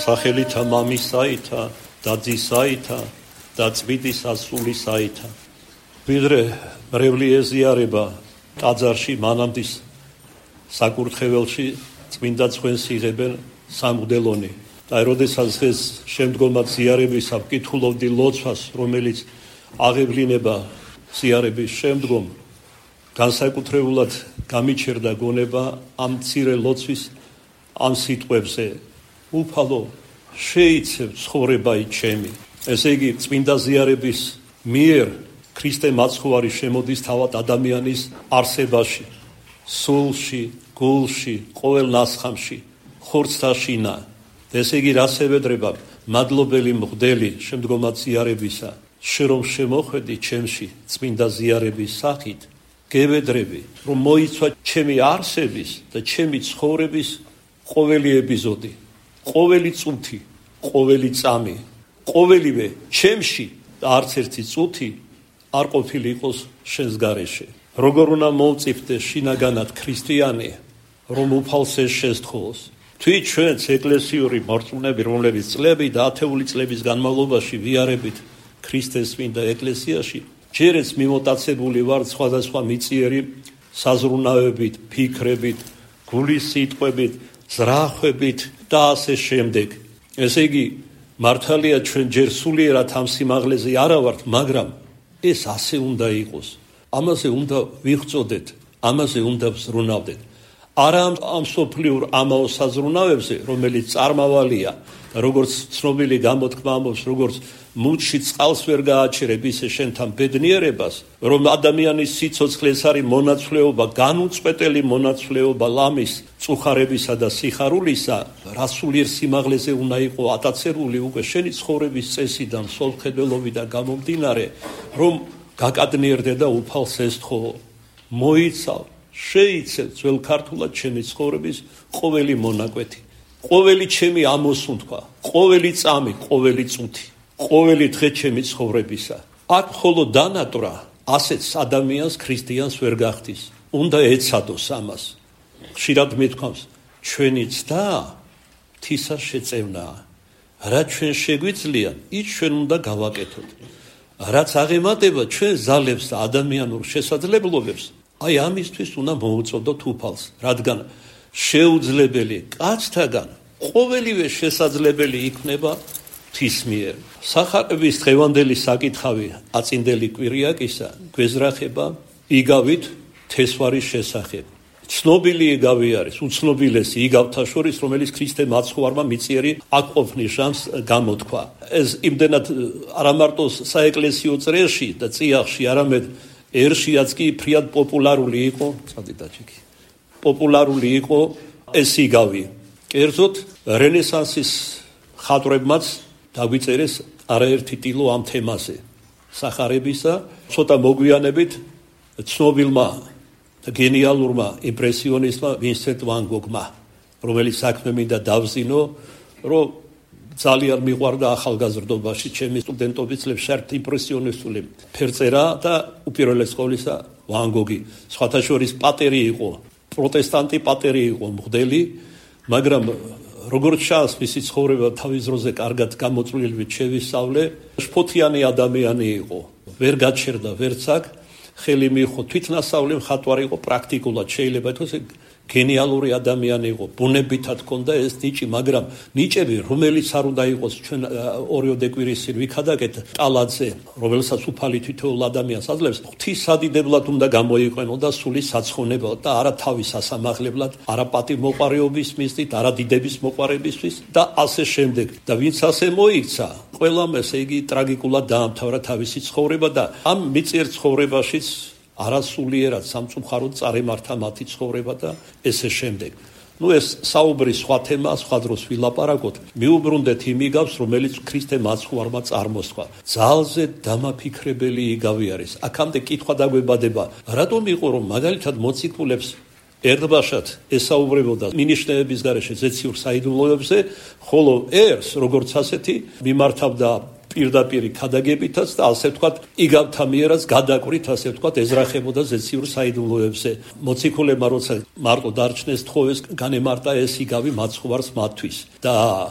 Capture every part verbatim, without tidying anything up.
სახელითა მამისაითა და ძისაითა და წმინდის ასულისაითა. ვიდრე მრევლი ეზიარება ტაძარში მანამდის საკურთხეველში წმინდა ცხვენს იღებენ სამღვდელონი. და როდესაც ეს შემდგომად ზიარებისა ვკითხულობდი ლოცვას, რომელიც აღევლინება ზიარების შემდგომ, განსაკუთრებულად გამიჩერდა გონება ამ მცირე ლოცვის ამ სიტყვებზე: უფალო, შეიცევ ცხოვრებაი ჩემი. ესე იგი, წმინდა ზიარების მიერ ქრისტე მაცხოვარი შემოდის თავად ადამიანის არსებაში, სულში, გულში, ყოველ ნასხამში, ხორცთაშინა. ესე იგი, რას ევედრება მადლობელი მღვდელი შემდგომად ზიარებისა, შე რომ შემოხვედი ჩემში წმინდა ზიარების სახით, გევედრები, რომ მოიცვა ჩემი არსების და ჩემი ცხოვრების ყოველი ეპიზოდი, ყოველი წუთი, ყოველი წამი, ყოველივე ჩემში და არც ერთი წუთი არ ყოფილი იყოს შენს გარეშე. როგორ უნდა მოვწიფდე შინაგანად ქრისტიანი, რომ უფალს ეს შესთხოვოს. თვით ჩვენც ეკლესიური მორწმუნეები, რომლებიც წლები და ათეული წლების განმავლობაში ვიარებით ქრისტეს წმინდა ეკლესიაში, ჯერაც მიმოტაცებული ვარ სხვადასხვა მიწიერი საზრუნავებით, ფიქრებით, გულის სიტყვებით, ზრახვებით და ასე შემდეგ. ესე იგი, მართალია ჩვენ ჯერ სულიერად ამ სიმაღლეზე არა ვართ, მაგრამ ეს ასე უნდა იყოს. ამაზე უნდა ვიღწოდეთ, ამაზე უნდა ვზრუნავდეთ. არა ამ სოფლიურ ამაო საზრუნავებზე, რომელიც წარმავალია, როგორც ცნობილი გამოთქმა ამბობს, როგორც მუჩში წყალს ვერ გააჩერებ ისე შენთან ბედნიერებას, რომ ადამიანის სიცოცხლე ეს არის მონაცვლეობა, განუწყვეტელი მონაცვლეობა ლამის წუხარებისა და სიხარულისა, რა სულიერ სიმაღლეზე უნდა იყო ატაცებული უკვე შენი ცხოვრების წესიდან, სოლხედველობიდან გამომდინარე, რომ გაკადნიერდე და უფალს ესთხოვო. მოიცავ, შეიცევ ძველ ქართულად ჩემი ცხოვრების ყოველი მონაკვეთი, ყოველი ჩემი ამოსუნთქვა, ყოველი წამი, ყოველი წუთი, ყოველი დღე ჩემი ცხოვრებისა. აქ მხოლოდ დანატრა ასეც ადამიანს ქრისტიანს ვერ გახდის. უნდა ეცადოს ამას. ხშირად მithქვამს, ჩვენი ცდა მთისა შეწევნაა. რა ჩვენ შეგვიძლია, ის ჩვენ უნდა გავაკეთოთ. რაც აღემატება ჩვენ ზალებს და ადამიანურ შესაძლებლობებს, აი ამისთვის უნდა მოუწოდოთ უფალს, რადგან შეუძლებელი კაცთაგან ყოველივე შესაძლებელი იქნება ღვთის მიერ. სახარების დღევანდელი საკითხავი აწინდელი კვირიაკისა გვეზრახება იგავით თესვარის შესახებ. ცნობილი იგავი არის, უცნობილესი იგავთა შორის, რომელიც ქრისტე მაცხოვარმა მიწიერი აკყოფნის ჟამს გამოთქვა. ეს იმდენად არა მარტო საეკლესიო წრეში და წიაღში, არამედ ერშიაც კი ფრიად პოპულარული იყო, წადიდაჩიკი. პოპულარული იყო ეს იგავი. კერძოდ რენესანსის ხატვრებმაც დაგვიწერეს არაერთი ტილო ამ თემაზე. სახარებისა, ცოტა მოგვიანებით ცნობილმა და გენიალურმა იმპრესიონისტმა ვინსენტ ვან გოგმა, რომელიც საქმე მინდა დავზინო, რომ ძალიან მიყვარდა ახალგაზრდობაში ჩემი სტუდენტობის წლებში საერთოდ იმპრესიონისტული ფერწერა და უპირველეს ყოვლისა ვან გოგი. სხვათა შორის პატერი იყო, პროტესტანტი პატერი იყო მღვდელი, მაგრამ როგორც ჩანს მისი ცხოვრება თავის დროზე კარგად გამოწვლილივით შევისწავლე, შფოთიანი ადამიანი იყო, ვერ გაჩერდა ვერც აქ, ხელი მიიღო თვითნასწავლი მხატვარი იყო, პრაქტიკულად შეიძლება ითქვას გენიალური ადამიანი იყო, ბუნებითად ჰქონდა ეს ნიჭი, მაგრამ ნიჭები, რომელიც არ უნდა იყოს ჩვენ ორიო დეკვირისին ვიქადაგეთ ტალადზე, რომელსაც უფალი თითოეულ ადამიანს აძლევს, ღვთის სადიდებლად უნდა გამოიყენო და სული საცხოვნებლად და არა თავის ასამაღლებლად, არა პატივმოყვარეობის მიზნით, არა დიდების მოყვარებისთვის და ასე შემდეგ. და ვინც ასე მოიქცა, ყველამ ესე იგი ტრაგიკულად დაამთავრა თავისი ცხოვრება და ამ მიწიერ ცხოვრებაშიც არასულიერად სამწუხაროდ წარემართა მათი ცხოვრება და ესე შემდეგ. ნუ ეს საუბრის სხვა თემა, სხვა დროს ვილაპარაკოთ. მიუბრუნდეთ იმ იგავს, რომელიც ქრისტე მაცხოვარმა წარმოსთქვა. ძალზე დამაფიქრებელი იგავი არის. აქამდე კითხვა დაგვებადება, რატომ იყო რომ მაგალითად მოციქულებს ერთბაშად ესაუბრებოდა მინიშნების გარეშე ზეციურ საიდუმლოებზე, ხოლო ერს როგორც ასეთი მიმართავდა პირდაპირი ქადაგებითაც და ასე ვთქვათ, იგავთა მიერაც გადაკვრით, ასე ვთქვათ, ეზრახებოდა ზეციურ საიდუმლოებზე. მოციქულებმა როცა მარტო დარჩნეს თხოვეს, განემარტა ეს იგავი მაცხოვარს მათთვის და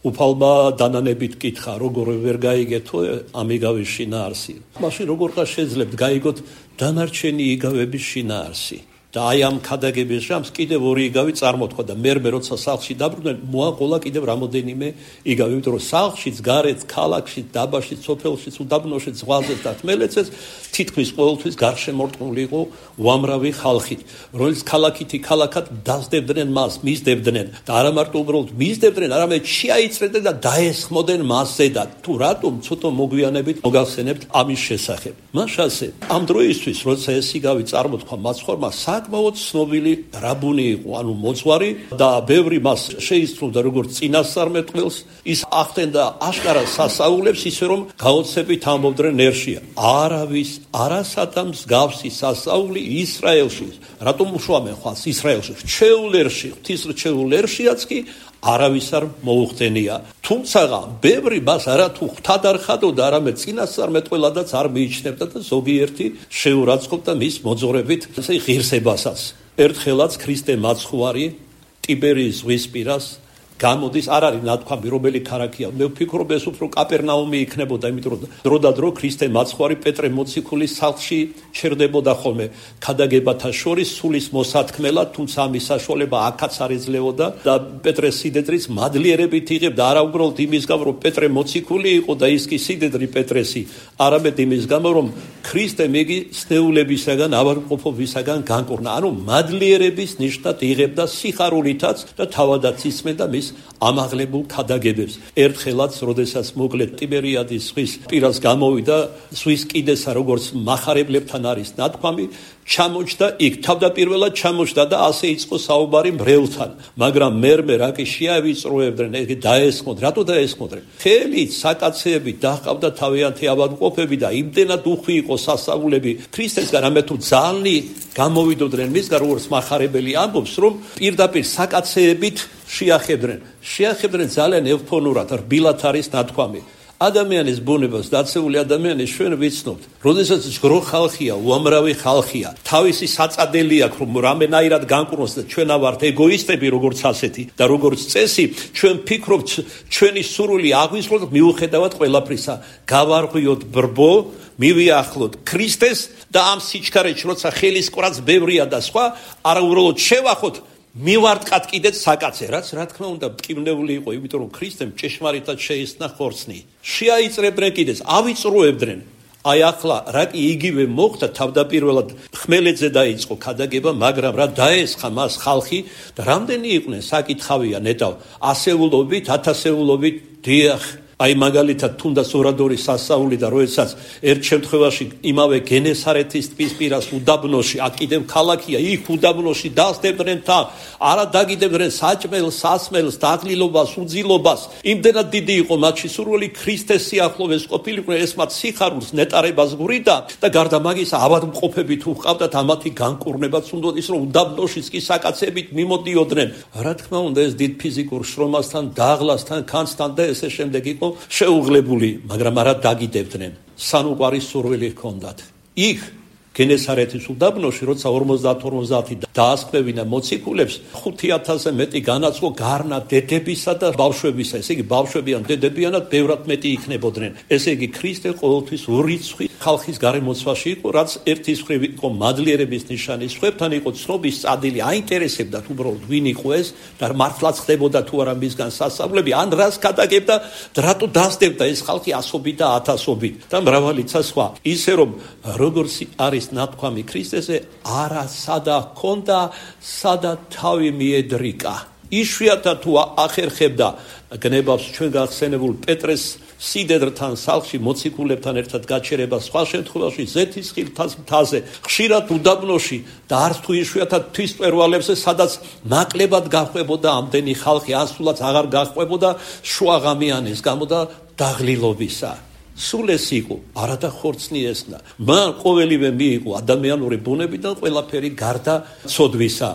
უფალმა დანანებით კითხა, როგორ ვერ გაიგეთო ამიგავის შინაარსი. მაშინ როგორღა შეძლებთ გაიგოთ დანარჩენი იგავების შინაარსი. და აი ამ ქადაგების ჟამს კიდევ ორი იგავი წარმოთქვა და მერმე როცა სახლში დაბრუნდნენ მოაყოლა კიდევ რამოდენიმე იგავი, იმიტომ რომ სახლშიც, გარეთ, ქალაქშიც, დაბაშიც, სოფელშიც, უდაბნოშიც, ზღვაზეც და თმელეთზეც თითქმის ყოველთვის გარშემორტყმული იყო უამრავი ხალხით, რომელიც ქალაქითი ქალაქად დასდებდნენ მას, მისდებდნენ და არა მარტო უბრალოდ მისდებდნენ, არამედ შეაიწრებდნენ და დაესხმოდნენ მასზე და თუ რატომ ცოტა მოგვიანებით მოგახსენებთ ამის შესახებ. მას ასე ამ დროისთვის, როცა ეს იგავი წარმოთქვა მაცხოვრმა, საკმაოდ ცნობილი რაბუნი იყო, ანუ მოძღვარი და ბევრი მას შეისწრებდა როგორც წინასწარმეტყველს, ის ახდენდა აშკარად სასაუვლებს, ისე რომ გაოცებით ამბობდნენ ერშია. არავის არასათა მსგავსი სასაული ისრაელში. რატომ უშუამენ ხვალს ისრაელში? რჩეულ ერში, ღვთის რჩეულ ერშიაც კი არავის არ მოუხდენია. თუმცა ბევრი მას არათუ ღვთად არ ხადოდა, არამედ წინასწარმეტყველადაც არ მიიჩნევდა და ზოგიერთი შეურაცხყოფდა მის მოძღვრებით ესე ღირსებასაც. ერთხელაც ქრისტე მაცხვარი ტიბერიის ზღვისპირას გამოდის, არ არის ნათქვამი რომელი ქალაქია. მე ვფიქრობ ეს უფრო კაპერნაუმი იქნებოდა, იმიტომ რომ დრო და დრო ქრისტე მაცხვარი პეტრე მოციქულის სახლში ჩერდებოდა ხოლმე ქადაგებათა შორის სულის მოსათქმელად, თუმცა ამის საშუალება აქაც არ ეძლეოდა და პეტრეს სიდედრიც მადლიერებით იღებდა, არა უბრალოდ იმის გამო რომ პეტრე მოციქული იყო და ის კი სიდედრი პეტრესი, არამედ იმის გამო რომ ქრისტემ იგი სნეულებისაგან, ავადმყოფობისაგან განკურნა, ანუ მადლიერების ნიშნად იღებდა სიხარულითაც და თავადაც ისმენდა მის ამაღლებულ ქადაგებებს. ერთხელაც, როდესაც მოკლედ ტიბერიადის ზღვის პირას გამოვიდა, ზღვის კიდესა როგორც მახარებლებთან არის ნათქვამი, ჩამოჯდა იქ, თავდაპირველად ჩამოჯდა და ასე იწყო საუბარი მრევლთან, მაგრამ მერმე რა კი შეავიწროებდნენ, დაესხმოდ, რატო დაესხმოდნენ? ხელით, საკაცეებით დაჰყავდა თავიანთი ავადმყოფები და იმდენად უხვი იყო სასაულები ქრისტესგან, რამე თუ ძალნი გამოვიდოდნენ მისგან, როგორც მახარებელი ამბობს, რომ პირდაპირ საკაცეებით შეახებდნენ. შეახებდნენ ძალიან ევფონურად, რბილად არის ნათქვამი. ადამიანის ბუნებას დაცეული ადამიანი ჩვენ ვიცნობთ. როდესაც ჯგრო ხალხია, უამრავი ხალხია, თავისი საწადელი აქვს, რომ რამენაირად განკურნოს და ჩვენ ავართ ეგოისტები როგორც ასეთი და როგორც წესი, ჩვენ ფიქრობთ ჩვენი სურვილი აღვისრულოთ მიუხედავად ყველაფრისა. გავარღვიოთ ბრბო, მივიახლოთ ქრისტეს და ამ სიჩქარეში, როცა ხელისყვრაც ბევრია და სხვა, არა უბრალოდ შევახოთ მივარტყათ კიდეც საკაცე, რაც რა თქმა უნდა მტკივნეული იყო, იმიტომ რომ ქრისტემ ჭეშმარიტად შეისწნა ხორცნი. შეაიწრებდნენ კიდეც, ავიწროებდნენ. აი ახლა რა კი იგივე მოხდა, თავდაპირველად ხმელეთზე დაიწყო ქადაგება, მაგრამ რა დაესხა მას ხალხი და რამდენი იყვნენ საკითხავია ნეტავ, ასეულობით, ათასეულობით, დიახ. აი მაგალითად თუნდაც ორადორის სასაული და როდესაც ერთ შემთხვევაში იმავე გენესარეთის ტბის პირას უდაბნოში, აქ კიდევ ქალაქია, იქ უდაბნოში დასდებდნენ თა, არა დაგიდებდნენ საჭმელს, სასმელს, დაღლილობას, უძილობას. იმდენად დიდი იყო მათში სურვილი ქრისტეს სიახლოვეს ყოფილიყვნენ, ეს მათ სიხარულს ნეტარებას გვრიდა და გარდა მაგისა ავადმყოფები თუ ჰყავდათ, ამათი განკურნებაც უნდათ ის, რომ უდაბნოშიც კი საკაცებით მიმოდიოდნენ. რა თქმა უნდა ეს დიდ ფიზიკურ შრომასთან, დაღლასთან, ქანწთან და ესე შემდეგ იყო შეუღლებული, მაგრამ არა დაგიდებდნენ. სანუყვარის სურვილი ჰქონდათ. იქ გენესარეთის უდაბნოში, როცა ორმოცდაათი დაასხმევინა მოციქულებს, ხუთი ათასზე მეტი განაცხო გარნა დედებისა და ბავშვებისა. ესე იგი ბავშვები ან დებიანად ბევრად მეტი იქნებოდნენ. ესე იგი ქრისტე ყოველთვის ურიცხვი ხალხის გარემოცვაში იყო, რაც ერთის მხრივ იყო მადლიერების ნიშანი, სხვებთან იყო ცნობის წადილი, აინტერესებდათ უბრალოდ ვინ იყო ეს და მართლაც ხდებოდა თუ არა მისგან სასწავლები, ან რას გადაგებდა და რატო დასდებდა ეს ხალხი ასობით და ათასობით და მრავალიცა სხვა. ისე რომ როგორც არის ნათქვამი ქრისტეზე, არა სადა ჰქონდა, სადა თავი მიედრიკა. იშვიათად თუ ახერხებდა გნებავს ჩვენ გახსენებულ პეტრეს სიდედრთან სახლში მოციქულებთან ერთად გაჩერება, სხვა შემთხვევაში ზეთისხილთან მთაზე, ხშირად უდაბნოში და არც თუ იშვიათად თვისმწვერვალებზე, სადაც ნაკლებად გაჰყვებოდა ამდენი ხალხი, ასულად აღარ გაჰყვებოდა შუაღამიანის გამო და დაღლილობისა. სულ ეს იყო, არა და ხორცნი ესნა. მან ყოველივე მიიღო ადამიანური ბუნებიდან ყველაფერი გარდა ცოდვისა.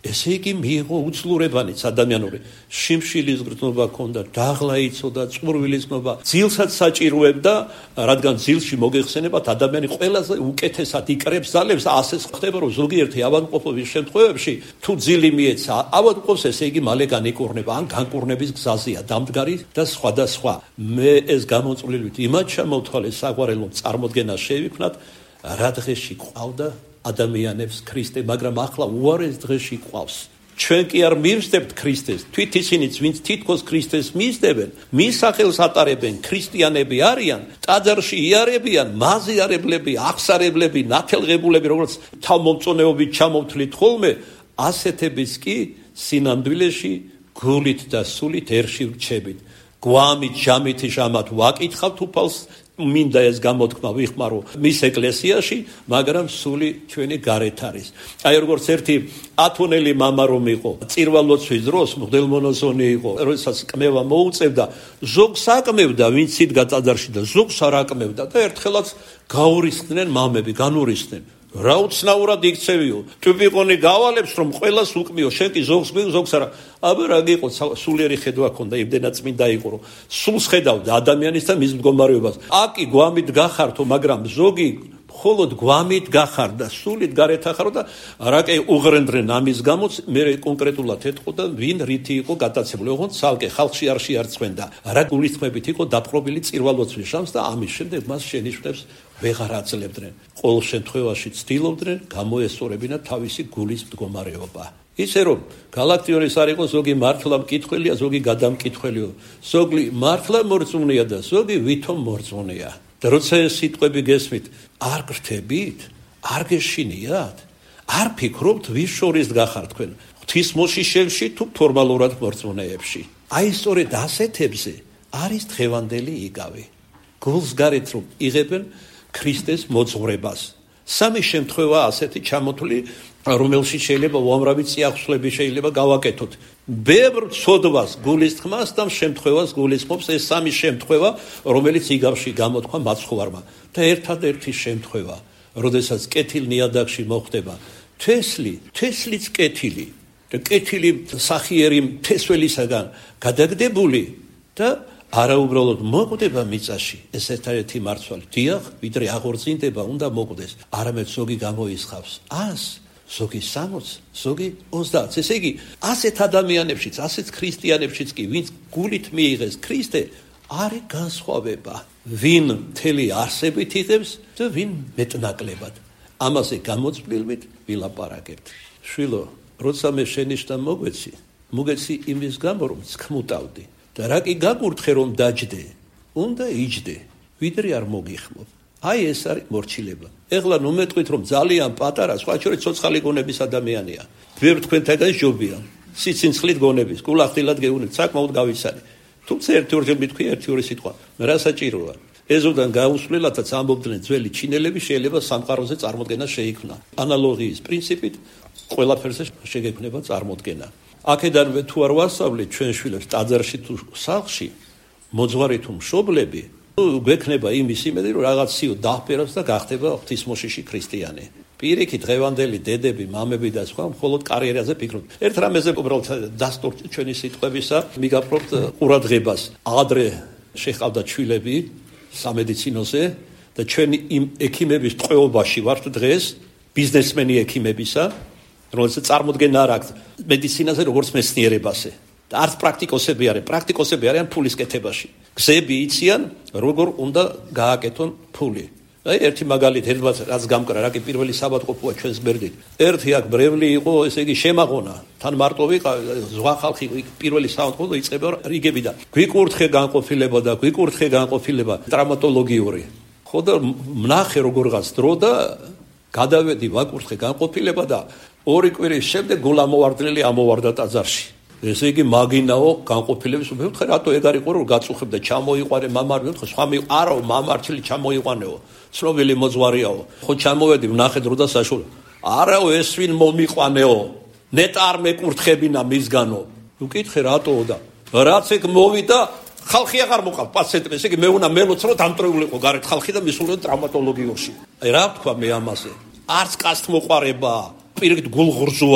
ესე იგი მიიღო უცლურებანიც ადამიანური შიმშილის გრძნობა ქონდა, დაღლა იცოდა, წყურვილის გრძნობა, ძილსაც საჭიროებდა, რადგან ძილში მოგეხსენებათ ადამიანი ყველაზე უკეთესად იკრებს ძალებს, ასე ხდება, რომ ზოგიერთი ავადმყოფობის შემთხვევებში თუ ძილი მიეცა ავადმყოფს, ესე იგი მალე განიკურნება, ან განკურნების გზაზეა დამდგარი და სხვადასხვა. მე ეს გამოწვლილივით იმად ჩამოვთვალე საყვარელო წარმოდგენა შევიქმნათ, რა დღეში ყავდა ადამიანებს ქრისტე, მაგრამ ახლა უარეს დღეში ყავს. ჩვენ კი არ მივსდებთ ქრისტეს, თვით ისინიც, ვინც თითქოს ქრისტეს მისდევენ, მის სახელს ატარებენ, ქრისტიანები არიან, ტაძარში იარებიან, მაზიარებლები, აღსარებლები, ნათელღებულები, როგორც თავმომწონეობით ჩამოვთვლით ხოლმე, ასეთების კი სინამდვილეში გულით და სულით ერში ვრჩებით. გვამით, ჟამით, ჟამათ ვაკითხავთ უფალს, მინდა ეს გამოთქმა ვიხმარო მის ეკლესიაში, მაგრამ სული ჩვენი გარეთ არის. აი როგორც ერთი ათონელი მამა რომ იყო, წირვალოცვის დროს მღვდელმონაზონი იყო, როდესაც კმევა მოუწევდა, ზოგს აკმევდა, ვინც იდგა ტაძარში და ზოგს არ აკმევდა და ერთხელაც გაურისხდნენ მამები, განურისხდნენ. რა უცნაურად იქცევიო, ტვიპიყონი გავალებს რომ ყველას უკმიო, შენ კი ზოგს მივ ზოგს არა. აბა რა გიყო, სულიერი ხედვა ქონდა, იმდენად წმინდა იყო, რომ სულს ხედავდა ადამიანის და მის მდგომარეობას. აკი გვამით გახართო, მაგრამ ზოგი მხოლოდ გვამით გახარდა, სულით გარეთ ახარო და რაკე უღრენდრენ ამის გამოც მე კონკრეტულად ეთყოდა, ვინ რითი იყო გატაცებული. ოღონდ ცალკე ხალხში არ შეარწმენდა. რა გულისხმებით იყო დაპყრობილი წირვალოცვის შამს და ამის შემდეგ მას შენიშვნებს ვეღარ აძლევდნენ. ყოველ შემთხვევაში ცდილობდნენ გამოესწორებინა თავისი გულის მდგომარეობა. ისე რომ გალაქტიონის არ იყო ზოგი მართლა მკითხველია, ზოგი გადამკითხველიო, ზოგი მართლა მორწმუნეა და ზოგი ვითომ მორწმუნეა. და როცა ეს სიტყვები გესმით, არ გრთებით, არ გეშინიათ, არ ფიქრობთ ვის შორის გახართ თქვენ, ღვთისმოშიშეებში თუ ფორმალურად მორწმუნეებში. აი სწორედ ასეთებზე არის დღევანდელი იგავი. გულს გარეთ რომ იღებენ ქრისტეს მოძღვრებას. სამი შემთხვევა ასეთი ჩამოთვლი, რომელშიც შეიძლება უამრავი წიაღსვლები შეიძლება გავაკეთოთ. ბევრ ცოდვას გულის თქმას და შემთხვევას გულისხმობს ეს სამი შემთხვევა, რომელიც იგავში გამოთქვა მაცხოვარმა. და ერთადერთი შემთხვევა, როდესაც კეთილ ნიადაგში მოხდება თესლი, თესლიც კეთილი და კეთილი სახიერი თესველისაგან გადაგდებული და არა უბრალოდ მოკვდება მიწაში, ეს ერთადერთი მარცვალი. დიახ, ვიდრე აღორძინდება, უნდა მოკვდეს, არამედ ზოგი გამოისხავს ას, ზოგი სამოცს, ზოგი ოცდაათს. ესე იგი, ასეთ ადამიანებშიც, ასეთ ქრისტიანებშიც კი, ვინც გულით მიიღეს ქრისტე, არის განსხვავება. ვინ მთელი არსებით იღებს და ვინ მეტნაკლებად. ამაზე გამოწვლილვით ვილაპარაკებთ. შვილო, როცა მე შენიშნა მოგვეცი, მოგეცი იმის გამო, რომ ცქმუტავდი. და რა კი გაკურთხე რომ დაჯდე, უნდა იჯდე, ვიდრე არ მოგიხმობ. აი ეს არის მორჩილება. ეხლა ნუ მეტყვით რომ ძალიან პატარა, სხვა შორის ცოცხალი გონების ადამიანია. ბევრ თქვენთაგან ჯობია. სიცინცხლით გონების, გულახდილად გეუნებთ, საკმაოდ გავიცანი. თუმცა ერთი ორი მითქვი, ერთი ორი სიტყვა, რა საჭიროა. ეზოდან გაუსვლელადაც ამბობდნენ ძველი ჩინელები, შეიძლება სამყაროზე წარმოდგენა შეიქმნა. ანალოგიის პრინციპით ყველაფერზე შეგექმნება წარმოდგენა. აქედანვე თუ არ ვასწავლეთ ჩვენ შვილებს ტაძარში თუ სახლში, მოძღვარი თუ მშობლები, გვექნება იმის იმედი, რომ რაღაციო დაჰპერავს და გახდება ღვთისმოშიში ქრისტიანი. პირიქით დღევანდელი დედები, მამები და სხვა მხოლოდ კარიერაზე ფიქრობთ. ერთ რამეზე უბრალოდ დასტურთ ჩვენი სიტყვებისა, მიგაფრობთ ყურადღებას. ადრე შეჰყავდა ჩვილები სამედიცინოზე და ჩვენი იმ ექიმების ტყვეობაში ვართ დღეს, ბიზნესმენი ექიმებისა, რომელსაც წარმოდგენა არ აქვს მედიცინაზე როგორც მეცნიერებაზე. და არც პრაქტიკოსები არიან, პრაქტიკოსები არიან ფულის კეთებაში. გზები იციან, როგორ უნდა გააკეთონ ფული. აი ერთი მაგალითი, ერთბაც რაც გამკრა, რა კი პირველი საბადყოფოა ჩვენს გვერდით. ერთი აქ ბრევლი იყო, ესე იგი შემაღონა. თან მარტო ვიყავ, ზღვა ხალხი პირველი საბადყოფო იწყება რიგებიდან. გვიკურთხე განყოფილება და გვიკურთხე განყოფილება ტრავმატოლოგიური. ხო და მნახე როგორღაც დრო და გადავედი ვაკურთხე განყოფილება და ორი კვირის შემდეგ გულამოვარდნელი ამოვარდა ტაძარში. ესე იგი მაგინაო განყოფილების მევთხე რატო ეგ არ იყო რომ გაწუხებდა ჩამოიყვარე მამარ მევთხე სხვა მე არაო მამარჩილი ჩამოიყვანეო ცნობილი მოძღვარიაო ხო ჩამოვედი ვნახე დრო და საშუალო არაო ეს ვინ მომიყვანეო ნეტა არ მეკურთხებინა მისგანო უკითხე რატოო და რაც ეგ მოვიდა ხალხი აღარ მოყავ პაციენტებს ესე იგი მე უნდა მელოცრო დამტრეულიყო გარეთ ხალხი და მისულიყო ტრავმატოლოგიაში აი რა თქვა მე ამაზე არც კაცთ მოყარება პირიქით გულღრზოა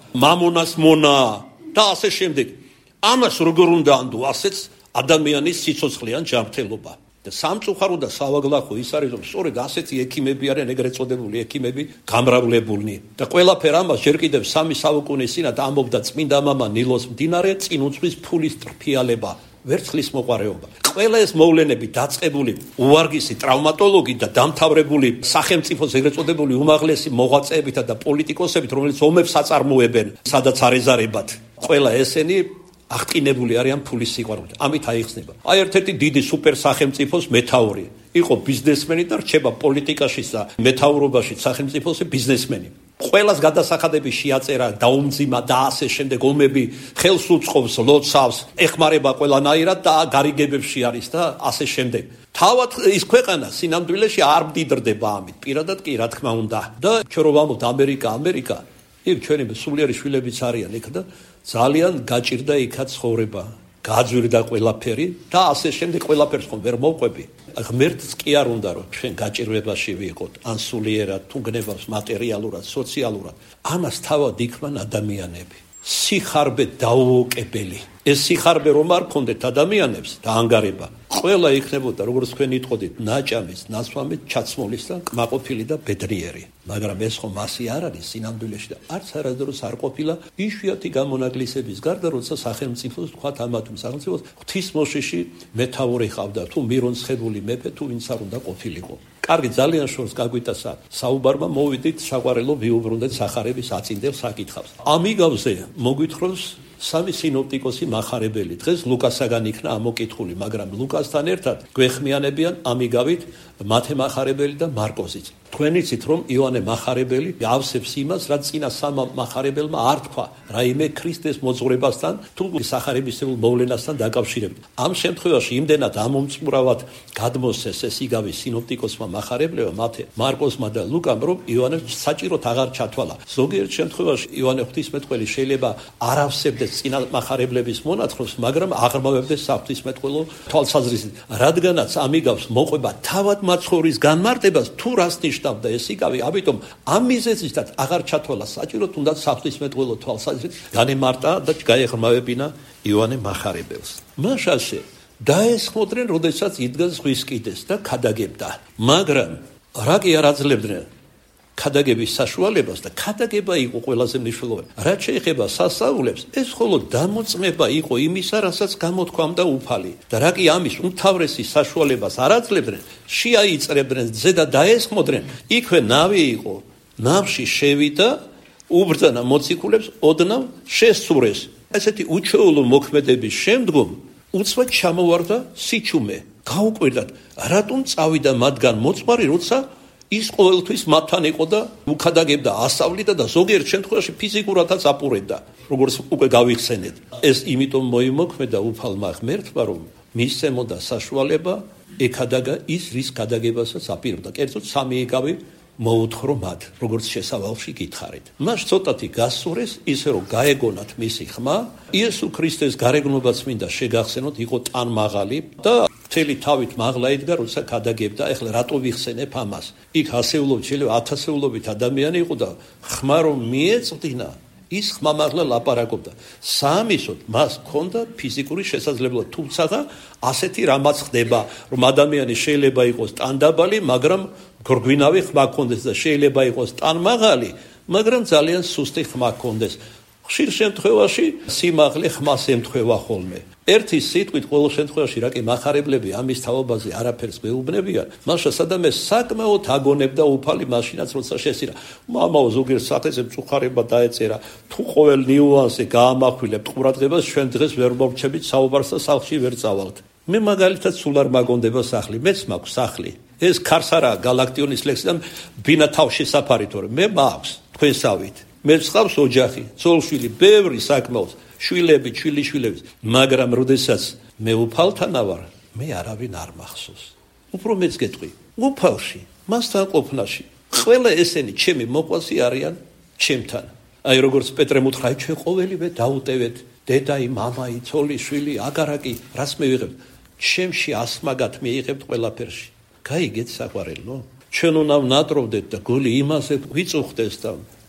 მამონას მონა და ასე შემდეგ. ამას როგორ უნდა ანდო ასეც ადამიანის სიცოცხლიან ჯანმრთელობა. და სამწუხარო და სავაგლახო ის არის რომ სწორედ ასეთი ექიმები არიან ეგრეთ წოდებული ექიმები გამრავლებულნი და ყველაფერ ამას ჯერ კიდევ სამი საუკუნის წინათ ამბობდა წმინდა მამა ნილოს მდინარე წინ უძღვის ფულის ტრფიალება ვერცხლის მოყარეობა ყველა ეს მოვლენები დაწყებული უვარგისი ტრავმატოლოგი და დამთავრებული სახელმწიფოს ეგრეთ წოდებული უმაღლესი მოღვაწეებითა და პოლიტიკოსებით რომელიც ომებს აწარმოებენ სადაც არეზარებად ყველა ესენი აღტკინებული არიან ფულის სიყვარულით. ამით აიხსნება. აი ერთ-ერთი დიდი სუპერ სახელმწიფოს მეთაური. იყო ბიზნესმენი და რჩება პოლიტიკაში და მეთაურობაში სახელმწიფოს ბიზნესმენი. ყველას გადასახადები შეაწერა, დაუმძიმა და ასე შემდეგ ომები ხელს უწყობს, ლოცავს, ეხმარება ყველანაირად და გარიგებებში არის და ასე შემდეგ. თავად ის ქვეყანა სინამდვილეში არ მდიდრდება ამით. პირადად კი რა თქმა უნდა. და ჩვენ რომ ვამბობთ ამერიკა, ამერიკა, იქ ჩვენი სულიერი შვილებიც არიან იქ და ძალიან გაჭირდა იქაც ცხოვრება, გაძვირდა ყველაფერი და ასე შემდეგ ყველაფერს ხომ ვერ მოვყვები. ღმერთს კი არ უნდა რომ ჩვენ გაჭირვებაში ვიყოთ, ან სულიერად, თუ გნებავს მატერიალურად, სოციალურად. ამას თავად იქმნან ადამიანები. სიხარბე დაუოკებელი. ეს სიხარბე რომ არ ქონდეთ ადამიანებს და ანგარება, ყველა იქნებოდა როგორც თქვენ იტყოდით, ნაჭამის, ნასვამის, ჩაცმოლის და კმაყოფილი და ბედნიერი. მაგრამ ეს ხომ ასე არ არის სინამდვილეში და არც არასდროს არ ყოფილა იშვიათი გამონაკლისების გარდა, როცა სახელმწიფოს თქვათ ამათ სახელმწიფოს ღვთისმოშიში მეთაური ხავდა, თუ მირონცხებული მეფე, თუ ვინც არ უნდა ყოფილიყო. კარგი, ძალიან შორს გაგვიტაცა საუბარმა, მოვიდით საყვარელო ვიუბრუნდეთ სახარების აწინდელ საკითხავს. ამიგავზე მოგვითხრობს სამი სინოპტიკოსი მახარებელი. დღეს ლუკასაგან იქნა ამოკითხული, მაგრამ ლუკასთან ერთად გვეხმიანებიან ამიგავით მათე მახარებელი და მარკოზიც. თქვენ იცით რომ იოანე მახარებელი ავსებს იმას, რაც წინა სამა მახარებელმა არ თქვა, რაიმე ქრისტეს მოძღვრებასთან თუ სახარებისეულ მოვლენასთან დაკავშირებით. ამ შემთხვევაში იმდენად ამომწყურავად გადმოსცეს ეს იგავი სინოპტიკოსმა მახარებლებმა მათე მარკოსმა და ლუკამ, რომ იოანეს საჭიროდ აღარ ჩათვალა. ზოგიერთ შემთხვევაში იოანე ღვთისმეტყველი შეიძლება არ ავსებდეს წინა მახარებლების მონათხრობს, მაგრამ აღრმავებდეს საღვთისმეტყველო თვალსაზრისით. რადგანაც ამიგავს მოყვება თავად მაცხოვრის განმარტებას, თუ რას ნიშნავდა ეს იგავი, ამიტომ ამ მიზეზისთაც აღარ ჩათვალა საჭიროდ უნდა საღვთისმეტყველო თვალსაზრისით განემარტა და გაეღრმავებინა იოანე მახარებელს. მაშასე დაესხმოდნენ, როდესაც იდგა ზღვის კიდეს და ქადაგებდა. მაგრამ რა კი არ აძლევდნენ ქადაგების საშუალებას და ქადაგება იყო ყველაზე მნიშვნელოვანი. რაც შეეხება სასწაულებს, ეს მხოლოდ დამოწმება იყო იმისა, რასაც გამოთქვამდა უფალი. და რა კი ამის უმთავრესი საშუალებას არ აძლევდნენ, შეაიწყებდნენ ძე და დაესხმოდნენ, იქვე ნავი იყო. ნავში შევიდა, უბრძანა მოციქულებს, ოდნავ შესწურეს. ესეთი უჩვეულო მოქმედების შემდგომ უცბად ჩამოვარდა სიჩუმე. გაუკვირდათ, რატომ წავიდა მათგან მოწყარი, როცა ის ყოველთვის მათთან იყო და უქადაგებდა, ასავლიდა და ზოგიერთ შემთხვევაში ფიზიკურადაც აპურებდა, როგორც უკვე გავიხსენეთ. ეს იმიტომ მოიმოქმედა უფალმა ღმერთმა, რომ მისცემოდა საშუალება ეკადაგა ის, რის ქადაგებასაც აპირებდა. კერძოდ სამი იგავი მოუთხოვრო მათ, როგორც შესავალში გითხარით. მას ცოტათი გასურეს, ისე რომ გაეგონათ მისი ხმა, იესო ქრისტეს გარეგნობაც მინდა შეგახსენოთ, იყო ტანმაღალი და მთელი თავით მაღლა იდგა, როცა ქადაგებდა. ეხლა რატო ვიხსენებ ამას? იქ ასეულობით, შეიძლება ათასეულობით ადამიანი იყო და ხმა რომ მიეწვდინა, ის ხმამაღლა ლაპარაკობდა. საამისოდ მას ჰქონდა ფიზიკური შესაძლებლობა, თუმცა ასეთი რამაც ხდება, რომ ადამიანი შეიძლება იყოს ტანდაბალი, მაგრამ გორგვინავი ხმა ჰქონდეს და შეიძლება იყოს ტანმაღალი, მაგრამ ძალიან სუსტი ხმა ჰქონდეს. ხშირ შემთხვევაში სიმაღლე ხმას ემთხვევა ხოლმე. ერთი სიტყვით ყოველ შემთხვევაში რა კი მახარებლები ამის თავობაზე არაფერს გვეუბნებიან, მაშა სადამე საკმაოდ აგონებდა უფალი მაშინაც როცა შესირა. მამაო ზოგიერთ საათზე მწუხარება დაეწერა, თუ ყოველ ნიუანსზე გაამახვილებთ ყურადღებას, ჩვენ დღეს ვერ მოვჩებით საუბარს და სახლში ვერ წავალთ. მე მაგალითად სულ არ მაგონდება სახლი, მეც მაქვს სახლი. ეს ქარს არა გალაქტიონის ლექსიდან ბინა თავში საფარი თორე მე მაქვს თქვენსავით. მე ვსყავს ოჯახი, ძოლშვილი, ბევრი საკმაოდ, შვილები, შვილიშვილები, მაგრამ როდესაც მე უფალთან ვარ, მე არავინ არ მახსოვს. უფრო მეც გეტყვი, უფალში, მასთან ყოფნაში, ყველა ესენი ჩემი მოყვასი არიან ჩემთან. აი როგორც პეტრემ უთხრა, ჩვენ ყოველივე დაუტევეთ, დედაი, მამაი, ცოლი, შვილი, აგარაკი, რას მივიღებთ? ჩემში ასმაგად მიიღებთ ყველაფერში. გაიგეთ საყვარელო? ჩვენ უნდა ვნატროვდეთ და გული იმაზე ვიწუხდეს და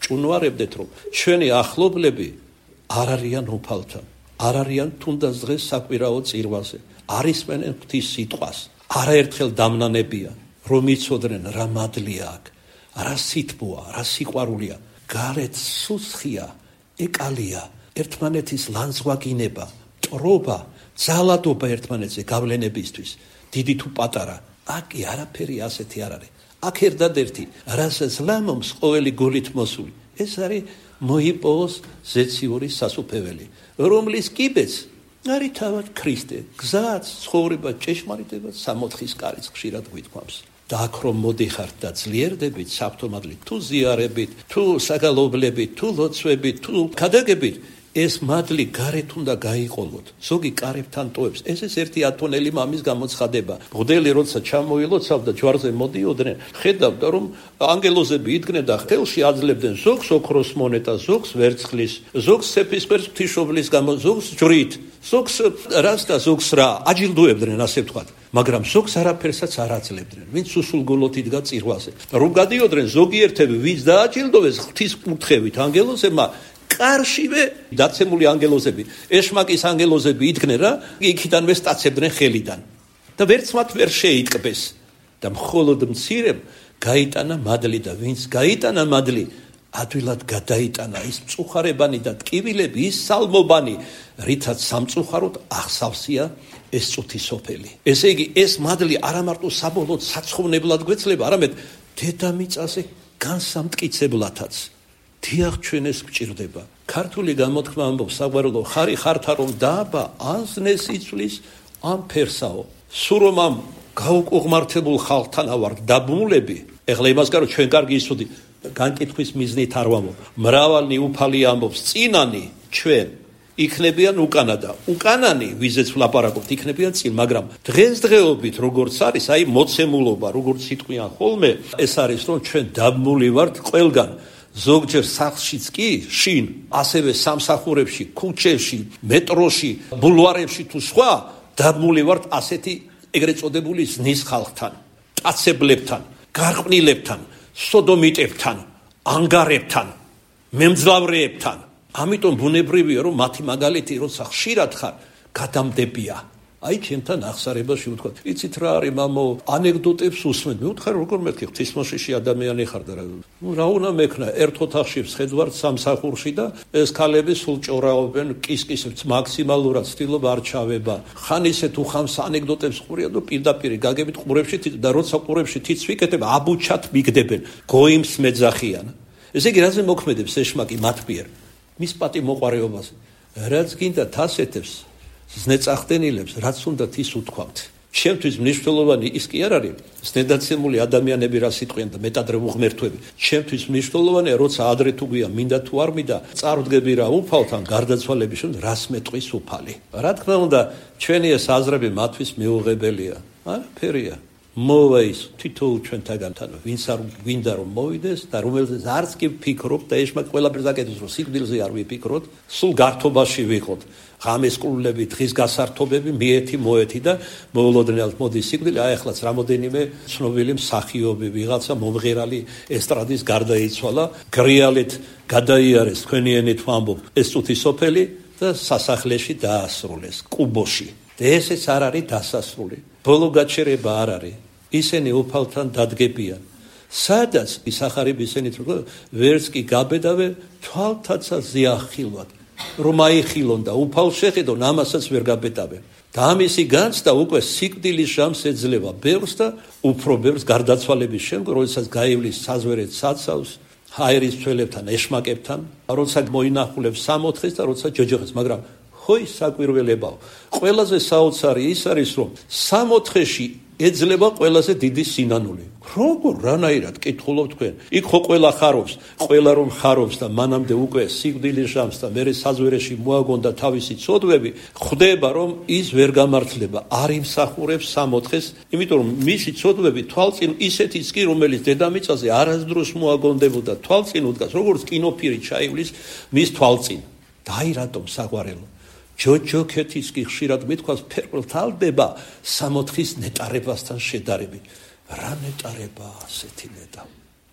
ჭუნვარებდეთ, რომ ჩვენი ახლობლები არ არიან უფალთან, არ არიან თუნდაც დღეს საკვირაო წირვაზე, არ ისმენენ ღვთის სიტყვას, არაერთხელ დამნანებიან, რომ იცოდნენ რა მადლია აქ, რა სითბოა, რა სიყვარულია, გარეთ სუსხია, ეკალია, ერთმანეთის ლანძღვაგინება, ტრობა, ძალადობა ერთმანეთზე გავლენებისთვის, დიდი თუ პატარა, აქ არაფერი ასეთი არ არის. აქ ერთადერთი, რასაც ლამომს ყოველი გულით მოსული, ეს არის მოიპოვოს ზეციური სასუფეველი, რომლის კიბეც არის თავად ქრისტე, გზაც, ცხოვრება, ჭეშმარიტება, სამოთხის კარიც ხშირად გვითქვამს. და აქ რომ მოდიხართ და ძლიერდებით, საფრთხომადლით, თუ ზიარებით, თუ საგალობლებით, თუ ლოცვებით, თუ ქადაგებით, ეს მადლი გარეთ უნდა გაიყოლოთ. ზოგი კარებთან ტოვებს. ეს ეს ერთი ათონელი მამის გამოცხადება. მღვდელი როცა ჩამოილოცავდა ჯვარზე მოდიოდნენ, ხედავდა რომ ანგელოზები იდგნენ და ხელში აძლევდნენ ზოგს ოქროს მონეტას, ზოგს ვერცხლის, ზოგს სეფისკვერს ღვთისმშობლის გამო, ზოგს ჯვრით, ზოგს რას და ზოგს რა აჯილდოებდნენ, ასე ვთქვათ. მაგრამ ზოგს არაფერსაც არ აძლევდნენ. ვინც სუსულგოლოთ იდგა წირვაზე. რომ გადიოდნენ ზოგიერთები, ვინც დააჯილდოვეს ღვთის კურთხევით ანგელოზებმა, კარშივე დაცემული ანგელოზები, ეშმაკის ანგელოზები იდგნენ რა, იქიდანვე სტაცებდნენ ხელიდან. და ვერც მათ ვერ შეიტკბეს. და მხოლოდ მცირემ გაიტანა მადლი და ვინც გაიტანა მადლი, ადვილად გადაიტანა ის მწუხარებანი და ტკივილები, ის სალმობანი, რითაც სამწუხაროდ ახსავსია ეს წუთი სოფელი. ესე იგი, ეს მადლი არა მარტო საბოლოოდ საცხოვნებლად გვეცლება, არამედ დედამიწაზე განსამტკიცებლათაც. დიახ, ჩვენ ეს გვჭირდება. ქართული გამოთქმა ამბობს, საგვარეულო ხარი ხართა რომ დააბა, ანზნეს იცვლის, ამ ფერსაო. სულ რომ ამ გაუკუღმართებულ ხალხთან ავართ დაბმულები, ეხლა იმას გარო ჩვენ კარგი იცოდი, განკითხვის მიზნით არ ვამბობ. მრავალი უფალი ამბობს, წინანი ჩვენ იქნებიან უკანა და უკანანი, ვიზეც ვლაპარაკობთ, იქნებიან წინ, მაგრამ დღესდღეობით როგორც არის, აი მოცემულობა, როგორც იტყვიან ხოლმე, ეს არის რომ ჩვენ დაბმული ვართ ყველგან. ზოგჯერ სახლშიც კი, შინ, ასევე სამსახურებში, ქუჩებში, მეტროში, ბულვარებში თუ სხვა, დაბმული ვართ ასეთი ეგრეთ წოდებული ზნის ხალხთან, ტაცებლებთან, გარყვნილებთან, სოდომიტებთან, ანგარებთან, მემძლავრეებთან. ამიტომ ბუნებრივია, რომ მათი მაგალითი, როცა ხშირად ხარ, გადამდებია. აი ჩემთან ახსარებაში ვთქვათ, იცით რა არის მამო, ანეკდოტებს უსმენთ. მე ვთქარ როგორ მეთქი ღვთისმოშიში ადამიანი ხარ და რა. ნუ რა უნდა მექნა, ერთ ოთახში ვხედავთ სამსახურში და ეს ქალები სულ ჭორაობენ, კისკისებს მაქსიმალურად ცდილობ არ ჩავება. ხან ისე თუ ხამს ანეკდოტებს ყურია და პირდაპირ გაგებით ყურებში და როცა ყურებში თიც ვიკეთებ, აბუჩათ მიგდებენ, გოიმს მეძახიან. ესე იგი რაზე მოქმედებს ეშმაკი მათ მიერ? მის პატიმოყარეობაზე. რაც გინდა თასეთებს ზნეწახდენილებს, რაც უნდათ ის უთქვამთ. ჩემთვის მნიშვნელოვანი ის კი არ არის, ზნედაცემული ადამიანები რა სიტყვიან და მეტადრე უღმერთვები. ჩემთვის მნიშვნელოვანია, როცა ადრე თუ გვია, მინდა თუ არ მინდა, წარვდგები რა უფალთან გარდაცვალების შემდეგ, რას მეტყვის უფალი. რა თქმა უნდა, ჩვენი ეს აზრები მათთვის მიუღებელია. არაფერია. მოვა ის თითოეულ ჩვენთაგანთან, ვინც არ გვინდა რომ მოვიდეს და რომელზეც არც კი ვფიქრობ და ეშმაკ ყველაფერს აკეთებს, რომ სიკვდილზე არ ვიფიქროთ, სულ გართობაში ვიყოთ. ღამეს ყრულები, დღის გასართობები, მიეთი მოეთი და მოულოდნელად მოდის სიკვდილი. აი ახლაც რამოდენიმე ცნობილი მსახიობი, ვიღაცა მომღერალი ესტრადის გარდაიცვალა, გრიალით გადაიარეს, თქვენი ენით ვამბობ, ეს წუთი სოფელი და სასახლეში დაასრულეს, კუბოში. და ესეც არ არის დასასრული. ბოლო გაჩერება არ არის. ისინი უფალთან დადგებიან. სადაც ისახარებ ისინით რომ ვერც კი გაბედავე, თვალთაცა ზიახილვად. რომ აიხილონ და უფალ შეხედონ, ამასაც ვერ გაბედავენ. და ამისი განცდა უკვე სიკვდილის ჟამს ეძლევა ბევრს და უფრო ბევრს გარდაცვალების შემდგომ, როდესაც გაივლის საზვერეთ საცავს, ჰაერის ცველებთან, ეშმაკებთან, როცა მოინახულებს სამოთხეს და როცა ჯოჯოხეს, მაგრამ ხოი საკვირველებაო. ყველაზე საოცარი ის არის, რომ სამოთხეში ეძლება ყველაზე დიდი სინანული. როგორ რანაირად კითხულობ თქვენ? იქ ხო ყველა ხარობს, ყველა რომ ხარობს და მანამდე უკვე სიკვდილის ჟამს და მერე საზვერეში მოაგონდა თავისი ცოდვები, ხვდება რომ ის ვერ გამართლება, არ იმსახურებს სამოთხეს, იმიტომ რომ მისი ცოდვები თვალწინ ისეთიც კი, რომელიც დედამიწაზე არასდროს მოაგონდებოდა, თვალწინ უდგას, როგორც კინოფილმი ჩაივლის მის თვალწინ. და აი რატომ საყვარელო ჯოჯოქეთის კი ხშირად მithქვას ფერყლთალდება სამოთხის ნეტარებასთან შედარებით. რა ნეტარება ასეთი ნეტა?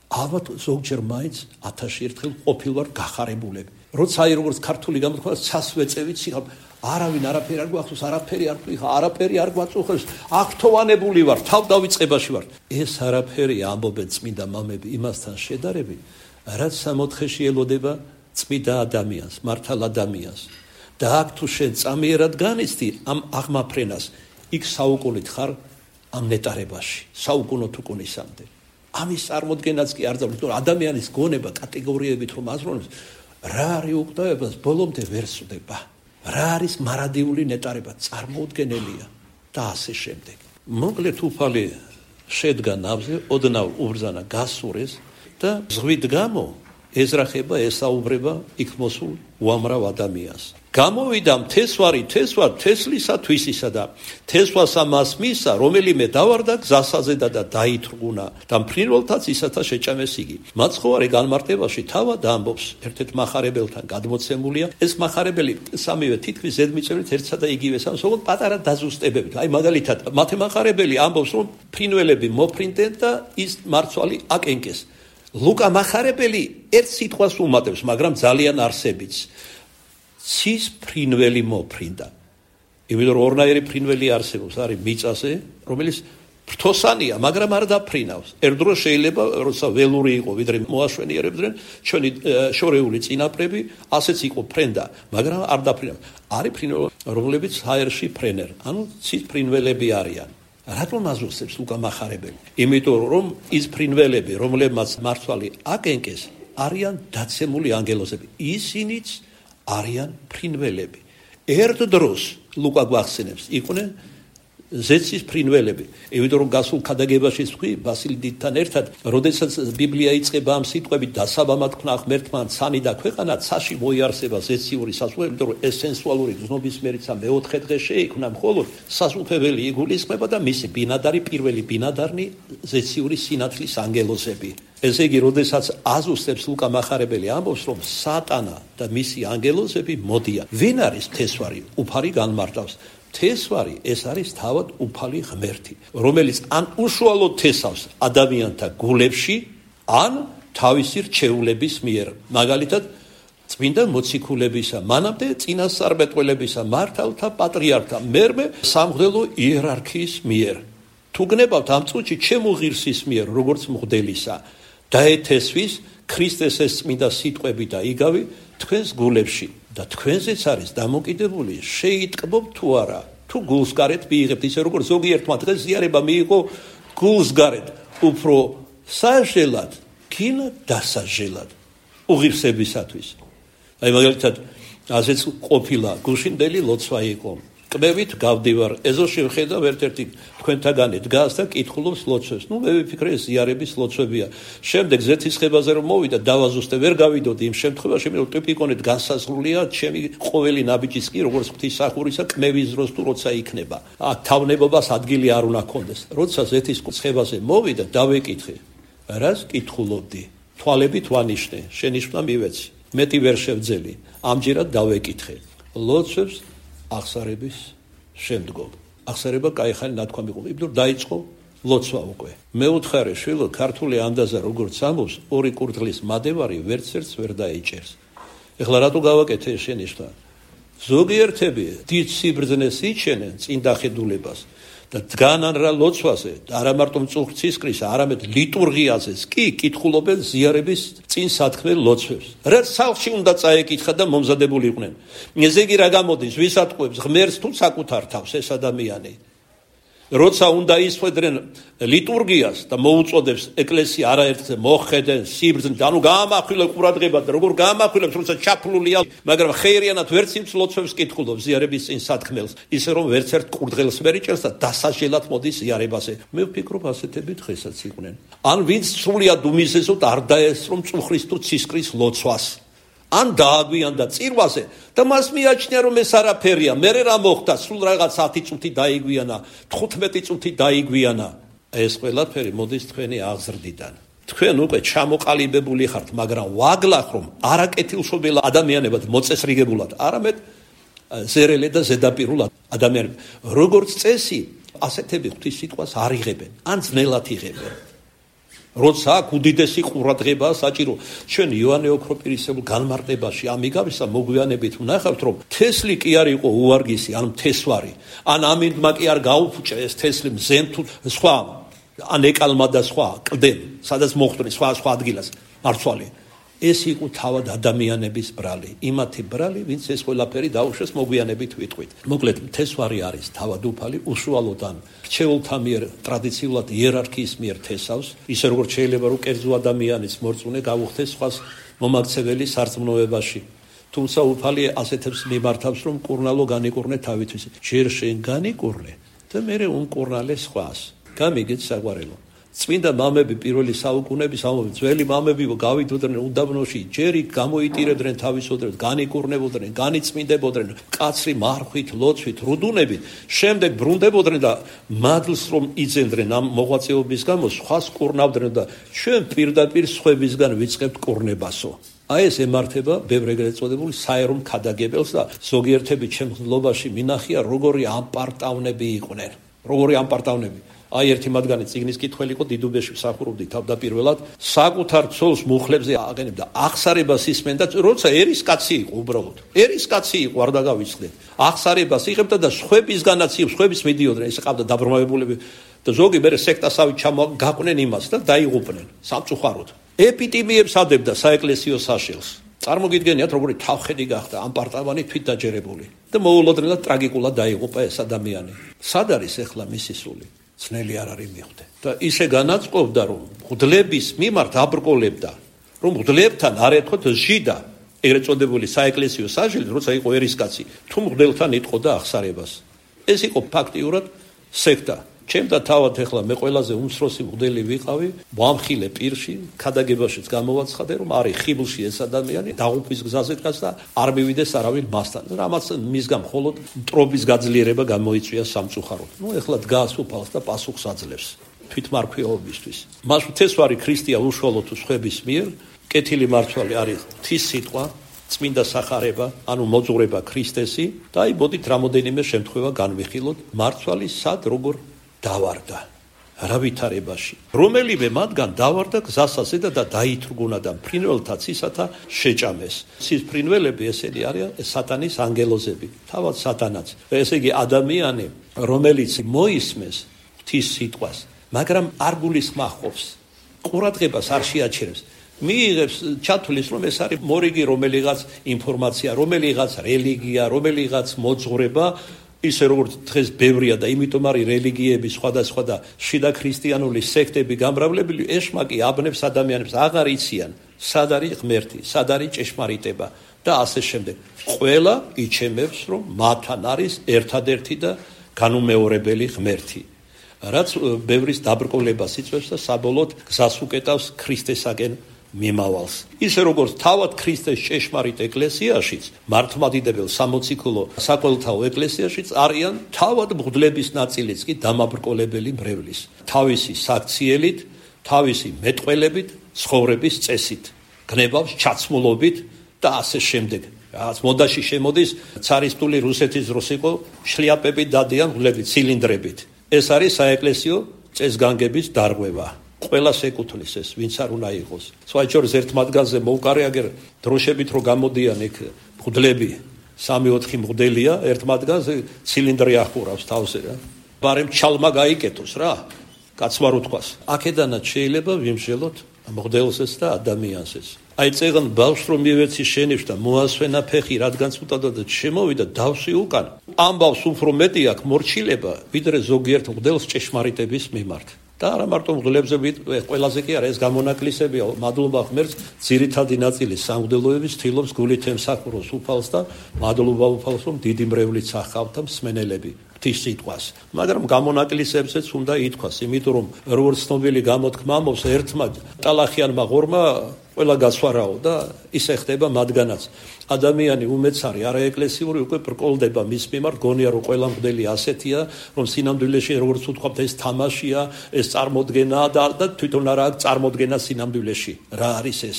ალბათ ზოგჯერ მაინც ათასი ერთხელ ყოფილ ვარ გახარებულები. როცა აი როგორც ქართული გამოთქვა ცას ვეწევით სიღარ არავინ არაფერი არ გვახსოვს, არაფერი არ ქვიხა, არაფერი არ გვაწუხებს, აქტოვანებული ვარ, თავდავიწყებაში ვარ. ეს არაფერი ამბობენ წმინდა მამები იმასთან შედარებით, რაც სამოთხეში ელოდება წმინდა ადამიანს, მართალ ადამიანს. და აქ თუ შენ წამიერად განიცდი ამ აღმაფრენას, იქ საუკუნით ხარ ამ ნეტარებაში, საუკუნო თუ კუნისამდე. ამის წარმოდგენაც კი არ ძაბლით, რომ ადამიანის გონება კატეგორიებით რომ აზროვნებს, რა არის უკვდავებას ბოლომდე ვერ სვდება. რა არის მარადიული ნეტარება, წარმოუდგენელია და ასე შემდეგ. მოკლედ უფალი შედგა ნავზე, ოდნავ უბრძანა გასურეს და ზღვით გამო ეზრახება, ესაუბრება იქ მოსულ უამრავ ადამიანს. გამოვიდა მთესვარი თესვა თესლისა თვისისა და თესვასა მას მისა, რომელიმე დავარდა გზასაზედა და დაითრგუნა და მფრინველთაც ისათა შეჭამეს იგი. მაცხოვარი განმარტებაში თავად ამბობს, ერთ-ერთ მახარებელთან გადმოცემულია, ეს მახარებელი სამივე თითქმის ზედმიწევრით ერთსა და იგივე სამს, ოღონდ პატარა დაზუსტებებით. აი მაგალითად, მათე მახარებელი ამბობს, რომ ფრინველები მოფრინდნენ და ის მარცვალი აკენკეს. ლუკა მახარებელი ერთ სიტყვას უმატებს, მაგრამ ძალიან არსებიც. ცის ფრინველი მოფრინდა. იმიტომ რომ ორნაირი ფრინველი არსებობს, არის მიწაზე, რომელიც ფრთოსანია, მაგრამ არ დაფრინავს. ერთდროს შეიძლება, როცა ველური იყო, ვიდრე მოაშვენიერებდნენ ჩვენი შორეული წინაპრები, ასეც იყო ფრენდა, მაგრამ არ დაფრინავს. არის ფრინველები, რომლებიც ჰაერში ფრენენ, ანუ ცის ფრინველები არიან. რატომ აზუსტებს ლუკა მახარებელი? იმიტომ რომ ის ფრინველები, რომლებმაც მარცვალი აკენკეს, არიან დაცემული ანგელოზები. ისინიც არიან ფრინველები. ერთ დროს ლუკა გვახსენებს, იყვნენ ზეცის ფრინველები. იმიტომ რომ გასულ ქადაგებაში თქვი ბასილი დიდთან ერთად, როდესაც ბიბლია იწყება ამ სიტყვებით დასაბამად ქნა ღმერთმა ცანი და ქვეყანა, ცაში მოიარსება ზეციური სასულთნელი, იმიტომ რომ ეს სენსუალური გზნობისმერიცა მეოთხე დღე შეიქმნა, მხოლოდ სასულთნებელი იგულისხმება და მისი ბინადარი, პირველი ბინადარნი ზეციური სინათლის ანგელოზები. ესე იგი, როდესაც აზუსტებს ლუკა მახარებელი ამბობს, რომ სატანა და მისი ანგელოზები მოდიან. ვინ არის თესვარი? უფალი განმარტავს. თესვარი ეს არის თავად უფალი ღმერთი, რომელიც ან უშუალოდ თესავს ადამიანთა გულებში, ან თავისი რჩეულების მიერ. მაგალითად, წმინდა მოციქულებისა, მანამდე წინასწარმეტყველებისა, მართალთა პატრიარქთა, მერმე სამღვდელო იერარქიის მიერ. თუ გნებავთ ამ წუთში ჩემო ღირსის მიერ, როგორც მღვდელისა, დაეთესვის ქრისტეს ეს წმინდა სიტყვები და იგავი თქვენს გულებში. და თქვენზეც არის დამოკიდებული, შეიტკბობ თუ არა, თუ გულს გარეთ მიიღებთ, ისე როგორც ზოგიერთმა დღეს ზიარება მიიღო გულს გარეთ, უფრო საჟელად, გინა დასაჟელად უღირსებისათვის. აი მაგალითად, ასეც ყოფილა გუშინდელი ლოცვა იყო. კმევით გავდივარ, ეზოში ვხედავ ერთ-ერთი თქვენთაგანი დგას და კითხულობს ლოცვებს. ნუ მე ვიფიქრე ეს ზიარების ლოცვებია. შემდეგ ზეთისხებაზე რომ მოვიდა, დავაზუსტე, ვერ გავიდოდი იმ შემთხვევაში, რომ ტიპიკონეთ განსაზღვრულია ჩემი ყოველი ნაბიჯის კი, როგორც ღვთისმსახურისა კმევის დროს თუ როცა იქნება. აქ თავნებობას ადგილი არ უნდა ქონდეს. როცა ზეთისხებაზე მოვიდა, დავეკითხე. რას კითხულობდი? თვალებით ვანიშნე, შენიშვნა მივეცი. მეტი ვერ შევძელი. ამჯერად დავეკითხე. ლოცვებს აღსარების შემდგომ. აღსარება кайხანი ნათქვამი იყო, იმიტომ დაიწყო ლოცვა უკვე. მეუთხარე შვილო, ქართული ანდაზა როგორც ამბობს, ორი კურდღლის მადევარი ვერცერთს ვერ დაიჭერს. ეხლა რატო გავაკეთე ეს შენიშვნა? ზოგიერთები დიდ სიბრძნეს იჩენენ წინ დახედულებას და დგანან რა ლოცვაზე, არა მარტო მწუხრცისკრის, არამედ ლიტურგიაზეც კი კითხულობენ ზიარების წინ სათქმელ ლოცვებს. რაც სახლში უნდა წაეკითხა და მომზადებული იყვნენ. ესე იგი რა გამოდის, ვის ატყუებს, ღმერთს თუ საკუთარ თავს ეს ადამიანი? როცა უნდა ისვედრენ ლიტურგიას და მოუწოდებს ეკლესია არაერთზე მოხედენ სიბრძნით, ანუ გაამახვილებ ყურადღებას და როგორ გაამახვილებს, როცა ჩაფლულია, მაგრამ ხეირიანად ვერც იმ ლოცვებს კითხულობს ზიარების წინ სათქმელს, ისე რომ ვერც ერთ კურდღელს ვერ იჭერს და დასაჟელად მოდის ზიარებაზე. მე ვფიქრობ, ასეთები დღესაც იყვნენ. ან ვინც სრულიად უმიზეზოდ არ დაესწრო მწუხრის თუ ცისკრის ლოცვას. ან დააგვიანდა წირვაზე და მას მიაჩნია, რომ ეს არაფერია, მერე რა მოხდა, სულ რაღაც ათი წუთი დაიგვიანა, თხუთმეტი წუთი დაიგვიანა. ეს ყველაფერი მოდის თქვენი აღზრდიდან. თქვენ უკვე ჩამოყალიბებული ხართ, მაგრამ ვაგლახ რომ არაკეთილშობილ ადამიანებად მოწესრიგებულად, არამედ ზერელე და ზედაპირულ ადამიანებად. როგორც წესი, ასეთები ღვთის სიტყვას არ იღებენ, ან ძნელად იღებენ. როცა აქ უდიდესი ყურადღებაა საჭირო. ჩვენ იოანე ოქროპირისებულ განმარტებაში ამიგავისა მოგვიანებით ვნახავთ, რომ თესლი კი არ იყო უვარგისი, ან მთესვარი, ან ამინდმა კი არ გაუფუჭა ეს თესლი მზემ თუ სხვა, ან ეკალმა და სხვა კლდემ, სადაც მოხვდნენ სხვა სხვა ადგილას მარცვალი. ეს იყო თავად ადამიანების ბრალი, იმათი ბრალი, ვინც ეს ყველაფერი დაუშვეს მოგვიანებით ვიტყვით. მოკლედ, მთესვარი არის თავადუფალი, უშუალოდ ან რჩეულთა მიერ ტრადიციულად იერარქიის მიერ თესავს, ისე როგორც შეიძლება რომ კერძო ადამიანის მორწმუნე გავუხდეს სხვას მომაქცეველი სარწმუნოებაში. თუმცა უფალი ასეთებს მიმართავს, რომ კურნალო განიკურნე თავისთვის. ჯერ შენ განიკურნე და მერე უნკურნალე სხვას. გამიგეთ საყვარელო. წმინდა მამები პირველი საუკუნეების ამბობენ, ძველი მამები გავიდოდნენ უდაბნოში, ჯერ იქ გამოიტირებდნენ თავისოდრე, განიკურნებოდნენ, განიწმინდებოდნენ, კაცრი მარხვით, ლოცვით, რუდუნებით, შემდეგ ბრუნდებოდნენ და მადლს რომ იძენდნენ ამ მოღვაწეობის გამო, სხვას კურნავდნენ და ჩვენ პირდაპირ სხვებისგან ვიწყებთ კურნებასო. აი ეს ემართება ბევრ ეგრეთ წოდებული საერომ ქადაგებელს და ზოგიერთები ჩემს მლობაში მინახია, როგორი ამპარტავნები იყვნენ, როგორი ამპარტავნები. აი ერთი მათგანი წიგნის კითხველი იყო დიდუბეში მსახურობდი თავდაპირველად საკუთარ ცოლს მუხლებზე აღენებდა აღსარებას ისმენდა როცა ერის კაცი იყო უბრალოდ ერის კაცი იყო არ დაგავიწყდეთ აღსარებას იღებდა და სხვებისგანაც სხვების მიდიოდნენ ეს ყავდა დაბრმავებულები და ზოგი მე სექტასავით ჩამოგაყვნენ იმას და დაიღუპნენ სამწუხაროდ ეპიტიმიებს ადებდა საეკლესიო საშილს წარმოგიდგენიათ როგორი თავხედი გახდა ამ პარტავანი თვით დაჯერებული და მოულოდნელად ტრაგიკულად დაიღუპა ეს ადამიანი სად არის ახლა მისი სული ძნელი არ არის მიხვდე და ისე განაწყობდა რომ მღვდლების მიმართ აბრკოლებდა რომ მღვდლებთან არ ეთქოთ ჟიდა ეგრეთ წოდებული საეკლესიო საჟილი როცა იყო ერისკაცი თუ მღვდელთან იტყოდა აღსარებას ეს იყო ფაქტიურად სექტა ჩემდა თავად ახლა მე ყველაზე უმცროსი მღვდელი ვიყავი ვამხილე პირში ქადაგებაშიც გამოვაცხადე რომ არის ხიბლში ეს ადამიანი დაღუპვის გზაზე დგას და არ მივიდეს არავინ მასთან რამაც მისგან მხოლოდ მტრობის გაძლიერება გამოიწვია სამწუხაროდ ნუ ახლა დგას უფალს და პასუხს აძლევს თვითმარქვეობისთვის მას მთესვარი ქრისტია უშუალოდ სხვების მიერ კეთილი მარცვალი არის ღვთის სიტყვა წმინდა სახარება ანუ მოძღვრება ქრისტესი და აი მოდით რამოდენიმე შემთხვევა განვიხილოთ მარცვალი სად როგორ დავარდა რავითარებაში რომელიმე მათგან დავარდა გზასაზე და დაითრგუნა და ფრინველთა ცისათა შეჭამეს ცის ფრინველები ესენი არიან სატანის ანგელოზები თავად სატანაც ესე იგი ადამიანი რომელიც მოისმეს ღვთის სიტყვას მაგრამ არ გულისხმობს ყურადღებას არ შეაჩერებს მიიღებს ჩათვლის რომ ეს არის მორიგი რომელიღაც ინფორმაცია რომელიღაც რელიგია რომელიღაც მოძღვრება ისე როგორც დღეს ბევრია და იმიტომ არის რელიგიები სხვადასხვა და შიდა ქრისტიანული სექტები გამრავლებული ეშმაკი აბნევს ადამიანებს აღარ იციან სად არის ღმერთი სად არის ჭეშმარიტება და ასე შემდეგ ყველა იჩემებს რომ მათთან არის ერთადერთი და განუმეორებელი ღმერთი რაც ბევრის დაბრკოლებას იწვევს და საბოლოოდ გზას უკეტავს ქრისტესაგენ მიმავალს ისე როგორც თავად ქრისტეს ჭეშმარიტ ეკლესიაშიც მართლმადიდებელ სამოციქულო საკველთაო ეკლესიაშიც არიან თავად მღვდლების ნაწილიც კი დამაბრკოლებელი მრევლის თავისი საქციელით თავისი მეტყველებით ცხოვრების წესით გნებავს ჩაცმულობით და ასე შემდეგ რაც მოდაში შემოდის ცარისტული რუსეთის დროს იყო შლიაპები დადიან მღვდლები ცილინდრებით ეს არის საეკლესიო წესგანგების დარღვევა ყველას ეკუთვნის ეს ვინც არ უნდა იყოს სხვაჩორს ერთ მათგანზე მოუკარე აგერ დროშებით რო გამოდიან იქ მღვდლები სამი ოთხი მღვდელია ერთ მათგანზე ცილინდრი ახურავს თავზე რა ბარემ ჩალმა გაიკეთოს რა კაცმა რო თქვას აქედანაც შეიძლება ვიმშელოთ მღვდელსეს და ადამიანსეს აი წეგან ბავშვს რომ მივეცი შენიშ და მოასვენა ფეხი რადგანაც უტადოდა შემოვიდა დავსვი უკან ამბავს უფრო მეტი აქვს მორჩილება ვიდრე ზოგიერთ მღვდელს ჭეშმარიტების მიმართ და არა მარტო მღვდლებზე ყველაზე კი არა ეს გამონაკლისებია მადლობა ღმერთს ძირითადი ნაწილი სამღვდელოების თილობს გულით ემსახუროს უფალს და მადლობა უფალს რომ დიდი მრევლიც ახავთ და მსმენელები ღვთის სიტყვას მაგრამ გამონაკლისებზეც უნდა ითქვას იმიტომ რომ როგორც ცნობილი გამოთქმა ამბობს ერთმა ტალახიანმა ღორმა ყველა გასვარაო და ისე ხდება მათგანაც ადამიანი უმეცარი არაეკლესიური უკვე ბრკოლდება მის მიმართ გონია რომ ყველა მღვდელი ასეთია რომ სინამდვილეში როგორც უთქვამთ ეს თამაშია ეს წარმოდგენაა და თვითონ არა აქვს წარმოდგენა სინამდვილეში რა არის ეს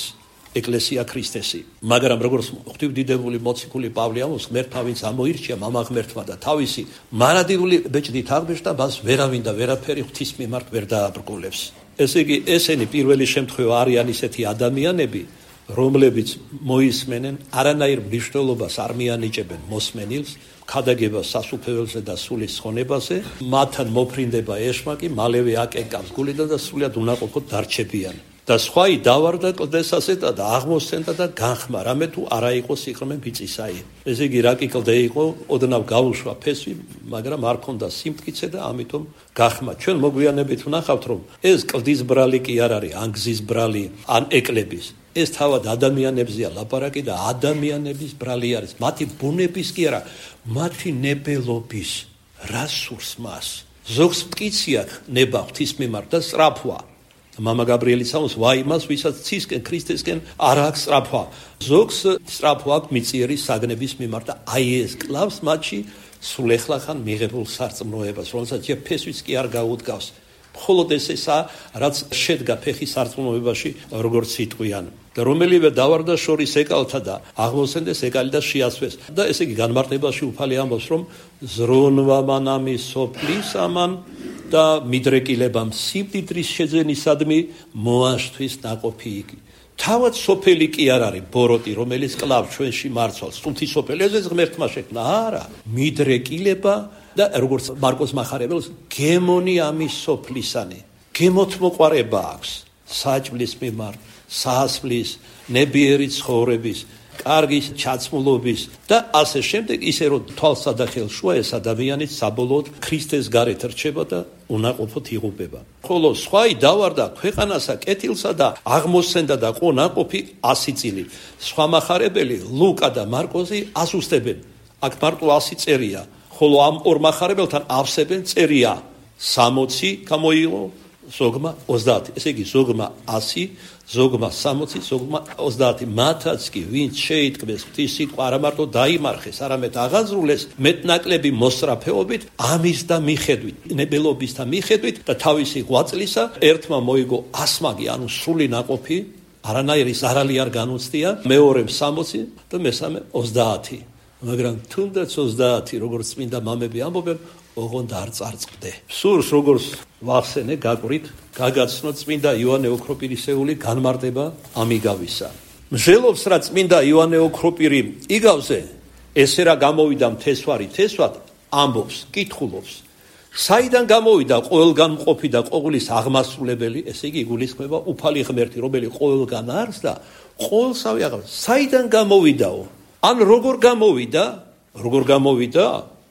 ეკლესია ქრისტესი. მაგრამ როგორც ღვთივდიდებული მოციქული პავლე ამბობს, ღმერთმა ვინც ამოირჩია მამა ღმერთმა და თავისი მარადიული ბეჭდით აღბეჭდა, მას ვერავინ და ვერაფერი ღვთის მიმართ ვერ დააბრკოლებს. ესე იგი, ესენი პირველი შემთხვევა არიან ისეთი ადამიანები, რომლებიც მოისმენენ, არანაირ მნიშვნელობას არ მიანიჭებენ მოსმენილს, ქადაგებას სასუფეველზე და სულის ხონებაზე, მათთან მოფრინდება ეშმაკი, მალევე აკენკავს გულიდან და სულად უნაყოფოდ დარჩებიან. და სხვაი დავარდა კლდესასეთა და აღმოსცენდა და განხმა, რამე თუ არა იყო სიყრმე მიწისაი. ესე იგი, რა კი კლდე იყო, ოდნავ გაუშვა ფესვი, მაგრამ არ ქონდა სიმტკიცე და ამიტომ გახმა. ჩვენ მოგვიანებით ვნახავთ, რომ ეს კლდის ბრალი კი არ არის, ან გზის ბრალი, ან ეკლების. ეს თავად ადამიანებზეა ლაპარაკი და ადამიანების ბრალი არის. მათი ბუნების კი არა, მათი ნებელობის რა სურს მას. ზოგს მტკიცი აქვს ნება ღვთის მიმართ და სწრაფვა. მამა გაბრიელი სამოს ვაი მას, ვისაც ცისკენ ქრისტესკენ არ აქვს სწრაფვა. ზოგს სწრაფვა აქვს მიწიერი საგნების მიმართ და აი ეს კლავს მათში სულ ეხლახან მიღებულ სარწმუნოებას, რომელსაც ფესვიც კი არ გაუდგავს. მხოლოდ ეს ესაა, რაც შედგა ფეხის სარწმუნოებაში, როგორც სიტყვიან. და რომელივე დავარდა შორის ეკალთა და აღმოსცენდეს ეკალი და შეასვეს. და ესე იგი განმარტებაში უფალი ამბობს, რომ ზრუნვა მანამი სოფლის ამან და მიდრეკილებამ სიმდიდრის შეძენისადმი მოაშთვის ნაყოფი იგი. თავად სოფელი კი არ არის ბოროტი, რომელიც კლავს ჩვენში მარცვალს. თუთი სოფელი ეს ღმერთმა შექმნა, არა. მიდრეკილება და როგორც მარკოს მახარებელს გემონი ამის სოფლისანი. გემოთ მოყარება აქვს საჭმლის მიმართ, საასπლის, ნებიერი ცხოვრების, კარგი ჩაცმულობის და ასე შემდეგ, ისე რომ თვალსა და ხელშუა ეს ადამიანი საბოლოოდ ქრისტეს გარეთ რჩება და უნაყოფოდ იღუპება. ხოლო სხვაი დავარდა ქვეყანასა, კეთილსა და აღმოსცენდა და ყო ნაყოფი ასი წილი. სხვა მახარებელი ლუკა და მარკოზი ასუსტებენ. აქ მარტო ასი წერია, ხოლო ამ ორ მახარებელთან ავსებენ წერია სამოცი გამოიღო, ზოგმა ოცდაათი. ესე იგი, ზოგმა ასი, ზოგმა სამოცი, ზოგმა ოცდაათი. მათაც კი ვინც შეიტკბეს ღვთის სიტყვა, არა მარტო დაიმარხეს, არამედ აღაზრულეს მეტნაკლები მოსწრაფეობით, ამის და მიხედვით, ნებელობის და მიხედვით და თავისი ღვაწლისა ერთმა მოიგო ასმაგი, ანუ სრული ნაყოფი, არანაირი ზარალი არ განუცდია, მეორემ სამოცი და მესამე ოცდაათი. მაგრამ თუნდაც ოცდაათი, როგორც წმინდა მამები ამბობენ, ოღონდ არ წარწყდე. სურს როგორც ვახსენე, გაკვირით, გაგაცნოთ წმინდა იოანე ოქროპირისეული განმარტება ამიგავისა. მსჯელობს რა წმინდა იოანე ოქროპირი იგავზე, ესე რა გამოვიდა მთესვარი თესვად, ამბობს, კითხულობს. საიდან გამოვიდა ყოველგან მყოფი და ყოვლის აღმასრულებელი, ესე იგი იგულისხმება უფალი ღმერთი, რომელიც ყოველგან არის და ყოველსავე აღარ. საიდან გამოვიდაო? ან როგორ გამოვიდა? როგორ გამოვიდა?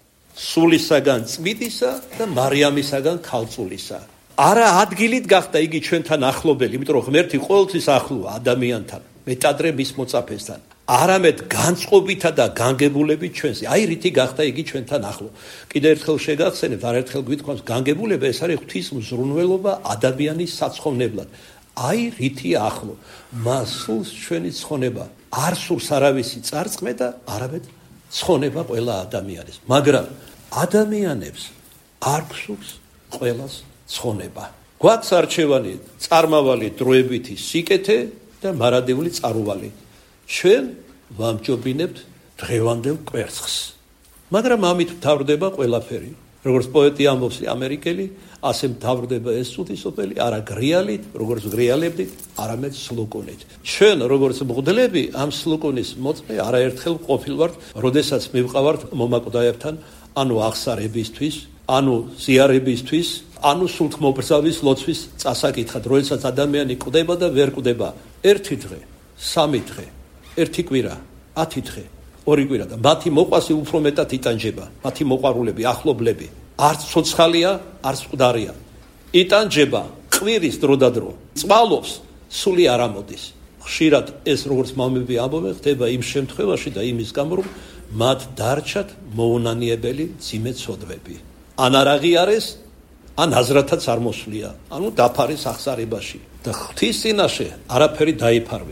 სულისაგან წმიდისა და მარიამისაგან ქალწულისა. არა ადგილით გახდა იგი ჩვენთან ახლობელი, იმიტომ რომ ღმერთი ყოველთვის ახლოა ადამიანთან, მეტადრე მის მოწაფესთან. არამედ განწყობითა და განგებულებით ჩვენზე. აი რითი გახდა იგი ჩვენთან ახლო. კიდე ერთხელ შეგახსენებთ, არაერთხელ გვითხოვს, განგებულება ეს არის ღვთის მზრუნველობა ადამიანის საცხოვნებლად. აი რითი ახლო. მას სულს ჩვენი ცხონება. არ სურს არავისი წარწყმე და არამედ ცხონება ყველა ადამიანის. მაგრამ ადამიანებს არ გსურს ყველას ცხონება. გვაქვს არჩევანი წარმავალი დროებითი სიკეთე და მარადიული წარუვალი. ჩვენ ვამჯობინებთ დღევანდელ კვერცხს. მაგრამ ამით მთავრდება ყველაფერი. როგორც პოეტი ამბობს, ამერიკელი, ასე მთავრდება ეს წუთისოფელი, არა გრიალით, როგორც გრიალებდით, არამედ სლუკუნით. ჩვენ როგორც მღვდლები ამ სლუკუნის მოწმე არაერთხელ ყოფილვართ, როდესაც მივყავართ მომაკვდაებთან, ანუ აღსარებისთვის, ანუ ზიარებისთვის, ანუ სულთმობრძავის ლოცვის წასაკითხად, როდესაც ადამიანი კვდება და ვერ კვდება. ერთი დღე, სამი დღე, ერთი კვირა, ათი დღე, ორი კვირა და მათი მოყვასი უფრო მეტად იტანჯება, მათი მოყვარულები, ახლობლები. არც ცოცხალია, არც მკვდარია. იტანჯება ყვირის დრო და დრო. წვალობს, სული არ ამოდის. ხშირად ეს როგორც მამები ამბობენ, ხდება იმ შემთხვევაში და იმის გამო, რომ მათ დარჩათ მოუნანიებელი ძიმე ცოდვები. ან არ აღიარეს, ან აზრათაც არ მოსვლია, ანუ დაფარეს აღსარებაში და ღვთის წინაშე არაფერი დაიფარვის.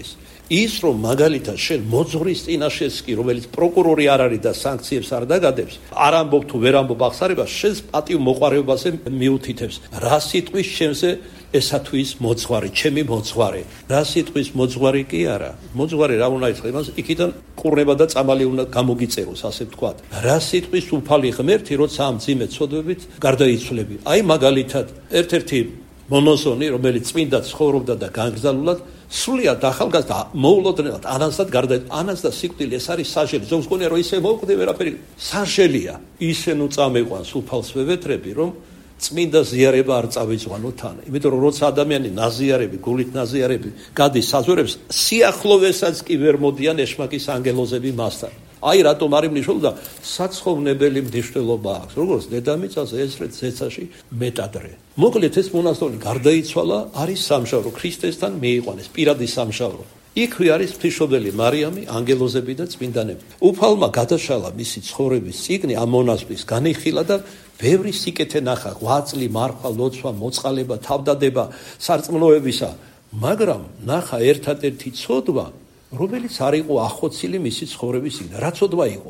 ის რომ მაგალითად შენ მოძღვრის წინაშეც კი რომელიც პროკურორი არ არის და სანქციებს არ დაგადებს არ ამბობ თუ ვერ ამბობ აღსარებას შენს პატივ მოყარებაზე მიუთითებს რა სიტყვის შენზე ესა თუ ის მოძღვარი ჩემი მოძღვარი რა სიტყვის მოძღვარი კი არა მოძღვარი რა უნდა იცოდე მას იქიდან ყურნება და წამალი უნდა გამოგიწეროს ასე ვთქვათ რა სიტყვის უფალი ღმერთი როცა ამ ძიმე ცოდვებით გარდაიცვლები აი მაგალითად ერთ-ერთი მონოზონი რომელიც წმინდა ცხოვრობდა და განგზავნულად სრულიად ახალგაზრდა მოულოდნელად ანასად გარდა ანას და სიკვდილი ეს არის საჟელი ზოგს გონია რომ ისე მოვკვდე ვერაფერი საჟელია ისე ნუ წამეყვანს უფალს ვევეთრები რომ წმინდა ზიარება არ წავიძღვანო თან იმიტომ რომ როცა ადამიანი ნაზიარები გულით ნაზიარები გადის საზღვრებს სიახლოვესაც კი ვერ მოდიან ეშმაკის ანგელოზები მასთან აი რატომ არის მნიშვნელობა საცხოვნებელი მნიშვნელობა აქვს როგორც დედამიწაზე ესრეთ ზეცაში მეტადრე მოკლედ ეს მონასტერი გარდაიცვალა არის სამშაბრო ქრისტესთან მიიყვანეს პირადი სამშაბრო იქვე არის ღვთისმშობელი მარიამი ანგელოზები და წმინდანები უფალმა გადაშალა მისი ცხოვრების წიგნი ამ მონასტრის განიხილა და ბევრი სიკეთე ნახა ღვაწლი მარხვა ლოცვა მოწყალება თავდადება სარწმუნოებისა მაგრამ ნახა ერთადერთი ცოდვა რომელიც არ იყო ახოცილი მისი ცხოვრების წიგნი რა ცოდვა იყო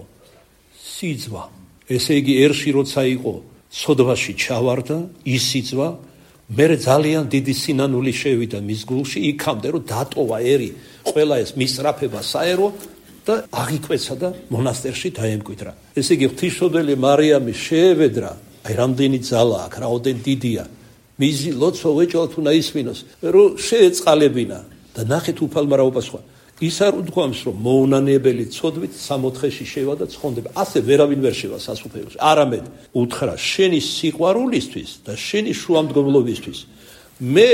სიძვა ესე იგი ერში როცა იყო ცოდვაში ჩავარდა ისიძვა მე ძალიან დიდი სინანული შევიდა მის გულში იქამდე რომ დატოვა ერი ყველა ეს მისწრაფება საერო და აღიკვეცა და მონასტერში დაემკვიდრა ესე იგი ღვთისმშობელი მარიამი შეევედრა აი რამდენი ძალა აქვს რაოდენ დიდია მიზი ლოცვა უეჭვალთ უნდა ისმინოს რომ შეეწყალებინა და ნახეთ უფალმა რა უპასუხა ის არ უთქვამს რომ მოუნანიებელი ცოდვით სამოთხეში შევა და ცხონდება ასე ვერავინ ვერ შევა სასუფეველში არამედ უთხრა შენი სიყვარულისთვის და შენი შუამდგომლობისთვის მე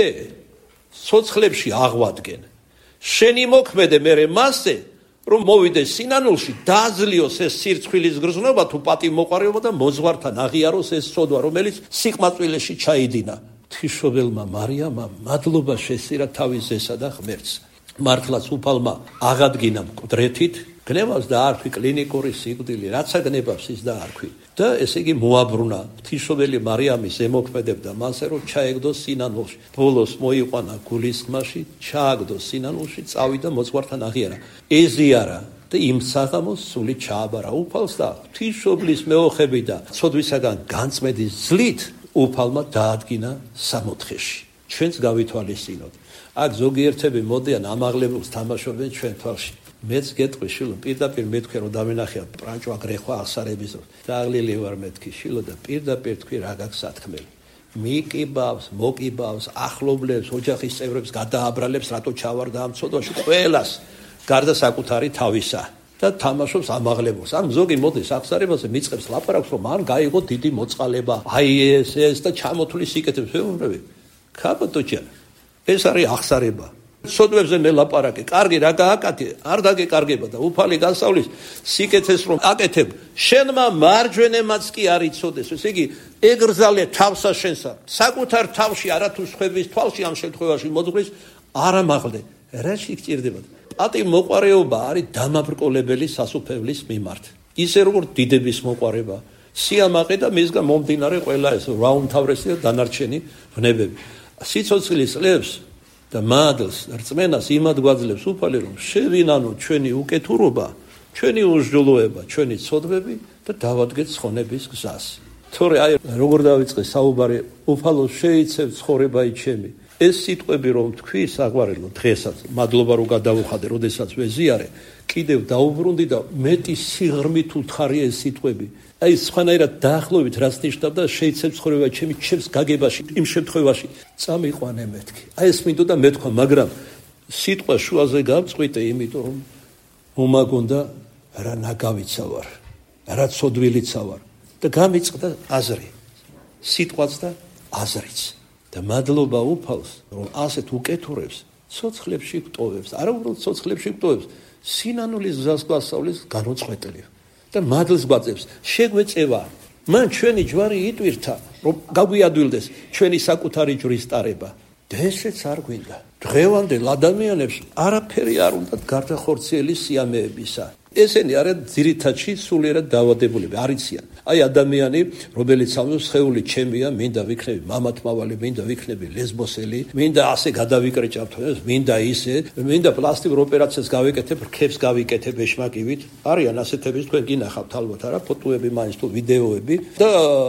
სოცხლებში აღვადგენ შენი მოქმედე მერე მასზე რომ მოვიდეს სინანულში დააძლიოს ეს სირცხვილის გრძნობა თუ პატივმოყარეობა და მოძღვართან აღიაროს ეს ცოდვა რომელიც სიყმაწვილეში ჩაიდინა ღვთისმშობელმა მარიამმა მადლობა შესწირა თავის ზესა და ღმერთს მართლაც უფალმა აღადგინა მკვდრეთით გნევავს და არქვი კლინიკური სიკვდილი რაცა გნევავს ის და არქვი და ესე იგი მოაბრუნა ღვთისმშობელი მარიამის ზემოქმედებდა მასე რომ ჩაეგდოს სინანულში ბოლოს მოიყვანა გულისხმაში ჩააგდოს სინანულში წავიდა მოძღვართან აღიარა ეზიარა და იმ საღამოს სული ჩააბარა უფალს და ღვთისმშობლის მეოხები და ცოდვისაგან განწმედის ძლით უფალმა დაადგინა სამოთხეში ჩვენც გავითვალისწინოთ აქ ზოგიერთები მოდიან ამაღლებულს თამაშობენ ჩვენ თვალში მეც გეტყვი შილო პირდაპირ მეთქვი რომ დავინახია პრანჭვა გრეხვა აღსარების დროს დაღლილი ვარ მეთქი შილო და პირდაპირ თქვი რა გაქვს სათქმელი მიკიბავს მოკიბავს ახლობლებს ოჯახის წევრებს გადააბრალებს რატო ჩავარდა ამ ცოდვაში ყველას გარდა საკუთარი თავისა და თამაშობს ამაღლებულს ან ზოგი მოდის აღსარებაზე მიწყებს ლაპარაკს რომ არ გაიღო დიდი მოწყალება აი ეს ეს და ჩამოთვლის სიკეთებს ვეუბნები კაბოტოჭა ეს არის აღსარება ცოდვებზე მელაპარაკე კარგი რა გააკეთე არ დაგეკარგება და უფალი გასავლის სიკეთეს რომ აკეთებ შენმა მარჯვენემაც კი არ იცოდეს ესე იგი ეგრზალე თავსა შენსა საკუთარ თავში არათუ სხვების თვალში ამ შემთხვევაში მოძღვრის არ ამაღლე რა შეგჭირდება პატივ მოყარეობა არის დამაბრკოლებელი სასუფევლის მიმართ ისე როგორც დიდების მოყარება სიამაყე და მისგან მომდინარე ყველა ეს რა უმთავრესი და დანარჩენი ვნებები სიცოცხლის წლებს და მადლს რწმენას იმად გვაძლევს უფალი რომ შევინანო ჩვენი უკეთურობა ჩვენი უსჯულოება ჩვენი ცოდვები და დავადგეთ ცხონების გზას თორე აი როგორ დავიწყე საუბარი უფალო შეიცევ ცხოვრებაი ჩემი ეს სიტყვები რომ თქვი საყვარელო დღესაც მადლობა რომ გადავუხადე როდესაც ვეზიარე კიდევ დაუბრუნდი და მეტი სიღრმით უთხარი ეს სიტყვები აი სხვანაირად დაახლოებით რაც ნიშნავდა შეიცევ ცხოვრება ჩემი ჩემს გაგებაში იმ შემთხვევაში წამიყვანე მეთქი აი ეს მინდოდა მეთქვა მაგრამ სიტყვა შუაზე გავწყვიტე იმიტომ რომ მომაგონდა რა ნაგავიცა ვარ რა ცოდვილიცა ვარ და გამიწყდა აზრი სიტყვაც და აზრიც და მადლობა უფალს რომ ასეთ უკეთურებს ცოცხლებში გტოვებს არა უბრალოდ ცოცხლებში გტოვებს სინანულის გზას გვასწავლის განუწყვეტლივ და მადლს გვაწევს შეგვეწევა მან ჩვენი ჯვარი იტვირთა რომ გაგვიადვილდეს ჩვენი საკუთარი ჯვრის ტარება და ესეც არ გვინდა დღევანდელ ადამიანებს არაფერი არ უნდათ გარდახორციელი სიამეებისა ესენი არიან ძირითადში სულიერად დაავადებულები, არ იციან. აი ადამიანი, რომელიც ამბობს, ხეული ჩემია, მინდა ვიქნები მამათმავალი, მინდა ვიქნები ლესბოსელი, მინდა ასე გადავიკრეჭავთ, მინდა ისე, მინდა პლასტიკურ ოპერაციას გავეკეთებ, რქებს გავიკეთებ ეშმაკივით. არიან ასეთების თქვენ გინახავთ ალბათ არა, ფოტოები მაინც თუ ვიდეოები და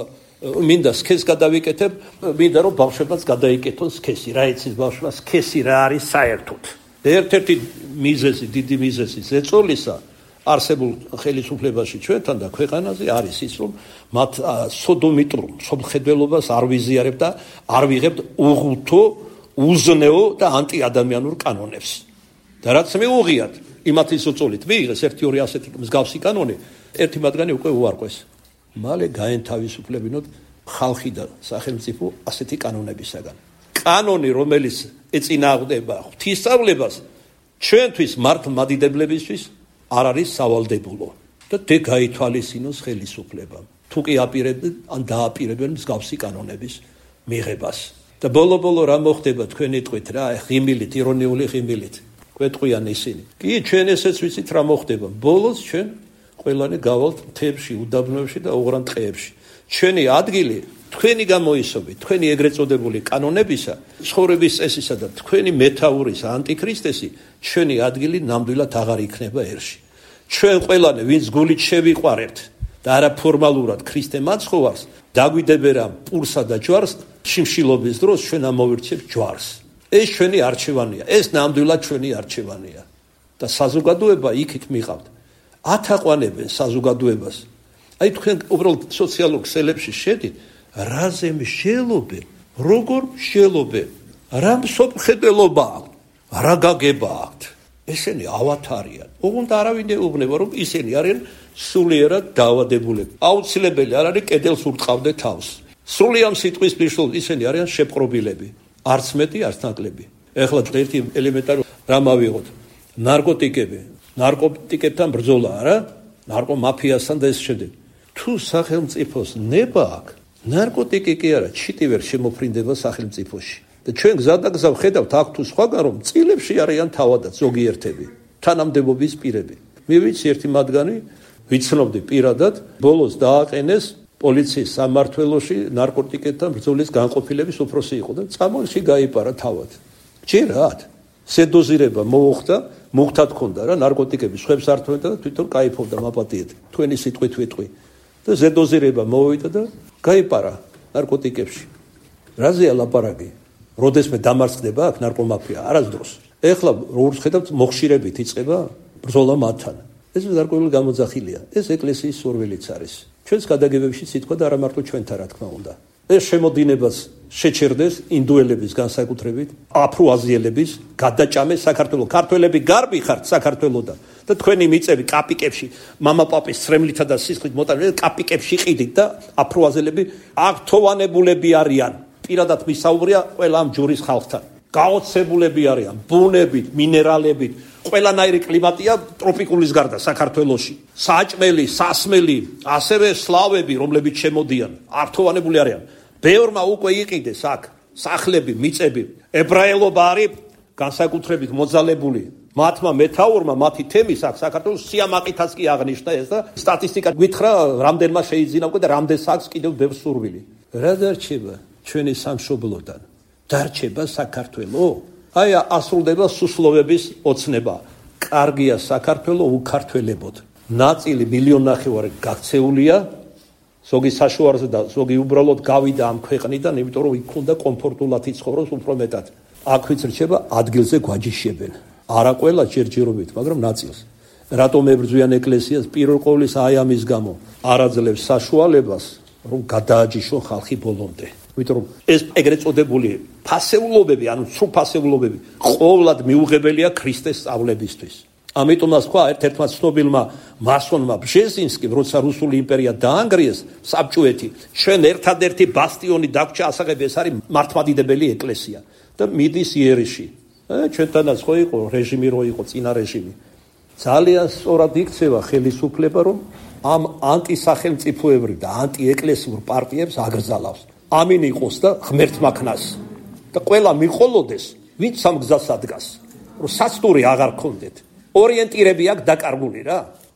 მინდა სქესს გადავიკეთებ, მინდა რომ ბავშვებსაც გადაიკეთონ სქესი. რა იცის ბავშვმა სქესი რა არის საერთოდ? ერთ-ერთი მიზეზი, დიდი მიზეზი ზეწოლისა არსებულ ხელისუფლებაში ჩვენთან და ქვეყანაზე არის ის, რომ მათ სოდომიტრულ მსოფლმხედველობას არ ვიზიარებთ და არ ვიღებთ უღუთო, უზნეო და ანტიადამიანურ კანონებს. და რაც მეუღიათ, იმათი სოწოლით მიიღეს ერთი ორი ასეთი მსგავსი კანონი, ერთი მათგანი უკვე უარყვეს. მალე გაენთავისუფლებინოთ ხალხი და სახელმწიფო ასეთი კანონებისაგან. კანონი, რომელიც ეწინააღმდება ღვთისმსწავლებას, ჩვენთვის მართლმადიდებლებისთვის არ არის სავალდებულო და დე გაითვალისწინოს ხელისუფლებამ. თუ კი აპირებენ ან დააპირებენ მსგავსი კანონების მიღებას. და ბოლო-ბოლო რა მოხდება თქვენი ტყვით რა, ღიმილით, ირონიული ღიმილით. გვეტყვიან ისინი. კი, ჩვენ ესეც ვიცით რა მოხდება. ბოლოს ჩვენ ყველანი გავალთ მთებში, უდაბნოებში და უღრან ტყეებში. ჩვენი ადგილი თქვენი გამოისობით, თქვენი ეგრეთ წოდებული კანონებისა, ცხოვრების წესისა და თქვენი მეთაურის ანტიქრისტესი, ჩვენი ადგილი ნამდვილად აღარ იქნება ერში. ჩვენ ყველანი, ვინც გულით შევიყვარებთ და არა ფორმალურად ქრისტე მაცხოვარს, დაგვიდებერა პურსა და ჯვარს, შიმშილობის დროს ჩვენ ამოვირჩევთ ჯვარს. ეს ჩვენი არჩევანია, ეს ნამდვილად ჩვენი არჩევანია. და საზოგადოება იქით მიყავთ. ათაყვანებენ საზოგადოებას. აი თქვენ უბრალოდ სოციალურ ქსელებში შედით, რაზე მსჯელობენ, როგორ მსჯელობენ, რა მსოფლმხედველობა აქვთ, რა გაგება აქვთ. ესენი ავათარიან. ოღონდ არავინ ეუბნება, რომ ისინი არიან სულიერად დაავადებულები. აუცილებელი არ არის კედელს ურტყავდე თავს. სრული ამ სიტყვის მნიშვნელობით ისინი არიან შეპყრობილები. არც მეტი, არც ნაკლები. ეხლა ერთი ელემენტარული რამ ავიღოთ. ნარკოტიკები, ნარკოტიკებთან ბრძოლა არა, ნარკომაფიასთან და ეს შემდეგ. თუ სახელმწიფოს ნება აქვს, ნარკოტიკი კი არა, ჩიტი ვერ შემოფრინდება სახელმწიფოში. და ჩვენ გზადაგზა ვხედავთ აქ თუ სხვაგან, რომ წილებში არიან თავადაც ზოგიერთები, თანამდებობის პირები. მე ვიცი ერთი მათგანი, ვიცნობდი პირადად, ბოლოს დააყენეს პოლიციის სამმართველოში ნარკოტიკებთან ბრძოლის განყოფილების უფროსი იყო და წამოში გაიპარა თავად. ჯერად სედოზირება მოუხდა, მუხთად ქონდა რა, ნარკოტიკები ხვებს არ თვენდა და თვითონ кайფობდა მაპატიეთ. თქვენი სიტყვით ვიტყვი. და ზედოზირება მოვიდა და გაიპარა ნარკოტიკებში. რაზეა ლაპარაკი? როდესმე დამარცხდება აქ ნარკომაფია? არასდროს. ეხლა როგორ ხედავთ, მოხშირებით იწყება ბრძოლა მათთან. ეს გარკვეული გამოძახილია. ეს ეკლესიის სურვილიც არის. ჩვენს გადაგებებში სიტყვა და არა მარტო ჩვენთან, რა თქმა უნდა. ეს შემოდინებას შეჩერდეს ინდუელების განსაკუთრებით, აფრო-აზიელების გადაჭამეს საქართველოს. ქართველები გარბი ხართ საქართველოსთან და თქვენი მიწები კაპიკებში, მამაპაპის ცრემლითა და სისხლით მოტანილი კაპიკებში ყიდით და აფრო-აზიელები აქტოვანებულები არიან. პირადად მისაუბრია ყველა ამ ჯურის ხალხთან. გაოცებულები არიან ბუნებით, მინერალებით, ყველანაირი კლიმატია ტროპიკულის გარდა საქართველოში. საჭმელი, სასმელი, ასევე სლავები, რომლებიც შემოდიან, ართოვანებული არიან. ბევრმა უკვე იყიდეს აქ სახლები, მიწები. ებრაელობა არის განსაკუთრებით მოძალებული. მათმა მეთაურმა მათი თემის აქ საქართველოს სიამაყითაც კი აღნიშნა ეს და სტატისტიკა გითხრა, რამდენმა შეიძინა უკვე და რამდენს აქვს კიდევ ბევრ სურვილი. რა დარჩება ჩვენი სამშობლოდან? დარჩება საქართველო? აი ასრულდება სუსლოვების ოცნება. კარგია საქართველო უკართველებოდ. ნაწილი მილიონი ნახევარი გაქცეულია, ზოგი საშუალოზე და ზოგი უბრალოდ გავიდა ამ ქვეყნიდან, იმიტომ რომ იქ უნდა კომფორტულად იცხოვროს უფრო მეტად. აქ ვიც რჩება ადგილზე გვაჯიშებენ. არა ყველა ჯერჯერობით, მაგრამ ნაწილს. რატომ ებრძვიან ეკლესიას? პირველ ყოვლისა აი ამის გამო. არ აძლევს საშუალებას, რომ გადააჯიშონ ხალხი ბოლომდე. იმიტომ რომ ეს ეგრეთ წოდებული ფასეულობები, ანუ სრულ ფასეულობები, ყოვლად მიუღებელია ქრისტეს სწავლებისთვის. ამიტომაც თქვა ერთ-ერთმა ცნობილმა მასონმა ბჟეზინსკიმ, როცა რუსული იმპერია დაანგრიეს საბჭოეთი, ჩვენ ერთადერთი ბასტიონი დაგვრჩა ასაღები, ეს არის მართლმადიდებელი ეკლესია და მიდის იერიში. ჩვენთანაც ხო იყო რეჟიმი, რო იყო წინა რეჟიმი. ძალიან სწორად იქცევა ხელისუფლება, რომ ამ ანტისახელმწიფოებრივ და ანტიეკლესიურ პარტიებს აგრძალავს. ამინ იყოს და ღმერთმა ქნას და ყველა მიყოლოდეს, ვინც ამ გზას ადგას, რომ სასტური აღარ ქონდეთ. ორიენტირები აქვს დაკარგული რა.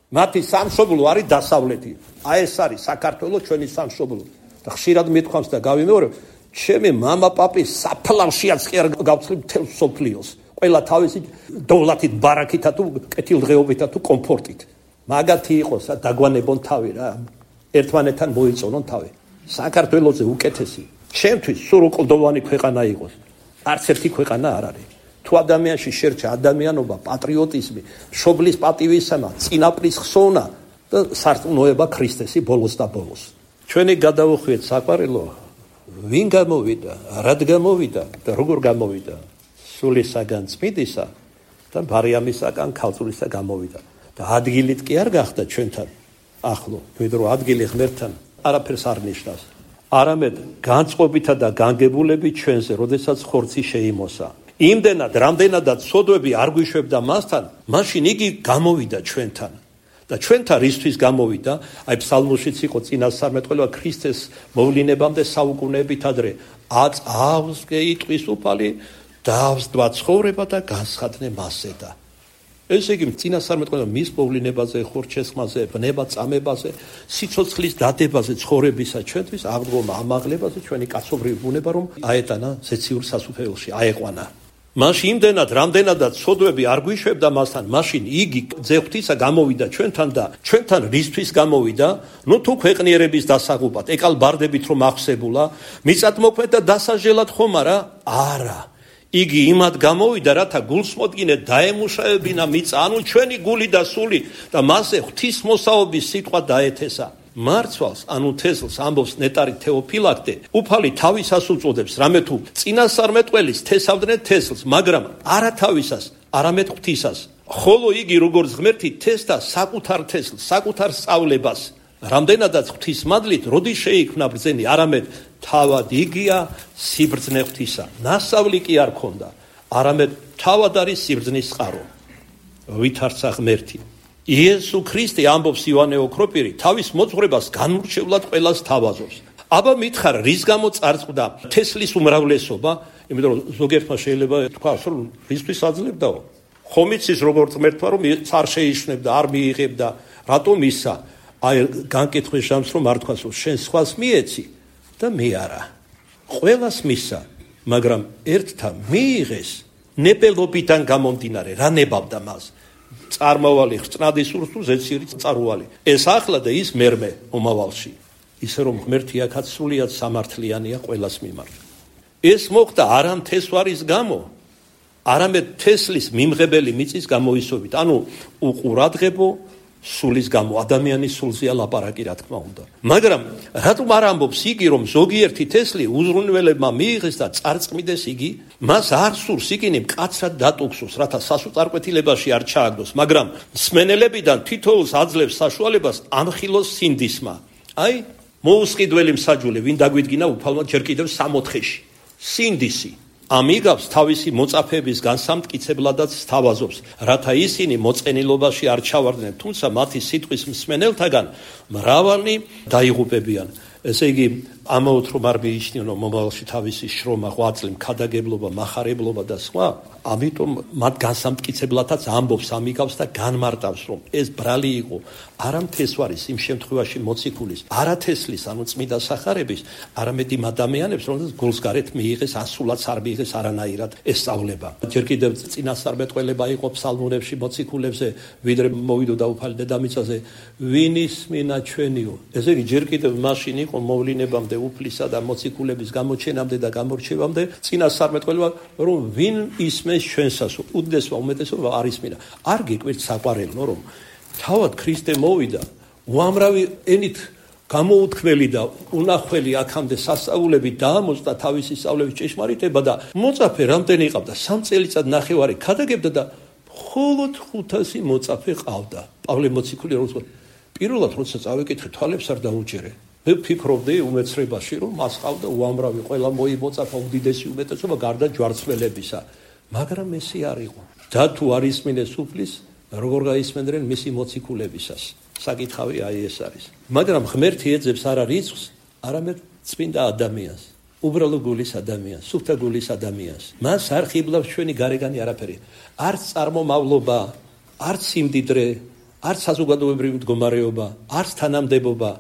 მათი სამშობლო არის დასავლეთი. აი ეს არის საქართველოს ჩვენი სამშობლო. და ხშირად მithქვამს და გავიმეორებ, ჩემი мама პაპი საფლავშიაც კი არ გავცლებ მთელ სოფლიოს. ყველა თავისი დოვლათით, ბარაქითა თუ კეთილდღეობითა თუ კომფორტით. მაგათი იყოს და დაგვანებონ თავი რა. ერთმანეთთან მოიწონონ თავი. საქართველოზე უკეთესი. ჩემთვის სულ კლდოვანი ქვეყანა იყოს. არც ერთი ქვეყანა არ არის. თუ ადამიანში შერჩა ადამიანობა, პატრიოტიზმი, მშობლის პატივისცემა, წინაპრის ხსოვნა და სარწმუნოება ქრისტესი ბოლოს და ბოლოს. ჩვენი გადავუხვიეთ საყვარელო, ვინ გამოვიდა, რად გამოვიდა და როგორ გამოვიდა? სულისაგან წმინდისა და მარიამისაგან ქალწულისა გამოვიდა. და ადგილით კი არ გახდა ჩვენთან ახლო, ვიდრე ადგილი ღმერთთან არაფერს არ ნიშნავს. არამედ განწყობითა და განგებულებით ჩვენზე, როდესაც ხორცი შეიმოსა. იმდენად, რამდენადაც სოდვები არ გვიშვებდა მასთან, მაშინ იგი გამოვიდა ჩვენთან. და ჩვენთან რისთვის გამოვიდა? აი ფსალმუშიც იყო წინასწარმეტყველება ქრისტეს მოვლინებამდე საუკუნეებით ადრე. აწავს გეიტყვის უფალი, დავსდვა ცხოვრება და განსხადნე მასზე და. ესე იგი წინასწარმეტყველება მის მოვლინებაზე, ხორჩესხმაზე, ბნება წამებაზე, სიცოცხლის დადებაზე, ცხოვრებისა ჩვენთვის აღდგომა ამაღლებაზე, ჩვენი კაცობრივი ბუნება რომ აეტანა ზეციურ სასუფეველში, აეყვანა. მაშინ იმდენად, რამდენადაც სოდვები არ გვიშვებდა მასთან, მაშინ იგი ძეღთისა გამოვიდა ჩვენთან და ჩვენთან რისთვის გამოვიდა? ნუ თუ ქვეყნიერების დასაღუპად, ეკალ ბარდებით რომ ახსებულა, მიწათმოქმედ და დასაჟელად ხომ არა? არა. იგი იმად გამოვიდა, რათა გულსმოდგინე დაემუშავებინა მიწა, ანუ ჩვენი გული და სული და მასზე ღვთისმოსაობის სიტყვა დაეთესა. მარცვალს, ანუ თესლს ამბობს ნეტარი თეოფილაქტე, უფალი თავისას უწოდებს, რამე თუ წინასწარმეტყველის თესავდნენ თესლს, მაგრამ არა თავისას, არამედ ღვთისას. ხოლო იგი როგორც ღმერთი თესდა საკუთარ თესლს, საკუთარ სწავლებას. რამდენადაც ღვთის მადლით როდი შეიქმნა ბრძენი, არამედ თავად იგია სიბრძნე ღვთისა. ნასავლი კი არ ქონდა, არამედ თავად არის სიბრძნის წყარო. ვითარცა ღმერთი. იესო ქრისტე, ამბობს ივანე ოქროპირი, თავის მოძღვრებას განმრჩევლად ყველას თავაზობს. აბა მითხარ, რის გამო წარწყდა თესლის უმრავლესობა? იმიტომ რომ ზოგიერთმა შეიძლება თქვას, რომ რისთვის აძლევდაო? ხომ იცის როგორც ღმერთმა რომ არ შეიშნებდა, არ მიიღებდა, რატომ ისა? აი განკითხვის ჟამს რომ არ თქვას, რომ შენ სხვას მიეცი და მე არა. ყველას მისა, მაგრამ ერთთან მიიღეს ნებელობიდან გამომდინარე, რა ნებავდა მას? წარმავალი ხრწნადი სურს თუ ზეცირი წარუვალი. ეს ახლა და ის მერმე მომავალში. ისე რომ ღმერთი აქაც სულიად სამართლიანია ყველას მიმართ. ეს მოხდა არა მთესვარის გამო, არამედ თესლის მიმღებელი მიწის გამოისობით, ანუ უყურადღებო სულის გამო, ადამიანის სულზეა ლაპარაკი რა თქმა უნდა. მაგრამ რატომ არ ამბობს იგი, რომ ზოგიერთი თესლი უზრუნველებმა მიიღეს და წარწყმიდეს იგი? მას არ სურს იგინი მკაცრად დატუქსოს, რათა სასუწარკვეთილებაში არ ჩააგდოს, მაგრამ მსმენელებიდან თითოეულს აძლევს საშუალებას ამხილოს სინდისმა. აი, მოუსყიდველი მსაჯული, ვინ დაგვიდგინა უფალმა ჯერ კიდევ სამოთხეში. სინდისი. ამიგავს თავისი მოწაფეების განსამტკიცებლადაც სთავაზობს, რათა ისინი მოწყენილობაში არ ჩავარდნენ, თუმცა მათი სიტყვის მსმენელთაგან მრავალი დაიღუპებიან. ესე იგი, ამაოდ რომ არ მიიჩნიონ მომავალში თავისი შრომა, ღვაწლი, მქადაგებლობა, მახარებლობა და სხვა, ამიტომ მათ განსამტკიცებლადაც ამბობს, ამიგავს და განმარტავს, რომ ეს ბრალი იყო არა მთესვარის, იმ შემთხვევაში მოციქულის, არა თესლის, ანუ წმინდა სახარების, არამედ იმ ადამიანებს, რომელსაც გულს გარეთ მიიღეს, ასულად არ მიიღეს არანაირად ეს სწავლება. ჯერ კიდევ წინასწარმეტყველება იყო ფსალმუნებში მოციქულებზე, ვიდრე მოვიდოდა უფალი დედამიწაზე, ვინ ისმინა ჩვენიო. ესე იგი, ჯერ კიდევ მაშინ იყო მოვლინებამდე უფლისა და მოციქულების გამოჩენამდე და გამორჩევამდე წინასწარმეტყველება, რომ ვინ ისმენს ჩვენსას, უდიდესმა უმეტესობა არ ისმინა. არ გიკვირთ საყვარელო, რომ თავად ქრისტე მოვიდა, უამრავი ენით გამოუთქმელი და უნახველი აქამდე სასწაულები დაამოწდა თავისი სწავლების ჭეშმარიტება და მოწაფე რამდენი იყავდა? სამ წელიწად ნახევარი ქადაგებდა და მხოლოდ ხუთასი მოწაფე ყავდა. პავლე მოციქული როგორც პირველად როცა წავიკითხე, თვალებს არ დაუჯერე. მე ვფიქრობდი უმეცრებაში, რომ მას ყავდა უამრავი, ყველა მოიმოწაფა უდიდესი უმეტესობა გარდა ჯვარცმელებისა. მაგრამ ესე არ იყო. და თუ არ ისმინეს უფლის, როგორ გაისმენდნენ მისი მოციქულებისას? საკითხავი აი ეს არის. მაგრამ ღმერთი ეძებს არა რიცხვს, არამედ წმინდა ადამიანს, უბრალო გულის ადამიანს, სუფთა გულის ადამიანს. მას არ ხიბლავს ჩვენი გარეგანი არაფერი. არც წარმომავლობა, არც სიმდიდრე, არც საზოგადოებრივი მდგომარეობა, არც თანამდებობა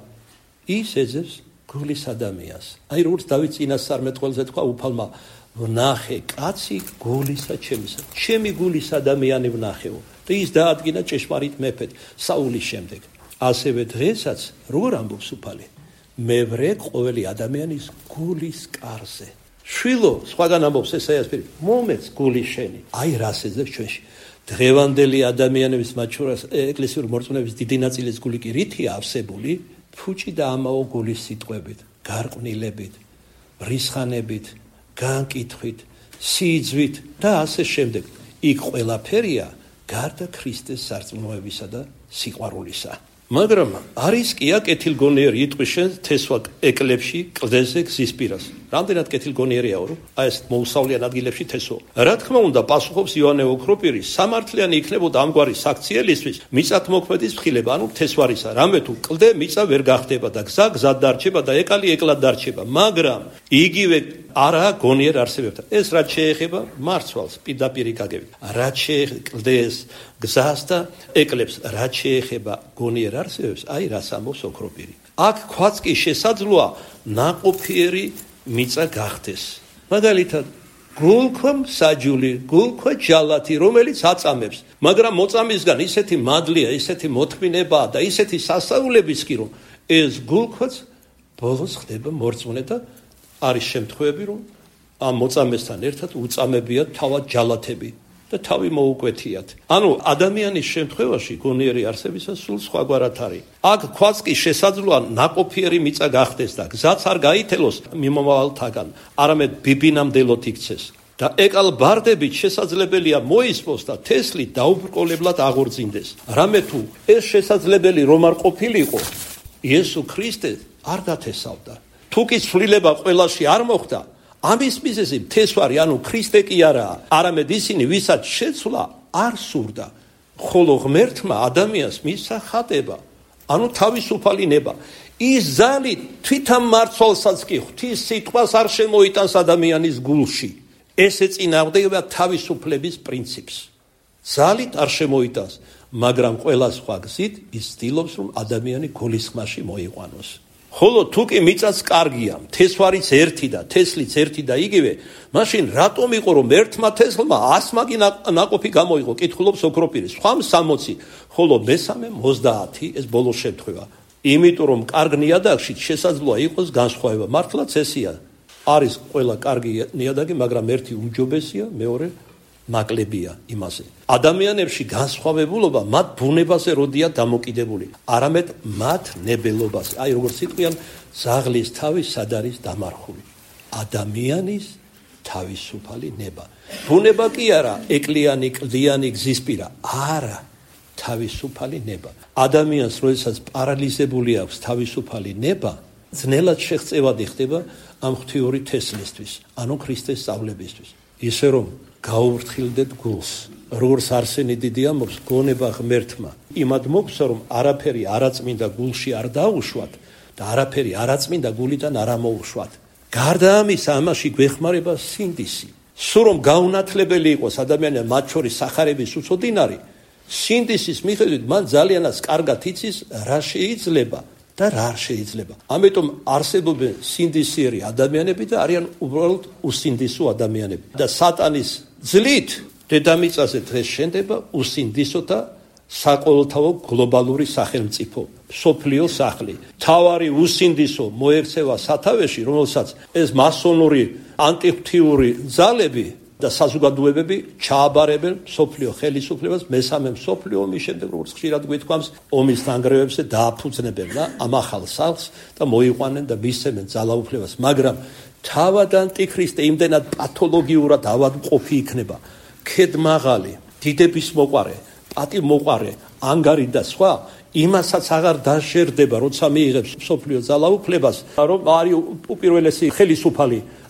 ის ეძებს გულის ადამიანს. აი როგორც დავით წინასწარმეტყველზე თქვა უფალმა, ვნახე კაცი გულისა ჩემისა, ჩემი გულის ადამიანი ვნახეო. და ის დაადგინა ჭეშმარიტ მეფედ საულის შემდეგ. ასევე დღესაც როგორ ამბობს უფალი? მე ვრეკ ყოველი ადამიანის გულის კარზე. შვილო, სხვაგან ამბობს ესაიას პირი, მომეც გული შენი. აი რას ეძებს ჩვენში. დღევანდელი ადამიანების მათ შორის ეკლესიური მორწმუნეების დიდი ნაწილის გული კი რითია ავსებული? ფუჭი და ამაო გულის სიტყვებით, გარყვნილებით, რისხანებით, განკითხვით, სიძვით და ასე შემდეგ. იქ ყველაფერია გარდა ქრისტეს სარწმუნოებისა და სიყვარულისა. მაგრამ არის კი კეთილგონიერი იტყვის შენ თესვა ეკლებში კლდეზე გზის პირას. რამდენად კეთილგონიერია რომ აი ეს მოუსავლიან ადგილებში თესო. რა თქმა უნდა პასუხობს იოანე ოქროპირი, სამართლიანი იქნებოდა ამგვარი საქციელისთვის მიწათმოქმედის მხილება, ანუ თესვარისა. რამე თუ კლდე მიწა ვერ გახდება და გზა გზად დარჩება და ეკალი ეკლად დარჩება, მაგრამ იგივე არა გონიერ არსებებთან. ეს რაც შეეხება მარცვალს პირდაპირი გაგებით. რაც შეეხება კლდეს, გზას და ეკლებს, რაც შეეხება გონიერ არსებებს, აი რას ამბობს ოქროპირი. აქ ქვაც კი შესაძლოა ნაყოფიერი მიწა გახდეს. მაგალითად, გულქვა მსაჯული, გულქვა ჯალათი, რომელიც აწამებს, მაგრამ მოწამისგან ისეთი მადლია, ისეთი მოთმინებაა და ისეთი სასწაულებიც კი რომ ეს გულქვაც ბოლოს ხდება მორწმუნე და არის შემთხვევები რომ ამ მოწამესთან ერთად უწამებიათ თავად ჯალათები და თავი მოუკვეთიათ. ანუ ადამიანის შემთხვევაში გონიერი არსებისას სულ სხვაგვარად არის. აქ ქვაც კი შესაძლოა ნაყოფიერი მიწა გახდეს და გზაც არ გაითელოს მიმომავალთაგან, არამედ ბიბინამდელოთ იქცეს. და ეკალ ბარდებით შესაძლებელია მოისმოს და თესლით დაუბრკოლებლად აღორძინდეს. რამე თუ ეს შესაძლებელი რომ არ ყოფილიყო, იესო ქრისტე არ დათესავდა. თუ კი ცვლილება ყველაში არ მოხდა, ამის მიზეზი თესვარი, ანუ ქრისტე კი არაა, არამედ ისინი, ვისაც შეცვლა, არ სურდა. ხოლო ღმერთმა ადამიანს მისცა ხატება, ანუ თავისუფალი ნება. ის ძალით თვითონ მარცვალსაც კი ღვთის სიტყვას არ შემოიტანს ადამიანის გულში. ეს ეწინააღმდეგება თავისუფლების პრინციპს. ძალით არ შემოიტანს, მაგრამ ყველა სხვა გზით ის ცდილობს, რომ ადამიანი გულისხმაში მოიყვანოს. ხოლო თუ კი მიწაც კარგია, თესვარიც ერთი და თესლიც ერთი და იგივე, მაშინ რატომ იყო რომ ერთმა თესლმა ასმაგი ნაყოფი გამოიღო? კითხულობს ოქროპირი. სხვამ სამოცი, ხოლო მესამემ ოცდაათი, ეს ბოლოს შემთხვევა. იმიტომ რომ კარგ ნიადაგში შესაძლოა იყოს განსხვავება. მართლაც ესია. არის ყველა კარგი ნიადაგი, მაგრამ ერთი უმჯობესია, მეორე ნაკლებია იმაზე. ადამიანებში განსხვავებულობა მათ ბუნებაზე როდია დამოკიდებული, არამედ მათ ნებელობაზე. აი როგორც სიტყვიან, ზაღლის თავი სად არის დამარხული? ადამიანის თავისუფალი ნება. ბუნება კი არა ეკლიანი, კლდიანი გზისპირა, არა, თავისუფალი ნება. ადამიანს როდესაც პარალიზებული აქვს თავისუფალი ნება, ძნელად შეღწევადი ხდება ამ ღვთიური თესლისთვის, ანუ ქრისტეს სწავლებისთვის. ისე რომ გაუვრთხილდეთ გულს, როგორც არსენი დიდი ამბობს, გონება ღმერთმა იმად მოგცა, რომ არაფერი არაწმინდა გულში არ დაუშვათ და არაფერი არაწმინდა გულიდან არ ამოუშვათ. გარდა ამისა, ამაში გვეხმარება სინდისი. სულ რომ გაუნათლებელი იყოს ადამიანმა მათ შორის სახარების უცოდინარი, სინდისის მიხედვით მან ძალიანაც კარგად იცის, რა შეიძლება და რა არ შეიძლება. ამიტომ არსებობენ სინდისიერი ადამიანები და არიან უბრალოდ უსინდისო ადამიანები. და სატანის ძლით დედამიწაზე დღეს შენდება უსინდისო და საყოველთაო გლობალური სახელმწიფო, მსოფლიო სახლი. თავარი უსინდისო მოექცევა სათავეში, რომელსაც ეს მასონური ანტიღვთიური ძალები და საზოგადოებები ჩააბარებენ მსოფლიო ხელისუფლებას, მესამე მსოფლიო ომის შემდეგ, როგორც ხშირად გვითქვამს, ომის ნანგრევებზე დააფუძნებენ და ამ ახალ სახლს და მოიყვანენ და მისცემენ ძალაუფლებას. მაგრამ თავად ანტიქრისტე იმდენად პათოლოგიურად ავადმყოფი იქნება, ქედმაღალი, დიდების მოყარე, პატივმოყარე, ანგარი და სხვა, იმასაც აღარ დაშერდება, როცა მიიღებს მსოფლიო ძალაუფლებას, რომ არის უპირველესი ხელისუფალი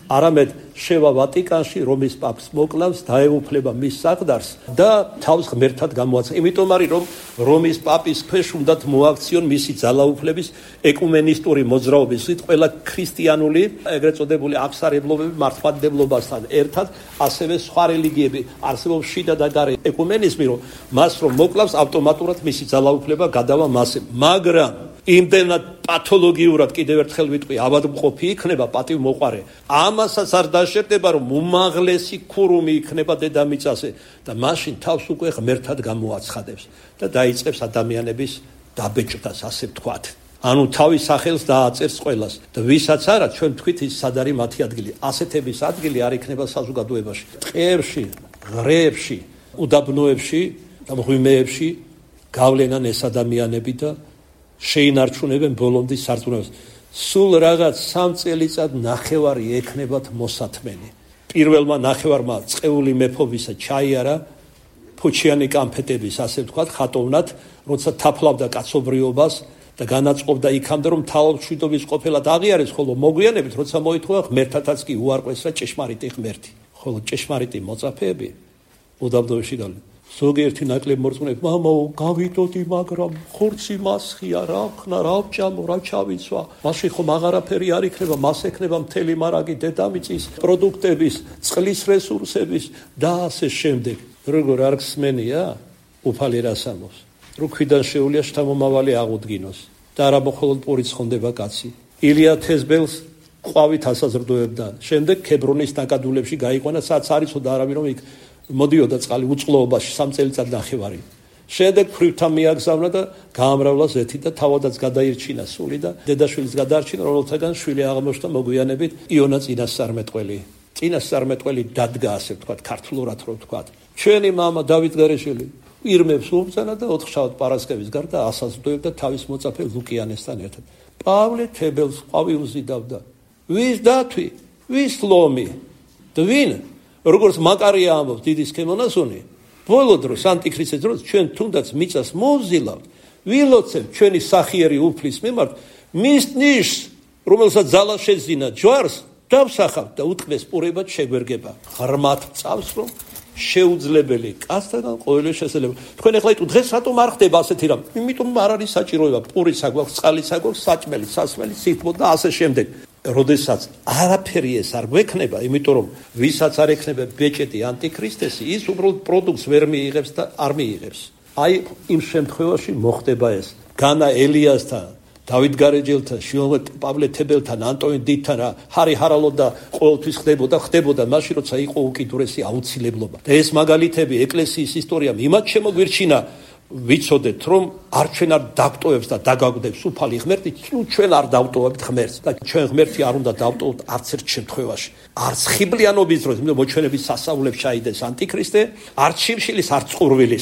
არამედ შევა ვატიკანში, რომის პაპს მოკლავს, დაეუფლება მის საყდარს და თავს ღმერთად გამოაცხადა. იმიტომ არის რომ რომის პაპის ქვეშ უნდათ მოაქციონ მისი ძალაუფლების ეკუმენისტური მოძრაობის ყველა ქრისტიანული, ეგრეთ წოდებული აღსარებლობები მართლმადიდებლობასთან ერთად, ასევე სხვა რელიგიები არსებობს შიდა და გარე ეკუმენიზმი, რომ მას რომ მოკლავს ავტომატურად მისი ძალაუფლება გადავა მასზე. მაგრამ იმდენად პათოლოგიურად კიდევ ერთხელ ვიტყვი, ავადმყოფი იქნება პატივმოყვარე. ამასაც არ დაშერდება, რომ უმაღლესი ქურუმი იქნება დედამიწაზე და მაშინ თავს უკვე ღმერთად გამოაცხადებს და დაიწყებს ადამიანების დაბეჭდას, ასე ვთქვათ. ანუ თავის სახელს დააწერს ყველას და ვისაც არა, ჩვენ თქვით ის სად არის მათი ადგილი. ასეთების ადგილი არ იქნება საზოგადოებაში. ტყეებში, ღრეებში, უდაბნოებში და მღვიმეებში გავლენან ეს ადამიანები და შეინარჩუნებენ ბოლომდე სარწმუნოებას. სულ რაღაც სამ წელიწად ნახევარი ექნებათ მოსათმენი. პირველმა ნახევარმა წეული მეფობისა ჩაიარა ფუჩიანი კამფეტების, ასე ვთქვათ, ხატოვნად, როცა თაფლავდა კაცობრიობას და განაწყობდა იქამდე, რომ თავმშვიდობის ყოფილად აღიარეს, ხოლო მოგვიანებით, როცა მოითხოვა ღმერთათაც კი უარყვეს რა ჭეშმარიტი ღმერთი. ხოლო ჭეშმარიტი მოწაფეები უდაბნოში გავლენ. ზოგიერთი ნაკლებ მორწმუნეები, მამაო, გავიტოდი, მაგრამ ხორცი მასხია, რა ხნა, რა ვჭამო, რა ჩავიცვა. მაშინ ხომ აღარაფერი არ იქნება, მას ექნება მთელი მარაგი დედამიწის პროდუქტების, წყლის რესურსების და ასე შემდეგ. როგორ არ გსმენია? უფალი რას ამბობს? რომ ქვიდან შეუძლია შთამომავალი აღუდგინოს და არა მხოლოდ პურით ხონდება კაცი. ილია თესბელს ყვავით ასაზრდოებდა. შემდეგ ქებრონის ნაკადულებში გაიყვანა, სადაც არ იცოდა არავინ, რომ იქ მოდიოდა წყალი უწყლოობაში სამ წელიწად ნახევარი. შემდეგ ფრივთან მიაგზავნა და გაამრავლა ზეთი და თავადაც გადაირჩინა სული და დედაშვილიც გადაარჩინა, რომელთაგან შვილი აღმოჩნდა მოგვიანებით იონა წინასწარმეტყველი. წინასწარმეტყველი დადგა, ასე ვთქვათ, ქართლურად რო ვთქვათ. ჩვენი მამა დავით გარეშვილი ირმებს უბრძანა და ოთხშაბათ პარასკევის გარდა ასაზრდოებდა თავის მოწაფე ლუკიანესთან ერთად. პავლე თებელს ყვავი უზიდავდა. ვის დათვი, ვის ლომი და ვინ? როგორც მაკარია ამბობს, დიდი სქემონასონი, ბოლო დროს ანტიქრისტეს დროს ჩვენ თუნდაც მიწას მოვზილავთ, ვილოცებთ ჩვენი სახიერი უფლის მიმართ, მის ნიშს, რომელსაც ძალა შეძინა ჯვარს, დავსახავთ და უტყდეს პურებად შეგვერგება. ღრმად წავს, რომ შეუძლებელი კაცთაგან ყოველი შესაძლებელი. თქვენ ახლა იტყვით, დღეს რატომ არ ხდება ასეთი რამ? იმიტომ არ არის საჭიროება, პურიც აგვაქვს, წყალიც აგვაქვს, საჭმელი, სასმელი, სითბო და ასე შემდეგ. როდესაც არაფერი ეს არ გვექნება, იმიტომ რომ ვისაც არ ექნება ბეჭედი ანტიქრისტესი, ის უბრალოდ პროდუქტს ვერ მიიღებს და არ მიიღებს. აი იმ შემთხვევაში მოხდება ეს. განა ელიასთან, დავით გარეჯელთან, შიომეთ პავლე თებელთან, ანტონი დიდთან რა, ჰარი ჰარალო და ყოველთვის ხდებოდა, ხდებოდა მაშინ როცა იყო უკიდურესი აუცილებლობა. და ეს მაგალითები ეკლესიის ისტორიამ იმათ შემოგვირჩინა, ვიცოდეთ, რომ არ ჩვენ არ დავტოვებს და დაგაგდებს უფალი ღმერთი, თუ ჩვენ არ დავტოვებთ ღმერთს და ჩვენ ღმერთი არ უნდა დავტოვოთ არც ერთ შემთხვევაში. არც ხიბლიანობის დროს, იმიტომ მოჩვენების სასწაულებს ჩაიდეს ანტიქრისტე, არც შიმშილის, არც ყურვილის.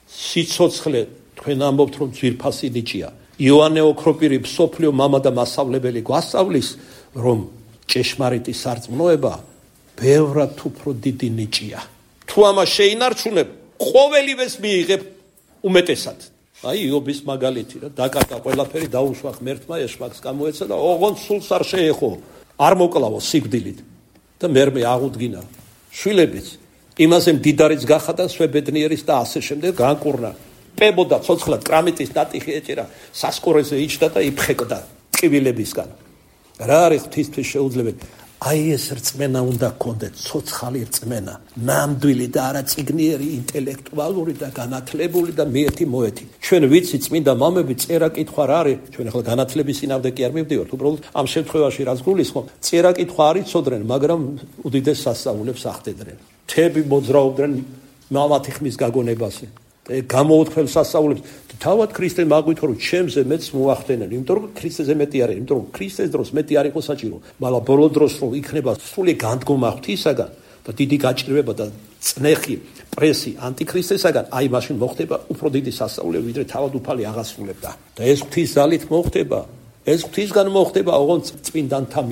სიცოცხლე თქვენ ამბობთ, რომ ძვირფასი ნიჭია. იოანე ოქროპირი მსოფლიო მამა და მასწავლებელი გვასწავლის, რომ ჭეშმარიტი სარწმუნოება ბევრად უფრო დიდი ნიჭია. თუ ამას შეინარჩუნებ, ყოველივეს მიიღებ უმეტესად. აი იობის მაგალითი რა, დაკარგა ყველაფერი, დაუშვა ღმერთმა, ეშმაკს გამოეცა და ოღონდ სულს არ შეეხო, არ მოკლავო სიკვდილით და მერმე აღუდგინა შვილებიც, იმაზე მდიდარიც გახადა, სვებედნიერის და ასე შემდეგ განკურნა. პებოდა ცოცხლად კრამიტის ნატიხი ეჭერა, სასკორეზე იჯდა და იფხეკდა ტკივილებისგან. რა არის ღვთისთვის შეუძლებელი? აი ეს რწმენა უნდა გქონდეთ, ცოცხალი რწმენა, ნამდვილი და არა წიგნიერი, ინტელექტუალური და განათლებული და მიერთი მოეთი. ჩვენ ვიცი წმინდა მამები წერა კითხვა რა არის, ჩვენ ახლა განათლების წინამდე კი არ მივდივართ, უბრალოდ ამ შემთხვევაში რაც გულისხმობ, წერა კითხვა არ იცოდნენ, მაგრამ უდიდეს სასწაულებს ახდედნენ. თები მოძრაობდნენ მამათი ხმის გაგონებაზე. გამოუთხელ სასწაულებს თავად ქრისტემ აღვიქო, რომ ჩემზე მეც მოახდენენ, იმიტომ რომ ქრისტეზე მეტი არის, იმიტომ რომ ქრისტეს დროს მეტი არ იყო საჭირო, მაგრამ ბოლო დროს რომ იქნება სრული განდგომა ღვთისაგან და დიდი გაჭირვება და წნეხი პრესი ანტიქრისტესაგან, აი მაშინ მოხდება უფრო დიდი სასწაულები, ვიდრე თავად უფალი აღასრულებდა. და ეს ღვთის ძალით მოხდება, ეს ღვთისგან მოხდება, ოღონდ წმინდანთა მიერ.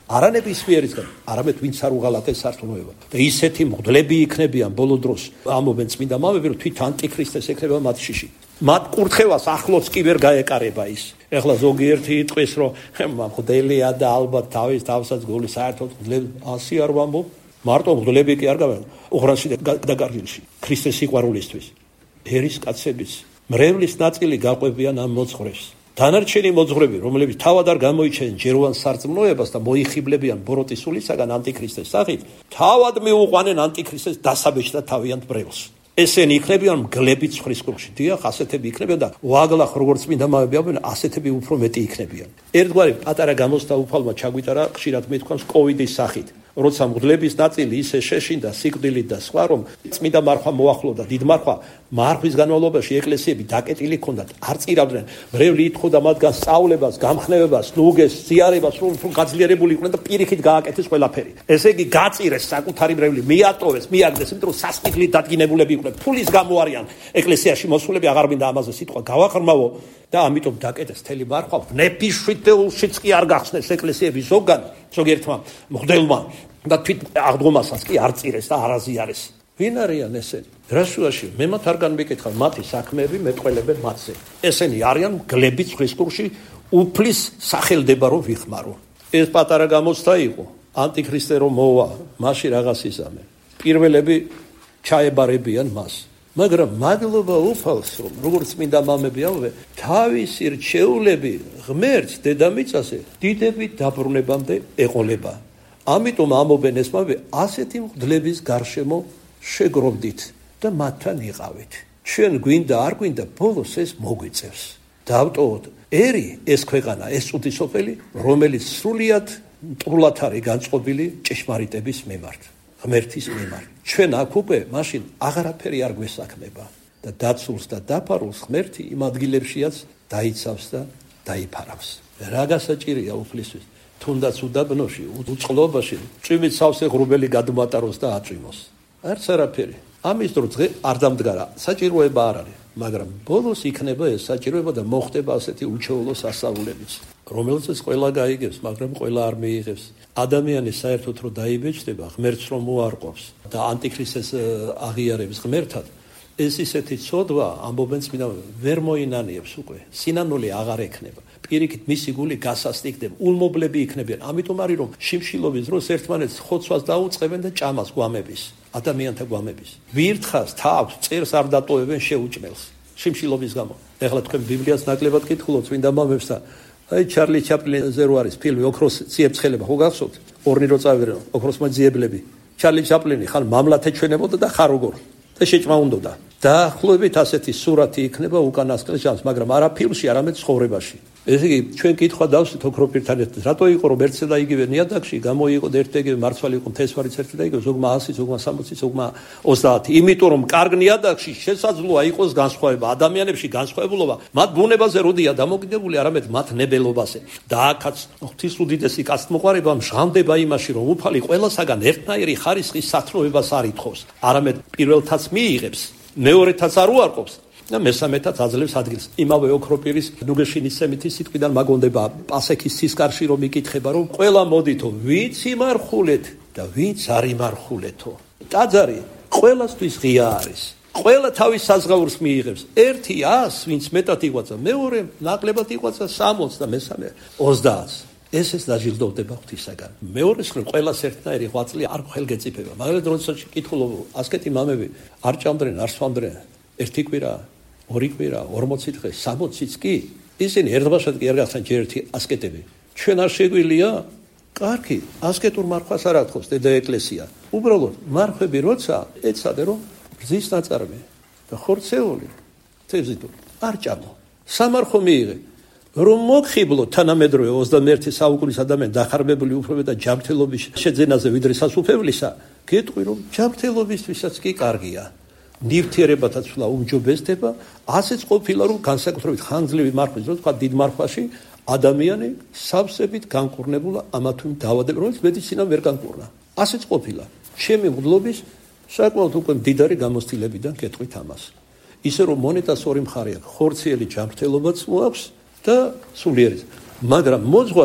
არანებისმიერისგან, არამედ ვინც არ უღალატეს სარწმუნოება. და ისეთი მღვდლები იქნებიან ბოლო დროს, ამობენ წმინდა მამები, რომ თვით ანტიქრისტეს ექნება მათ შიში. მათ კურთხევას ახლოც კი ვერ გაეკარება ის. ეხლა ზოგიერთი იტყვის, რომ მღვდელია და ალბათ თავის თავსაც გული საერთოდ მღვდლები ასე არ ვამბობ. მარტო მღვდლები კი არ გავენ უღრაში და გარგილში ქრისტეს სიყვარულისთვის. ერის კაცებიც მრევლის ნაწილი გაყვებიან ამ მოძღვრებს. დანარჩენი მოძღვრები, რომლებიც თავად არ გამოიჩენენ ჯეროვან სარწმუნოებას და მოიხიბლებიან ბოროტის სულისაგან ანტიქრისტეს სახით, თავად მიუყვანენ ანტიქრისტეს დასაბეჭდა თავიანთ მრევლს. ესენი იქნებიან მგლები ცხრის კრუხში. დიახ, ასეთები იქნებიან და ვაგლახ როგორც წმინდა მამები ამბობენ, ასეთები უფრო მეტი იქნებიან. ერთგვარი პატარა გამოცდა უფალმა ჩაგვიტარა, ხშირად მეთქვამს კოვიდის სახით. როცა მღვდლების ნაწილი ისე შეშინდა სიკვდილით და სხვა, რომ წმინდა მარხვა მოახლოვდა, დიდ მარხვა მარხვის განმავლობაში ეკლესიები დაკეტილი ჰქონდათ, არ წირავდნენ. მრევლი ითხოვდა მათგან სწავლებას, გამხნევებას, ლუგეს, ზიარებას, რომ უფრო გაძლიერებული იყვნენ და პირიქით გააკეთეს ყველაფერი. ესე იგი, გაწირეს საკუთარი მრევლი, მიატოვეს, მიაგდეს, იმიტომ რომ სასყიდლით დადგინებულები იყვნენ. ფულის გამო არიან ეკლესიაში მოსულები, აღარ მინდა ამაზე სიტყვა გავახრმავო და ამიტომ დაკეტეს თელი მარხვა. ნეფიშვიდეულშიც კი არ გახსნეს ეკლესიები ზოგან, ზოგიერთმა მღვდელმა და თვით აღდგომასაც კი არ წირეს და არ აზიარეს. ვინ არიან ესენი? დრაშუაში მე მათ არ განმეკითხავ, მათი საქმეები მეტყველებენ მათზე. ესენი არიან მგლები ცხრის კრუხში, უფლის სახელდება რომ ვიხმარო. ეს პატარა გამოცდა იყო, ანტიქრისტე რომ მოვა, მასში რაღაც იზამე. პირველები ჩაებარებიან მას. მაგრამ მადლობა უფალს, რომ როგორც წმინდა მამები ამბობენ, თავისი რჩეულები ღმერთს დედამიწაზე დიდებით დაბრუნებამდე ეყოლება. ამიტომ ამობენ ეს მამები, ასეთი მღვდლების გარშემო შეგროვდით და მათთან იყავით. ჩვენ გვინდა არ გვინდა, ბოლოს ეს მოგვიწევს. დავტოვოთ ერი ეს ქვეყანა, ეს წუთისოფელი, რომელიც სრულიად მტრულად არის განწყობილი ჭეშმარიტების მიმართ, ღმერთის მიმართ. ჩვენ აქ უკვე მაშინ აღარაფერი არ გვესაქმება და დაცულს და დაფარულს ღმერთი იმ ადგილებშიაც დაიცავს და დაიფარავს. რა გასაჭირია უფლისთვის? თუნდაც უდაბნოში, უწყლობაში, ჭვიმით სავსე ღრუბელი გადმოატაროს და აწვიმოს. არც არაფერი. ამის დრო დღე არ დამდგარა, საჭიროება არ არის, მაგრამ ბოლოს იქნება ეს საჭიროება და მოხდება ასეთი უჩვეულო სასწაულებიც, რომელზეც ყველა გაიგებს, მაგრამ ყველა არ მიიღებს. ადამიანი საერთოდ რომ დაიბეჭდება, ღმერთს რომ მოარყოფს და ანტიქრისტეს აღიარებს ღმერთად, ეს ისეთი ცოდვა, ამბობენ წმინდა ვერ მოინანიებს უკვე, სინანული აღარ ექნება. პირიქით მისი გული გასასტიკდება, ულმობლები იქნებიან. ამიტომ არის რომ შიმშილობის დროს ერთმანეთს ხოცვას დაუწყებენ და ჭამას გვამების, ადამიანთა გვამების. ვირთხას თავს წერს არ დატოვებენ შეუჭმელს შიმშილობის გამო. ეხლა თქვენ ბიბლიას ნაკლებად კითხულობთ წმინდა მამებს და აი ჩარლი ჩაპლინზე რო არის ფილმი ოქროს ციებცხელება, ხო გახსოვთ? ორნი რო წავიდნენ ოქროსმა ძიებლები. ჩარლი ჩაპლინი ხან მამლად ეჩვენებოდა და ხარ როგორ და შეჭმა უნდოდა. დაახლოებით ასეთი სურათი იქნება უკანასკნელ ჟამს, მაგრამ არა ფილმში, არამედ ცხოვრებაში. ესე იგი, ჩვენ კითხვა დავსვით ოქროპირთან ერთად. რატო იყო რომ ერთსა და იგივე ნიადაგში გამოიყო და ერთ-ერთი მარცვალი იყო მთესვარიც ერთი და იგივე, ზოგმა ასი, ზოგმა სამოცი, ზოგმა ოცდაათი. იმიტომ რომ კარგ ნიადაგში შესაძლოა იყოს განსხვავება, ადამიანებში განსხვავებულობა, მათ ბუნებაზე როდია დამოკიდებული, არამედ მათ ნებელობაზე. და აქაც ღვთის უდიდესი კაცთმოყვარება მჟღავდება იმაში, რომ უფალი ყველასაგან ერთნაირი ხარისხის სათნოებას არ ითხოვს, არამედ პირველთაც მიიღებს, მეორეთაც არ უარყოფს და მესამეთაც აძლევს ადგილს. იმავე ოქროპირის ნუგეშინის სემითის სიტყვიდან მაგონდება პასექის ცისკარში რომ იკითხება, რომ ყველა მოდითო, ვინც იმარხულეთ და ვინც არ იმარხულეთო. ტაძარი ყველასთვის ღია არის. ყველა თავის საზღაურს მიიღებს. ერთი ას, ვინც მეტად იღვაცა, მეორე ნაკლებად იღვაცა სამოცს და მესამე ოცდაათს. ეს ეს დაჟილდოვდება ღვთისაგან. მეორეს მხრივ ყველას ერთნაირი ღვაწლი არ ხელგეწიფება. მაგრამ როდესაც კითხულობ, ასკეტი მამები არ ჭამდრენ, არ სვამდნენ ერთი კვირა, ორი კვირა, ორმოცი დღე, სამოციც კი, ისინი ერთბაშად კი არ გახსნათ ჯერ ერთი ასკეტები. ჩვენ არ შეგვიძლია? კარგი, ასკეტურ მარხვას არ ათხოვს დედა ეკლესია. უბრალოდ მარხვები როცა ეცადე რომ გზის ნაწარმი და ხორცეული თევზიტო არ ჭამო. სამარხო მიიღე. რომ მოგხიბლო თანამედროვე ოცდამეერთე საუკუნის ადამიანი დახარბებული უფლება და ჯანმრთელობის შეძენაზე ვიდრე სასუფევლისა, გეტყვი რომ ჯანმრთელობისთვისაც კი კარგია. ნივთიერებათაც ვლა უმჯობესდება, ასეც ყოფილა რომ განსაკუთრებით ხანგრძლივი მარხვის დროს, თქვა დიდ მარხვაში, ადამიანი სავსებით განკურნებულა ამა თუ იმ დაავადებებით, რომელიც მედიცინამ ვერ განკურნა. ასეც ყოფილა. ჩემი მგლობის საკმაოდ უკვე მდიდარი გამოცდილებიდან გეტყვით ამას. ისე რომ მონეტას ორი მხარე აქვს, ხორციელი ჯანმრთელობაც მოაქვს და სულიერიც. მაგრამ მოძღვარმა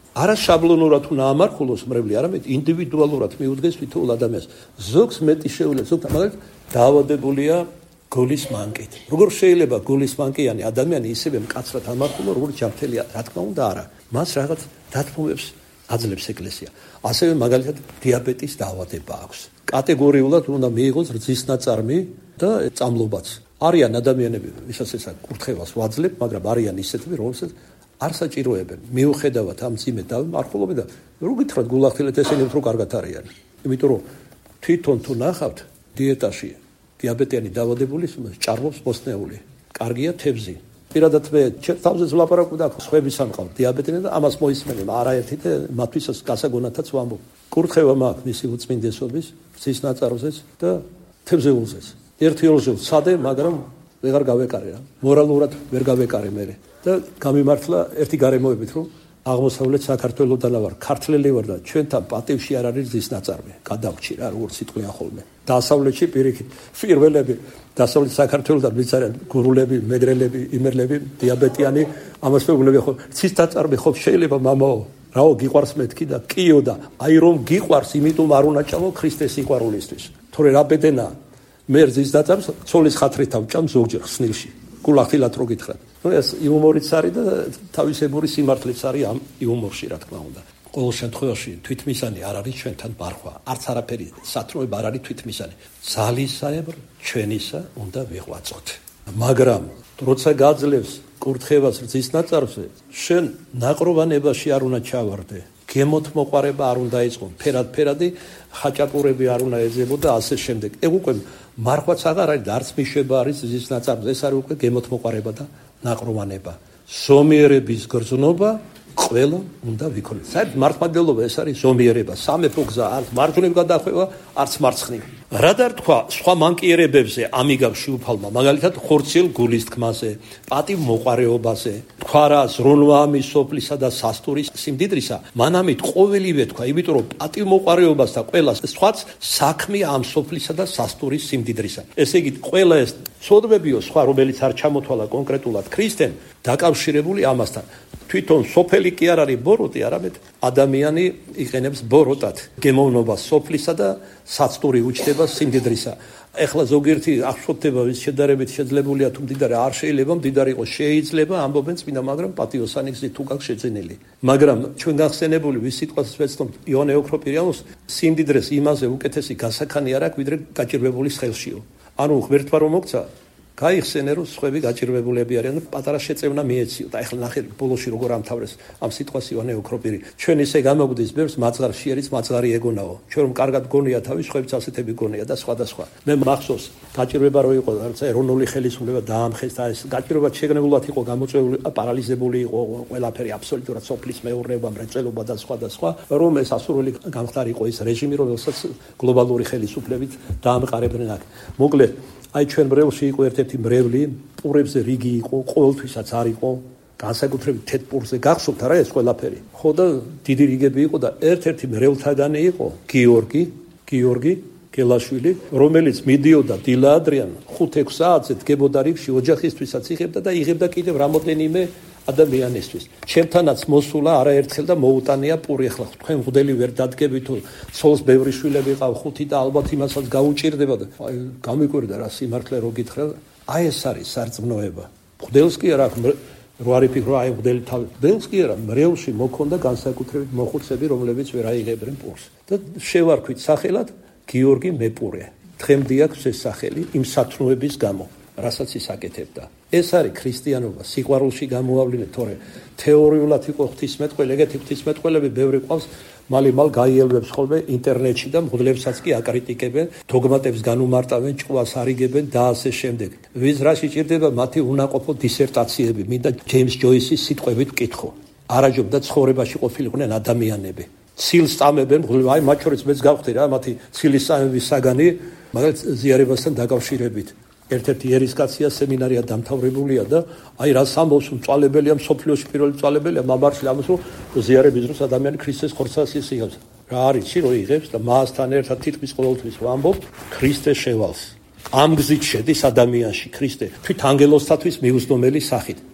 არა შაბლონურად უნდა ამარხულოს მრევლი, არამედ ინდივიდუალურად მიუდგეს თითოეულ ადამიანს. ზოგს მეტი შეუძლია, ზოგს მაგალითად დაავადებულია გულის მანკით. როგორ შეიძლება გულის მანკიანი ადამიანი ისევე მკაცრად ამარხულო, როგორც ჯანმრთელია? რა თქმა უნდა, არა. მას რაღაც დათმობებს აძლევს ეკლესია. ასევე მაგალითად დიაბეტის დაავადება აქვს. კატეგორიულად უნდა მიიღოს რძის ნაწარმი და წამლობაც. არიან ადამიანები, ვისაც ეს კურთხევას ვაძლევ, მაგრამ არიან ისეთები, რომელსაც არ საჭიროებენ. მიუხედავად ამ ძიმე დამარხულობიდან და რო გითხრათ გულახდილეთ ესენი უფრო კარგად არიან. იმიტომ რომ თვითონ თუ ნახავთ დიეტაში დიაბეტიანი დაავადებულის ჭარბობს მოსნეული. კარგია თევზი. პირადად მე თავზე ვლაპარაკობ და სხვების ამყავ დიაბეტიანი და ამას მოისმენი, არაერთი და მათთვის გასაგონათაც ვამბობ. კურთხევა მაქვს მისი უწმინდესობის, რძის ნაწარმზეც და თევზეულზეც. ერთი ორზე ვცადე, მაგრამ ვეღარ გავეკარე რა. მორალურად ვერ გავეკარე მე. და გამიმართლა ერთი გარემოებით, რომ აღმოსავლეთ საქართველოსდან ვარ, ქართველი ვარ და ჩვენთან პატივში არ არის რძის ნაწარმი. გადავჭი რა, როგორც სიტყვია ხოლმე. დასავლეთში პირიქით პირველები დასავლეთ საქართველოსდან ვიცარიან გურულები, მეგრელები, იმერლები, დიაბეტიანი, ამას მეუბნები ხო, რძის ნაწარმი ხო შეიძლება მამაო, რაო გიყვარს მეთქი და კიო და აი რომ გიყვარს, იმიტომ არ უნდა ჭამო ქრისტეს სიყვარულისთვის. თორე რა ბედენა მე რძის ნაწარმს ცოლის ხათრით ავჭამ ზოგჯერ ხსნილში. გულახდილად რო გითხრათ. ნუ ეს იუმორიც არის და თავისებური სიმართლეც არის ამ იუმორში, რა თქმა უნდა. ყოველ შემთხვევაში თვითმისანი არ არის ჩვენთან ბარხვა. არც არაფერი სათნოება არ არის თვითმისანი. ძალისაებრ ჩვენისა უნდა ვიღვაწოთ. მაგრამ როცა გაძლევს კურთხევას რძის ნაწარმზე, შენ ნაყროვანებაში არ უნდა ჩავარდე. გემოთ მოყარება არ უნდა იწყო. ფერად-ფერადი ხაჭაპურები არ უნდა ეძებო და ასე შემდეგ. ეგ უკვე მარხვაც აღარ არის და არც მიშება არის რძის ნაწარმზე. ეს არის უკვე გემოთ მოყარება და ნაყროვანება. ზომიერების გრძნობა ყველა უნდა ვიქონოთ. საერთოდ მართლმადიდებლობა ეს არის ზომიერება. სამეფო გზა არც მარჯვნივ გადახვევა, არც მარცხნივ. რა დარქვა სხვა მანკიერებებზე ამიგავ შიუფალმა, მაგალითად ხორციელ გულის თქმაზე, პატივ მოყარეობაზე, თქვა რა ზრუნვა სოფლისა და სასტურის სიმდიდრისა, მანამით ყოველივე თქვა, იმიტომ რომ პატივ მოყარეობას და ყველა სხვაც საქმე ამ სოფლისა და სასტურის სიმდიდრისა. ესე იგი, ყველა ეს ცოდვებიო სხვა, რომელიც არ ჩამოთვალა კონკრეტულად ქრისტემ, დაკავშირებული ამასთან. თვითონ სოფელი კი არ არის ბოროტი, არამედ ადამიანი იყენებს ბოროტად გემოვნობას სოფლისა და საცტური უჩდება სიმდიდრისა. ეხლა ზოგიერთი აღშფოთდება, ვის შედარებით შეძლებულია თუ მდიდარი არ შეიძლება მდიდარი იყოს, შეიძლება ამბობენ წმინდა, მაგრამ პატიოსანი გზით თუ გაქვს შეძენილი. მაგრამ ჩვენ გახსენებული ვის სიტყვას ვეცნობთ იოანე ოქროპირიანოს, სიმდიდრეს იმაზე უკეთესი გასახანი არ აქვს, ვიდრე გაჭირვებულის ხელშიო. ანუ ღმერთმა რომ მოგცა გაიხსენე რომ სხვები გაჭირვებულები არიან და პატარა შეწევნა მიეციო და ეხლა ნახე ბოლოში როგორ ამთავრეს ამ სიტყვას იოანე ოქროპირი. ჩვენ ისე გამოგვდის ბევრს მაწყარ შიერიც მაწყარი ეგონაო. ჩვენ რომ კარგად გონია თავის სხვებიც ასეთები გონია და სხვა და სხვა. მე მახსოვს გაჭირვება რო იყო არც ეროვნული ხელისუფლება დაამხეს და ეს გაჭირვება შეგნებულად იყო გამოწვეული, პარალიზებული იყო ყველაფერი აბსოლუტურად სოფლის მეურნეობა, მრეწველობა და სხვა და სხვა, რომ ეს ასურველი გამხდარიყო ის რეჟიმი, რომელსაც გლობალური ხელისუფლებით დაამყარებდნენ აქ. მოკლედ აი ჩვენ მრევლში იყო ერთ-ერთი მრევლი, პურებზე რიგი იყო, ყოველთვისაც არ იყო, განსაკუთრებით თეთრ პურზე გახსოვთ არა ეს ყველაფერი. ხო და დიდი რიგები იყო და ერთ-ერთი მრევლთაგანი იყო გიორგი, გიორგი გელაშვილი, რომელიც მიდიოდა დილა-ადრიან ხუთ-ექვს საათზე დგებოდა რიგში, ოჯახისთვისაც იღებდა და იღებდა კიდევ რამოდენიმე ადამიანისთვის. ჩემთანაც მოსულა არაერთხელ და მოუტანია პური. ახლა თქვენ მღვდელი ვერ დადგებით თუ ცოლს ბევრი შვილები ყავ ხუთი და ალბათ იმასაც გაუჭირდება და აი გამიკვირდა რა სიმართლე რო გითხრა. აი ეს არის სარწმუნოება. მღვდელს კი არა რო არ იფიქრო აი მღვდელი თავი. მღვდელს კი არა მრევლში მოქონდა განსაკუთრებით მოხუცები, რომლებიც ვერ აიღებდნენ პურს. და შევარქვით სახელად გიორგი მეპურე. დღემდე აქვს ეს სახელი იმ სათნოების გამო, რასაც ის აკეთებდა. ეს არის ქრისტიანობა, სიყვარულში გამოავლინე, თორე თეორიულად იყო ღვთისმეტყველი, ეგეთი ღვთისმეტყველები ბევრი ყავს, მალე-მალ გაიელვებს ხოლმე ინტერნეტში და მღვდლებსაც კი აკრიტიკებენ, დოგმატებს განუმარტავენ, ჭკუას არიგებენ და ასე შემდეგ. ვის რა შეჭირდება მათი უნაყოფო დისერტაციები, მინდა ჯეიმს ჯოისის სიტყვებით ვკითხო. არაჯობდა ცხოვრებაში ყოფილიყვნენ ადამიანები. ცილს წამებენ, აი მათ შორის მეც გავხდი რა, მათი ცილის წამების საგანი, მაგალითად ზიარებასთან დაკავშირებით. ერთ-ერთი ერისკაცია სემინარია დამთავრებულია და აი რას ამბობს მწვალებელია მსოფლიოში პირველი მწვალებელია მამარშლი ამას რომ ზიარების დროს ადამიანი ქრისტეს ხორცას იღებს. რა არის ში რო იღებს და მასთან ერთად თითქმის ყოველთვის ვამბობ ქრისტეს შევალს. ამ გზით შედის ადამიანში ქრისტე თვით ანგელოსთათვის მიუზდომელი სახით.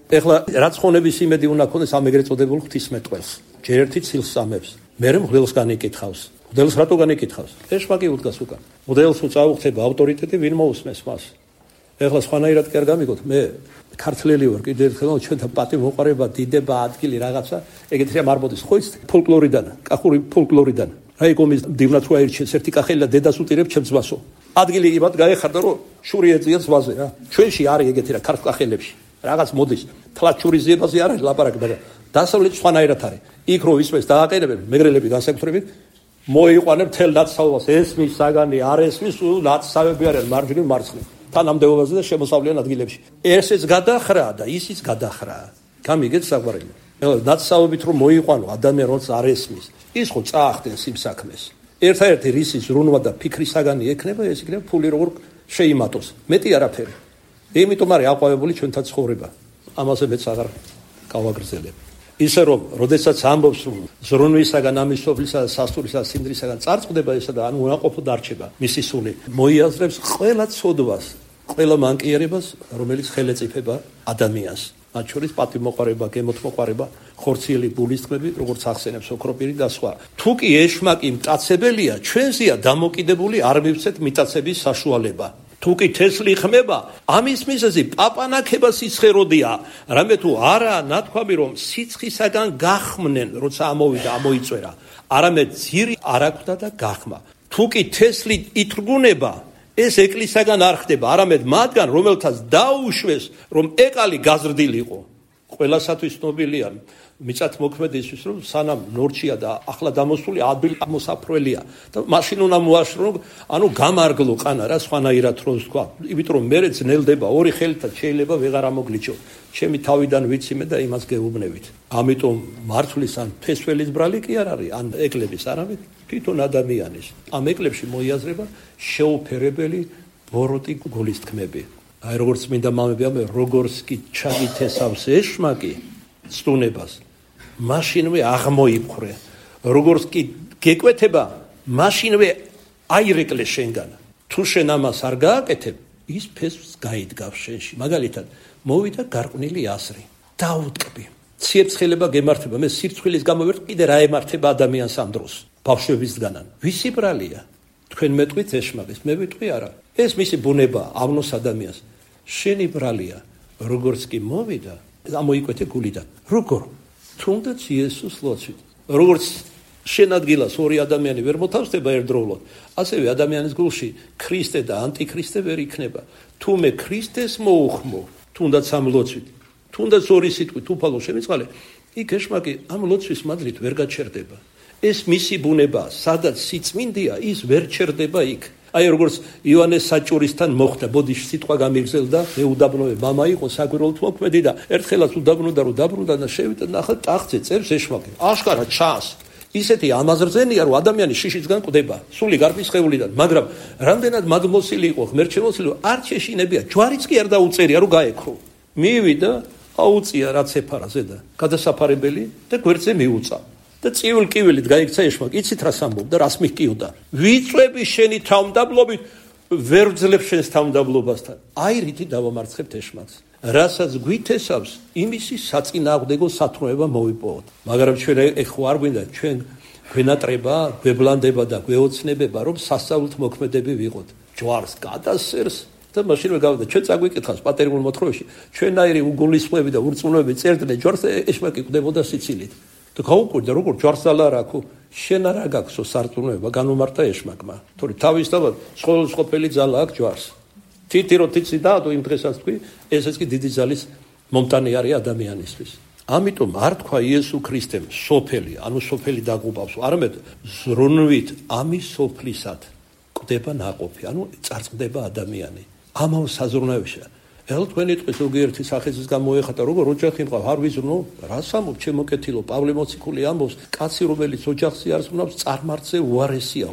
ეხლა რაც ხონების იმედი უნდა ქონდეს ამ ეგრეთ წოდებულ ღვთისმეტყველს. ჯერ ერთი ცილს სამებს. მერე მღვდელს განიკითხავს. მღვდელს რატო განიკითხავს? ეშმაკი უდგას უკან. მღვდელს უწაუხდება ავტორიტეტი, ვინ მოусმეს მას. ეხლა სხვანაირად კი არ გამიგოთ, მე ქართველი ვარ, კიდევ ერთხელ ჩვენთან პატი მოყარება, დიდება, ადგილი რაღაცა, ეგეთი რამ არ მოდის, ხო იცით? ფოლკლორიდან, კახური ფოლკლორიდან. რაიკომის დივნაც რო აირჩიეს ერთი კახელი და დედას უტირებს ჩემს ძმასო. ადგილი იმად გაეხარდა, რომ შური ეწია ძმაზე რა. ჩვენში არის ეგეთი რა ქართულ კახელებში. რაღაც მოდის, თლაც შურის ზიებაზე არ არის ლაპარაკი, მაგრამ დასავლეთში სხვანაირად არის. იქ რო ისმეს დააყენებენ მეგრელები განსაკუთრებით, მოიყვანებ თელ ნაცსავებას, ესმის საგანი, არ ესმის, ნაცსავები არიან მარჯვნივ მარცხნივ. თანამდებობაზე და შემოსავლიან ადგილებში. ესეც გადახრა და ისიც გადახრა. გამიგეთ საყვარელი. ეხლა ნაცსავებით რომ მოიყვანო ადამიანი როცა არ ესმის, ის ხო წაახდენს იმ საქმეს. ერთადერთი რისი ზრუნვა და ფიქრის საგანი ექნება, ეს იქნება ფული როგორ შეიმატოს. მეტი არაფერი. იმიტომ არის აყვავებული ჩვენთან ცხოვრება. ამაზე მეც აღარ გავაგრძელებ. ისე რომ, როდესაც ამბობს რომ ზრუნვისაგან, ამის სოფლისა და სასტურისა და სინდრისაგან წარწყდება ესა და ანუ უარყოფო დარჩება მისი სული, მოიაზრებს ყველა ცოდვას, ყველა მანკიერებას, რომელიც ხელეწიფება ადამიანს. მათ შორის პატივმოყვარება, გემოთმოყვარება, ხორციელი ბულისწყლები, როგორც ახსენებს ოქროპირი და სხვა. თუ კი ეშმაკი მტაცებელია, ჩვენზეა დამოკიდებული არ მივცეთ მიტაცების საშუალება. თუ კი თესლი ხმება, ამის მიზეზი პაპანაკება სიცხეროდია, რამე თუ არა ნათქვამი რომ სიცხისაგან გახმნენ, როცა ამოვიდა, ამოიწვერა, არამედ ძირი არ აქვდა და გახმა. თუ კი თესლი ითრგუნება, ეს ეკლესიაგან არ ხდება, არამედ მათგან, რომელთაც დაუშვეს, რომ ეკალი გაზრდილიყო. ყველასათვის ცნობილია მიწათ მოქმედის რომ სანამ ნორჩია და ახლა დამოსული ადვილი მოსაფრველია და მაშინ უნდა მოაშრო, ანუ გამარგლო ყანა რა სხვანაირად რო თქვა. იმიტომ რომ მე ძნელდება ორი ხელითაც შეიძლება ვეღარ ამოგლიჩო. ჩემი თავიდან ვიციმე და იმას გეუბნებით. ამიტომ მარცვლის ან ფესველის ბრალი კი არ არის, ან ეკლების არამედ თვითონ ადამიანის. ამ ეკლებში მოიაზრება შეუფერებელი ბოროტი გულის თქმები. აი როგორც მინდა მამები ამბობენ, როგორც კი ჩაგითესავს ეშმაკი სტუნებას, მაშინვე აღმოიფხრე. როგორც კი გეკვეთება, მაშინვე აირეკლე შენგან. თუ შენ ამას არ გააკეთებ, ის ფესვს გაიდგავს შენში. მაგალითად, მოვიდა გარყვნილი ასრი. დაუტკბი. ციებცხელება გემართება. მე სირცხვილის გამო ვერ კიდე რა ემართება ადამიანს ამ დროს. ბავშვებისგანან. ვისი ბრალია? თქვენ მეტყვით ეშმაკის, მე ვიტყვი არა. ეს მისი ბუნება ავნოს ადამიანს. შენი ბრალია, როგორც კი მოვიდა, ამოიკვეთე გულიდან. როგორ? თუნდაც იესოს ლოცვით. როგორც შენ ადგილას ორი ადამიანი ვერ მოთავსდება ერთდროულად, ასევე ადამიანის გულში ქრისტე და ანტიქრისტე ვერ იქნება. თუ მე ქრისტეს მოუხმო, თუნდაც ამ ლოცვით, თუნდაც ორი სიტყვით უფალო შემიწყალე, იქ ეშმაკი ამ ლოცვის მადლით ვერ გაჩერდება. ეს მისი ბუნებაა, სადაც სიწმინდეა, ის ვერ ჩერდება იქ. აი როგორც ივანეს საჭურისთან მოხდა, ბოდიში სიტყვა გამიგზელდა, მე უდაბნოე მამა იყო საგვირელთ მოქმედი და ერთხელაც უდაბნოდა რომ დაბრუნდა და შევიდა ნახა ტახტზე წერს ეშმაკი. აშკარა ჩანს. ისეთი ამაზრზენია რომ ადამიანი შიშისგან კვდება, სული გარბის ხეულიდან, მაგრამ რამდენად მაგმოსილი იყო, ღმერთშემოსილი, არ შეშინებია, ჯვარიც კი არ დაუწერია რომ გაეკრო. მივიდა, აუწია რაც ეფარა ზედა, გადასაფარებელი და გვერდზე მიუწა. და წივილ კივილით გაიქცა ეშმაკი, იცით რას ამბობდა, რას მიხკიოდა? ვიწვევი შენი თავმდაბლობით, ვერ ვძლებ შენს თავმდაბლობასთან. აი რითი დავამარცხებთ ეშმაკს. რასაც გვითესავს, იმისი საწინააღმდეგო სათნოება მოვიპოვოთ. მაგრამ ჩვენ ეხო არ გვინდა ჩვენ გვენატრება, გვებლანდება და გვეოცნებება, რომ სასწაულთ მოქმედები ვიყოთ. ჯვარს გადასერს და მაშინვე გავდა ჩვენ წაგვიკითხავს პატერიკულ მოთხრობაში, ჩვენაირი უგულისხმები და ურწმუნოები წერდნენ ჯვარს, ეშმაკი კვდებოდა სიცილით. და გაუკვირდა როგორ ჯვარს ალარაკო, შენ არა გაქვსო სარწმუნოება, განუმარტა ეშმაკმა. თორე თავისთავად სხოლისყოფელი ძალა აქვს ჯვარს. თითი რო თიცი დაადო იმ დღესაც თქვი, ესეც კი დიდი ძალის მომტანი არის ადამიანისთვის. ამიტომ არ თქვა იესო ქრისტემ სოფელი, ანუ სოფელი დაგუპავს, არამედ ზრუნვით ამის სოფლისად კვდება ნაყოფი, ანუ წარწყდება ადამიანი. ამავე საზრუნავეშია. ელ თქვენი ტყვის ზოგიერთი სახეზის გამოეხატა, როგორ ოჯახი მყავს, არ ვიზრუნო, რას ამბობ, ჩემო კეთილო, პავლე მოციქული ამბობს, კაცი რომელიც ოჯახში არ ზრუნავს, წარმართზე უარესიაო.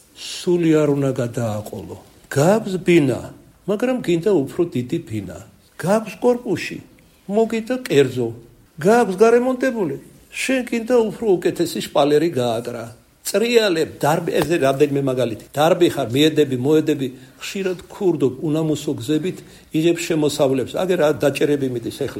სული არ უნდა გადააყოლო. გაქვს ბინა, მაგრამ გინდა უფრო დიდი ბინა. გაქვს კორპუსი, მოგიდა კერძო. გაქვს გარემონტებული, შენ გინდა უფრო უკეთესი შპალერი გააკრა. წრიალებ, დარბი, ეს რამდენიმე მაგალითი. დარბი ხარ, მიედები, მოედები, ხშირად ქურდობ, უნამუსო გზებით იღებს შემოსავლებს. აგერ დაჭერები მიდის ეხლაც.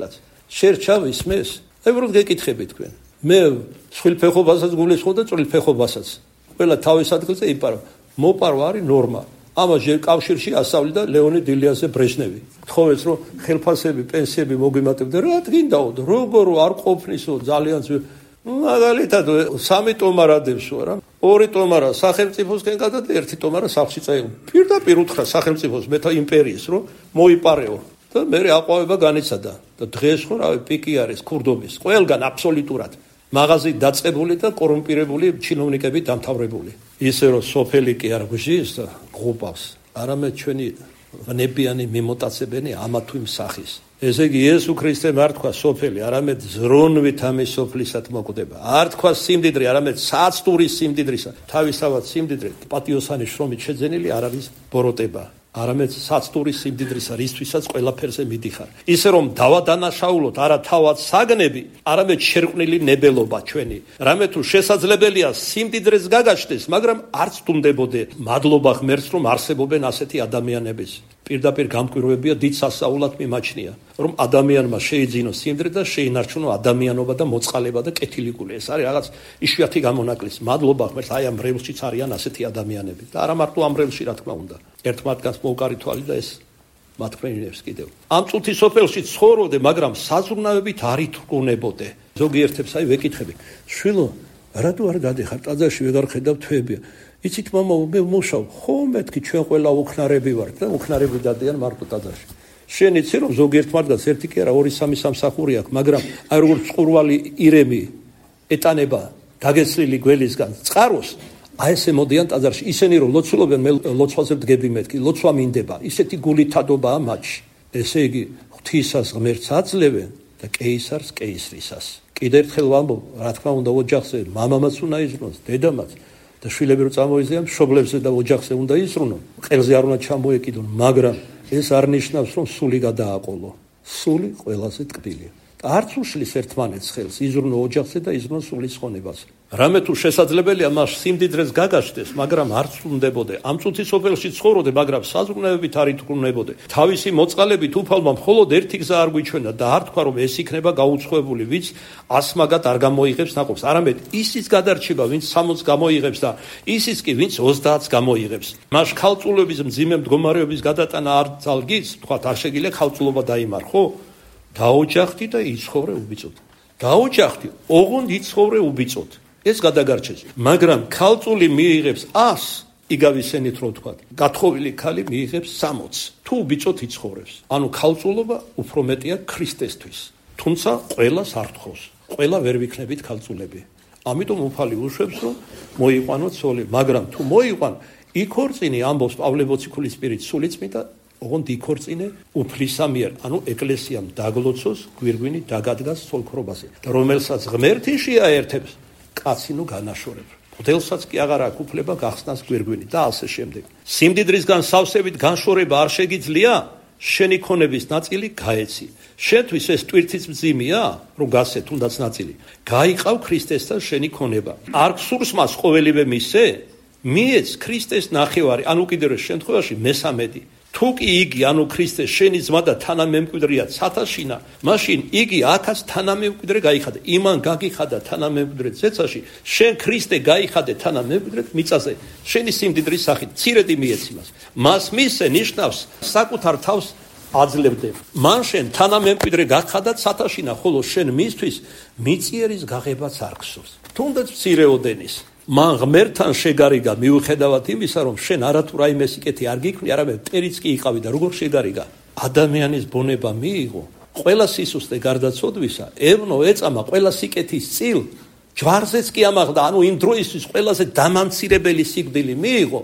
შერჩავისმეს? აი ვრო გეკითხები თქვენ. მე სხვილფეხობასაც გულისხმობ და წვრილფეხობასაც. ყველა თავის ადგილზე იპარავ. მოპარვა არის ნორმა. ამას კავშირში ასავლიდა ლეონიდ ილიასე ბრეჟნევი. თხოვეს რომ ხელფასები, პენსიები მოგვიმატებდა, რა თქინდაო, როგორ არ ყოფნისო ძალიან მაგალითად სამი ტომარადებს ვარა. ორი ტომარა სახელმწიფოსკენ გადადა, ერთი ტომარა სახლში წაიღო. პირდაპირ უთხრა სახელმწიფოს მეთა იმპერიის რომ მოიპარეო. და მე აყვავება განიცადა. და დღეს ხო რავი პიკი არის ქურდობის. ყველგან აბსოლუტურად მაღაზი დაწყებული და კორუმპირებული ჩინოვნიკები დამთავრებული. ისე რომ სოფელი კი არ გვჟის და ღუპავს. არამედ ჩვენი ნებიანი მიმოტაცებენი ამა თუ იმ სახის. ესე იგი იესო ქრისტემ არ თქვა სოფელი, არამედ ზრუნვით ამის სოფლისად მოკვდება. არ თქვა სიმდიდრე, არამედ საცტურის სიმდიდრისა. თავისთავად სიმდიდრე პატიოსანი შრომით შეძენილი არ არის ბოროტება. არამედ საცტურის სიმდიდრისა, რისთვისაც ყველაფერზე მიდიხარ. ისე რომ დავადანაშაულოთ არა თავად საგნები, არამედ შერყვნილი ნებელობა ჩვენი. რამე თუ შესაძლებელია სიმდიდრეს გაგაჩნდეს, მაგრამ არც თუნდებოდე. მადლობა ღმერთს, რომ არსებობენ ასეთი ადამიანების. პირდაპირ გამკვირვებია დიდ სასაულად მიმაჩნია, რომ ადამიანმა შეიძინოს სიმდიდრე და შეინარჩუნო ადამიანობა და მოწყალება და კეთილიკული. ეს არის რაღაც იშვიათი გამონაკლისი. მადლობა ღმერთს, აი ამ მრევლშიც არიან ასეთი ადამიანები. და არა მარტო ამ მრევლში, რა თქმა უნდა. ერთ მათგანს მოუკარი თვალი და ეს მათქმენინებს კიდევ. ამ წუთის სოფელში ცხოვრობდე, მაგრამ საზრუნავებით არ ითრკუნებოდე. ზოგიერთებს აი ვეკითხები. შვილო, რატო არ გადიხარ ტაძარში ვეღარ ხედავ თვეებია? იცით მამა, მე მუშაობ. ხო, მეთქი ჩვენ ყველა უქნარები ვართ და უქნარები დადიან მარტო ტაძარში. შენ იცი რომ ზოგიერთ მათგანს ერთი კი არა, ორი სამი სამსახური აქვს, მაგრამ აი როგორც წყურვალი ირემი ეტანება დაგეცლილი გველისგან წყაროს, აი ესე მოდიან ტაძარში. ისინი რომ ლოცულობენ, მე ლოცვაზე ვდგები მეთქი, ლოცვა მინდება. ისეთი გულითადობაა მათში. ესე იგი ღვთისას ღმერთს აძლევენ და კეისარს კეისრისას. კიდევ ერთხელ ვამბობ, რა თქმა უნდა ოჯახზე მამამაც უნდა იზრუნოს, დედამაც და შვილები რომ წამოიზრდიან, მშობლებზე და ოჯახზე უნდა იზრუნონ. ყელზე არ უნდა ჩამოეკიდონ, მაგრამ ეს არ ნიშნავს რომ სული გადააყოლო. სული ყველაზე ტკბილია. არც უშლის ერთმანეთს ხელს, იზრუნო ოჯახზე და იზრუნო სულის ხონებას. რამე თუ შესაძლებელია მას სიმდიდრეს გაგაჩნდეს, მაგრამ არც უნდებოდე. ამ წუთის სოფელში ცხოვრობდე, მაგრამ საზრუნავებით არ ითქუნებოდე. თავისი მოწყალებით უფალმა მხოლოდ ერთი გზა არ გვიჩვენა და არ თქვა რომ ეს იქნება გაუცხოებული, ვინც ასმაგად არ გამოიღებს ნაყოფს. არამედ ისიც გადარჩება, ვინც სამოცს გამოიღებს და ისიც კი, ვინც ოცდაათს გამოიღებს. მას ქალწულების მძიმე მდგომარეობის გადატანა არ ძალგის, თქვა არ შეგიძლია ქალწულობა დაიმარ, ხო? დაოჯახდი და იცხოვრე უბიწოდ. დაოჯახდი, ოღონდ იცხოვრე უბიწოდ. ეს გადაგარჩეს. მაგრამ ქალწული მიიღებს ას, იგავისენით რო თქვა. გათხოვილი ქალი მიიღებს სამოცს. თუ უბიწოდ იცხოვრებს. ანუ ქალწულობა უფრო მეტია ქრისტესთვის. თუმცა ყველას არ თხოვს. ყველა ვერ ვიქნებით ქალწულები. ამიტომ უფალი უშვებს რომ მოიყვანოთ ცოლი, მაგრამ თუ მოიყვან, იქორწინე ამბობს პავლე მოციქულის პირით სულიწმიდა ოღონდ იქორწინე უფლისა მიერ, ანუ ეკლესიამ დაგლოცოს, გვირგვინი დაგადგას ცოლქრობაზე. და რომელსაც ღმერთი შეაერთებს, კაცი ნუ განაშორებს. მღვდელსაც კი აღარ აქვს უფლება გახსნას გვირგვინი და ასე შემდეგ. სიმდიდრისგან სავსებით განშორება არ შეგიძლია, შენი ქონების ნაწილი გაეცი. შენთვის ეს ტვირთიც მძიმეა, რომ გასცე თუნდაც ნაწილი. გაიყავ ქრისტესთან შენი ქონება. არ გსურს მას ყოველივე მისე? მიეც ქრისტეს ნახევარი, ანუ კიდევ შემთხვევაში მესამედი. თუ კი იგი, ანუ ქრისტე შენი ძმა და თანამემკვიდრეა ცათაშინა, მაშინ იგი აქაც თანამემკვიდრე გაიხადე. იმან გაგიხადა თანამემკვიდრე ზეცაში, შენ ქრისტე გაიხადე თანამემკვიდრე მიწაზე. შენი სიმდიდრის სახით ცირედი მიეცი მას. მას მისე ნიშნავს საკუთარ თავს აძლევდე. მან შენ თანამემკვიდრე გახადა ცათაშინა, ხოლო შენ მისთვის მიწიერის გაღებაც არ გსურს. თუნდაც მცირეოდენის. მან ღმერთთან შეგარიგა მიუხედავად იმისა, რომ შენ არათუ რაიმე სიკეთი არ გიქმნი, არამედ ტერიც კი იყავი და როგორ შეგარიგა? ადამიანის ბუნება მიიღო, ყველა სისუსტე გარდაცოდვისა, ევნო ეწამა ყველა სიკეთის წილ, ჯვარზეც კი ამაღლდა, ანუ იმ დროისთვის ყველაზე დამამცირებელი სიკვდილი მიიღო,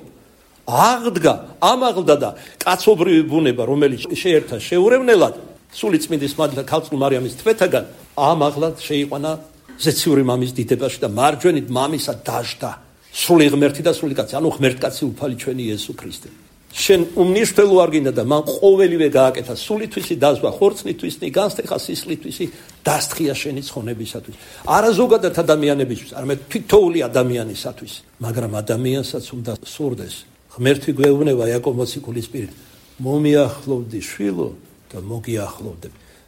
აღდგა, ამაღლდა და კაცობრივი ბუნება, რომელიც შეერთა შეურევნელად, სულიწმინდის მადლით ქალწულ მარიამის თვეთაგან, ამაღლად შეიყვანა ზეციური მამის დიდებაში და მარჯვენით მამისა დაждდა. სრული ღმერთი და სრული კაცი, ანუ ღმერთკაცი უფალი ჩვენი იესო ქრისტე. შენ უმნიშვნელო არ გინდა და მან ყოველივე გააკეთა სულითვისი დაზვა, ხორცნითვისი, განსტეხა სისხლითვისი, დასთხია შენი ცხონებისათვის. არა ზოგადად ადამიანებისთვის, არამედ თითოეული ადამიანისათვის. მაგრამ ადამიანსაც უნდა სურდეს. ღმერთი გვეუბნება იაკობ მოციქულის პირით, მომიახლოვდი შვილო და მოგიახლოვდები.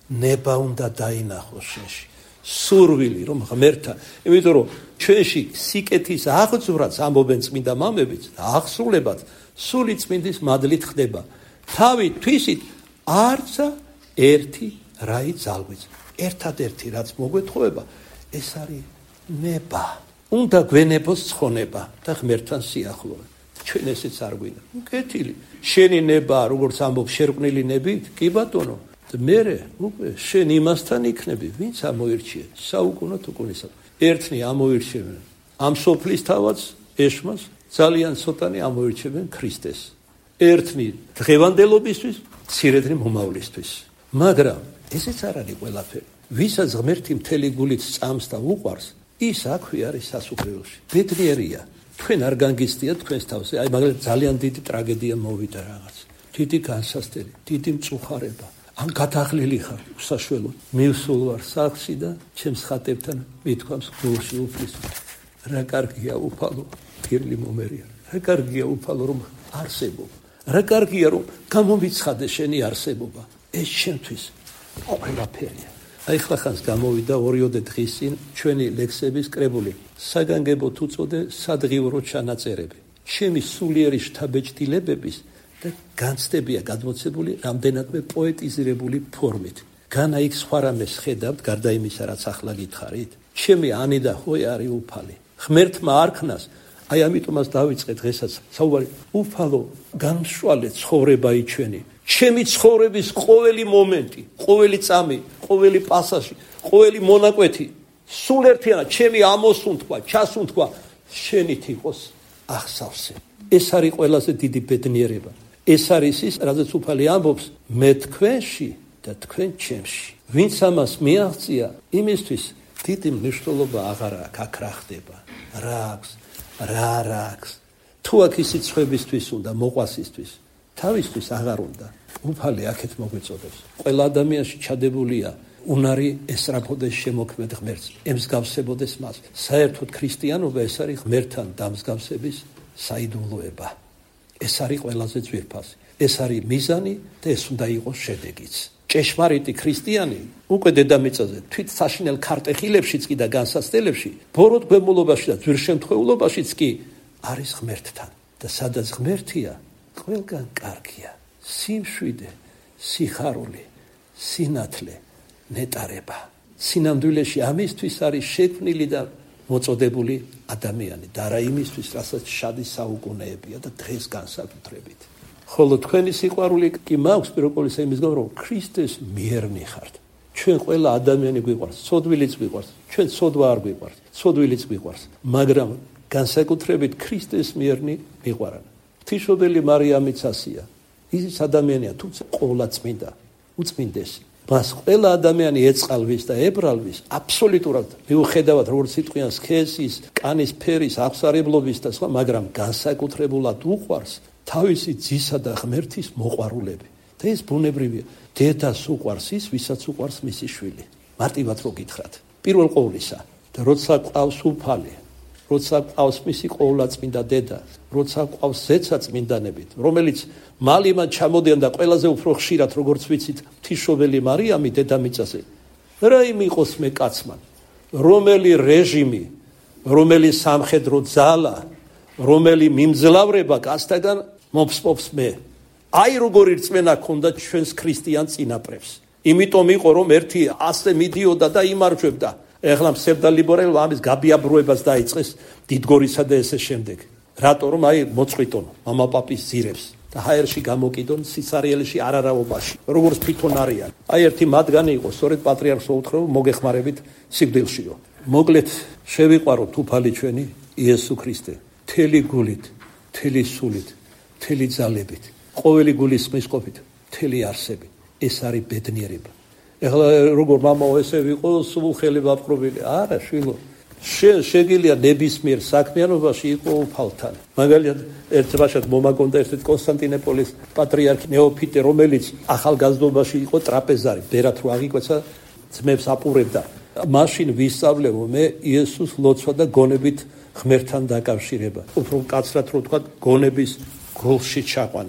ნება უნდა დაინახოს შენში. სურვილი რომ ღმერთთან, იმიტომ რომ ჩვენში სიკეთის აღძვრაც ამბობენ წმინდა მამებიც და აღსრულებაც სული წმინდის მადლით ხდება. თავი თვისით არცა ერთი რაი ძალგვიც. ერთადერთი რაც მოგვეთხოვება ეს არის ნება. უნდა გვენებოს ცხონება და ღმერთთან სიახლოვე. ჩვენ ესეც არ გვინდა. კეთილი. შენი ნება როგორც ამბობ შერკვნილი ნებით, კი ბატონო. მერე უკვე შენ იმასთან იქნები, ვინც ამოირჩიე საუკუნოდ უკუნისად. ერთნი ამოირჩევენ ამ სოფლის თავად ეშმას, ძალიან ცოტანი ამოირჩევენ ქრისტეს. ერთნი დღევანდელობისთვის, მცირედნი მომავლისთვის. მაგრამ ესეც არ არის ყველაფერი. ვისაც ღმერთი მთელი გულით წამს და უყვარს, ის აქვე არის სასუფეველში. ბედნიერია. თქვენ არ განგიზდიათ თქვენს თავზე. აი მაგალითად ძალიან დიდი ტრაგედია მოვიდა რაღაც. დიდი განსასწრელი, დიდი მწუხარება. ან გადაღლილი ხარ უსაშველო. მივსულ ვარ სახლში და ჩემს ხატებთან მithქვამს გულში უფლის. რა კარგია უფალო, პირლი მომერია. რა კარგია უფალო რომ არსებობ. რა კარგია რომ გამომიცხადე შენი არსებობა. ეს შენთვის ყველაფერია. აი ხლა ხანს გამოვიდა ორიოდე დღის წინ ჩვენი ლექსების კრებული. საგანგებოდ უწოდე სადღიურო ჩანაწერები. ჩემი სულიერი შთაბეჭდილებების და განცდებია გადმოცებული რამდენადმე პოეტიზირებული ფორმით. განა იქ სხვა რამეს ხედავთ გარდა იმისა, რაც ახლა გითხარით. ჩემი ანი და ჰოე არის უფალი. ღმერთმა არქნას, აი ამიტომაც დავიწყე დღესაც საუბარი. უფალო, განსშვალე ცხოვრება იჩვენი. ჩემი ცხოვრების ყოველი მომენტი, ყოველი წამი, ყოველი პასაჟი, ყოველი მონაკვეთი, სულ ერთიანად ჩემი ამოსუნთქვა, ჩასუნთქვა შენით იყოს ახსავსე. ეს არის ყველაზე დიდი ბედნიერება. ეს არის ის, რადგან უფალი ამბობს, მე თქვენში და თქვენ ჩემში. ვინც ამას მიაღწია, იმისთვის დიდი მნიშვნელობა აღარ აქვს, აქ რა ხდება, რა აქვს, რა რა აქვს. თუ აქ ისი ცხვებისთვის უნდა, მოყვასისთვის, თავისთვის აღარ უნდა. უფალი აქეთ მოგვეწოდებს. ყველა ადამიანში ჩადებულია უნარი ესწრაფოდეს შემოქმედ ღმერთს, ემსგავსებოდეს მას. საერთოდ ქრისტიანობა ეს არის ღმერთთან დამსგავსების საიდუმლოება. ეს არის ყველაზე ძვირფასი. ეს არის მიზანი და ეს უნდა იყოს შედეგიც. ჭეშმარიტი ქრისტიანი უკვე დედამიწაზე თვით საშინელ ქარტეხილებშიც კი და განსაცდელებში, ბოროტ გვემულობაში და ძვირშემთხვეულობაშიც კი არის ღმერთთან. და სადაც ღმერთია, ყველგან კარგია. სიმშვიდე, სიხარული, სინათლე, ნეტარება. სინამდვილეში ამისთვის არის შექმნილი და მოწოდებული ადამიანი და არა იმისთვის, რასაც შადი საუკუნეებია და დღეს განსაკუთრებით. ხოლო თქვენი სიყვარული კი მაქვს პირობოლისა იმისგან, რომ ქრისტეს მიერნი ხართ. ჩვენ ყველა ადამიანი გვიყვარს, ცოდვილიც გვიყვარს, ჩვენ ცოდვა არ გვიყვარს, ცოდვილიც გვიყვარს, მაგრამ განსაკუთრებით ქრისტეს მიერნი მიყვარან. ღვთისმშობელი მარიამიც ასია. ის ადამიანია, თუმცა ყოვლადწმინდა, უწმინდესი. მას ყველა ადამიანი ეწყალვის და ებრალვის აბსოლუტურად მიუხედავად როგორც სიტყვიან სქესის, კანის ფერის, აღსარებლობის და სხვა, მაგრამ განსაკუთრებულად უყვარს თავისი ძისა და ღმერთის მოყვარულები. და ეს ბუნებრივია. დედას უყვარს ის, ვისაც უყვარს მისი შვილი. მარტივად რო გითხრათ. პირველ ყოვლისა და როცა ყავს უფალი, როცა ყავს მისი ყოვლადწმინდა დედა, როცა ყავს ზეცა წმინდანებით, რომელიც მალიმად ჩამოდიან და ყველაზე უფრო ხშირად, როგორც ვიცით, ღვთისმშობელი მარიამი დედამიწაზე. რა იმ იყოს მე კაცმან, რომელი რეჟიმი, რომელი სამხედრო ძალა, რომელი მიმძლავრება კაცთაგან მომსპობს მე. აი როგორი რწმენა ქონდა ჩვენს ქრისტიან წინაპრებს. იმიტომ იყო რომ ერთი ასე მიდიოდა და იმარჯვებდა. ეხლა მსევდა ლიბერალმა ამის გაბიაბროებას დაიწყეს დიდგორისა და ესე შემდეგ. რატო რომ აი მოწყვიტონ მამა პაპის ძირებს და ჰაერში გამოკიდონ სიცარიელში არარაობაში. როგორც თვითონ არიან. აი ერთი მათგანი იყო სწორედ პატრიარქს უთხრობ მოგეხმარებით სიკვდილშიო. მოკლედ შევიყვაროთ უფალი ჩვენი იესო ქრისტე. მთელი გულით, მთელი სულით, მთელი ძალებით, ყოველი გულის მისყოფით, მთელი არსებით. ეს არის ბედნიერება. ეხლა როგორ მამაო ესე ვიყო სულ ხელი ვაპყრობილი. არა შვილო. შენ შეგიძლია ნებისმიერ საქმიანობაში იყო უფალთან. მაგალითად ერთ ბაშად მომაგონდა ერთ კონსტანტინოპოლის პატრიარქი ნეოფიტე, რომელიც ახალგაზრდობაში იყო ტრაპეზარი, ბერად რო აღიკვეცა, ძმებს აპურებდა. მაშინ ვისწავლეო მე იესოს ლოცვა და გონებით ღმერთთან დაკავშირება. უფრო კაცრად რო თქვა, გონების გულში ჩაყვანა.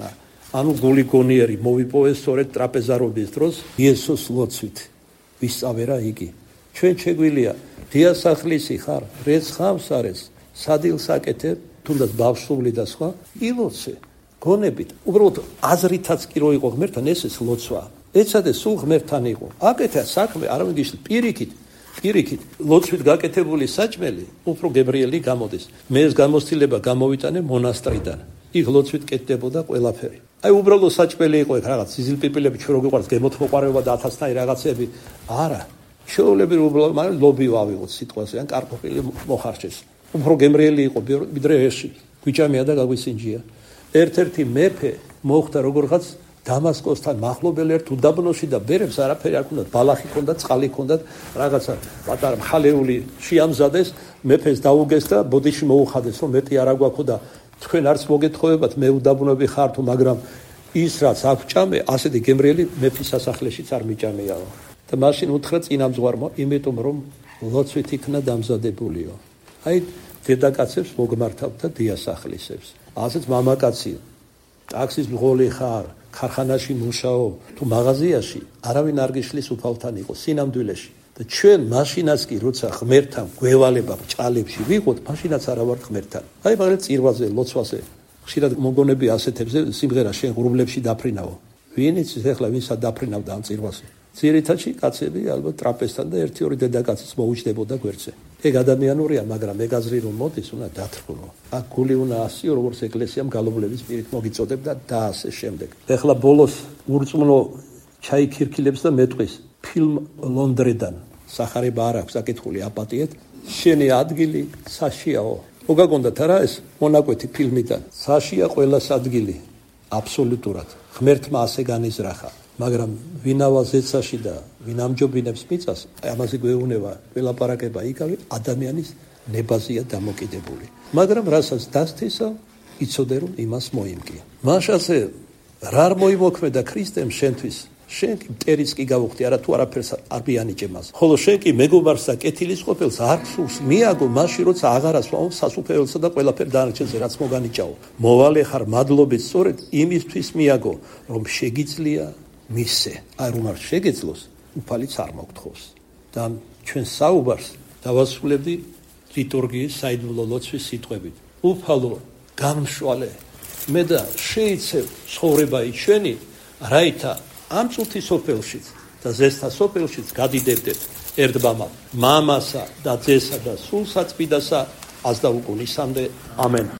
ანუ გული გონიერი მოვიპოვეს სწორედ ტრაპეზარობის დროს იესოს ლოცვით ვისწავე რა იგი ჩვენ შეგვილია დიასახლისი ხარ რეც ხავს არის სადილს აკეთებ თუნდაც ბავშვული და სხვა ილოცე გონებით უბრალოდ აზრითაც კი რო იყო ღმერთთან ესეც ლოცვა ეცადე სულ ღმერთთან იყო აკეთა საქმე არ მიგიშლ პირიქით პირიქით ლოცვით გაკეთებული საჭმელი უფრო გებრიელი გამოდის მე ეს გამოცდილება გამოვიტანე მონასტრიდან იქ ლოცვით კეთდებოდა ყველაფერი აი უბრალოდ საჭმელი იყო ეგ რაღაც სიზილპიპილები ჩვენ რო გიყვარს გემოთმოყარეობა და ათასნაირი რაღაცები არა შეუძლები უბრალოდ მაგრამ ლობი ვავიღოთ სიტყვაზე ან კარტოფილი მოხარჭეს უფრო გემრიელი იყო ვიდრე ეში გვიჭამია და გაგვისინჯია ერთ-ერთი მეფე მოხდა როგორღაც დამასკოსთან მახლობელ ერთ უდაბნოში და ბერებს არაფერი არ ქონდათ ბალახი ქონდათ წყალი ქონდათ რაღაცა პატარა მხალეული შეამზადეს მეფეს დაუგეს და ბოდიში მოუხადეს რომ მეტი არა გვაქვს და თქვენ არც მოგეთხოვებათ მე უდაბნოები ხარ თუ მაგრამ ის რაც აქვს ჭამე ასეთი გემრიელი მეფის სასახლეშიც არ მიჭამეაო და მაშინ უთხრა წინამძღვარმა იმიტომ რომ ლოცვით იქნა დამზადებულიო აი დედაკაცებს მოგმართავდა დიასახლისებს ასეც მამაკაცია ტაქსის მღოლი ხარ ქარხანაში მუშაო თუ მაღაზიაში არავინ არ გიშლის უფალთან იყო სინამდვილეში და ჩვენ მაშინაც კი როცა ღმერთთან გვევალება ჭალებში ვიყოთ მაშინაც არა ვარ ღმერთთან აი მაგალითად წირვაზე ლოცვაზე ხშირად მოგონები ასეთებზე სიმღერა შენ ღრუბლებში დაფრინავო ვინ იცის ეხლა ვინსა დაფრინავდა ამ წირვაზე ძირითადში კაცები ალბათ ტრაპეზთან და ერთი ორი დედაკაციც მოუჯდებოდა გვერდზე ეგ ადამიანურია მაგრამ ეგ აზრი რომ მოდის უნდა დათრგუნო აქ გული უნდა ასიო როგორც ეკლესიამ გალობლების პირით მოგიწოდებდა და ასე შემდეგ ეხლა ბოლოს ურწმუნო ჩაიქირქილებს და მეტყვის ფილმ ლონდრიდან სახარება არ აქვს აკითხული აპატიეთ შენი ადგილი საშიაო მოგაგონდათ არა ეს მონაკვეთი ფილმიდან საშია ყველას ადგილი აბსოლუტურად ღმერთმა ასე განიზრახა მაგრამ ვინავა ზეცაში და ვინ ამჯობინებს მიწას ამაზე გვეუბნება ველაპარაკება იკავი ადამიანის ნებაზია დამოკიდებული მაგრამ რასაც დასთისა იცოდე რომ იმას მოიმკი მაშასე რა არ მოიმოქმედა ქრისტემ შენთვის შენ კი მტერიც კი გავუხდი არა თუ არაფერს არ ბიანიჭემას ხოლო შენ კი მეგობარს და კეთილის ყოფილს არ სურს მიაგო მაშინ როცა აღარას ვაო სასუფეველსა და ყველაფერ დანარჩენზე რაც მოგანიჭაო მოვალე ხარ მადლობით სწორედ იმისთვის მიაგო რომ შეგიძლია მისე აი რომ არ შეგეძლოს უფალიც არ მოგთხოვს და ჩვენ საუბარს დავასრულებდი ლიტურგიის საიდუმლო ლოცვის სიტყვებით უფალო გამშვალე მე და შეიცევ ცხოვრება ჩვენი რაითა ამ წუთის სოფელშიც და ზესთა სოფელშიც გადიდებდეთ ერთბამად მამასა და ძესა და სულ საწმიდასა ას და უკუნისამდე ამენ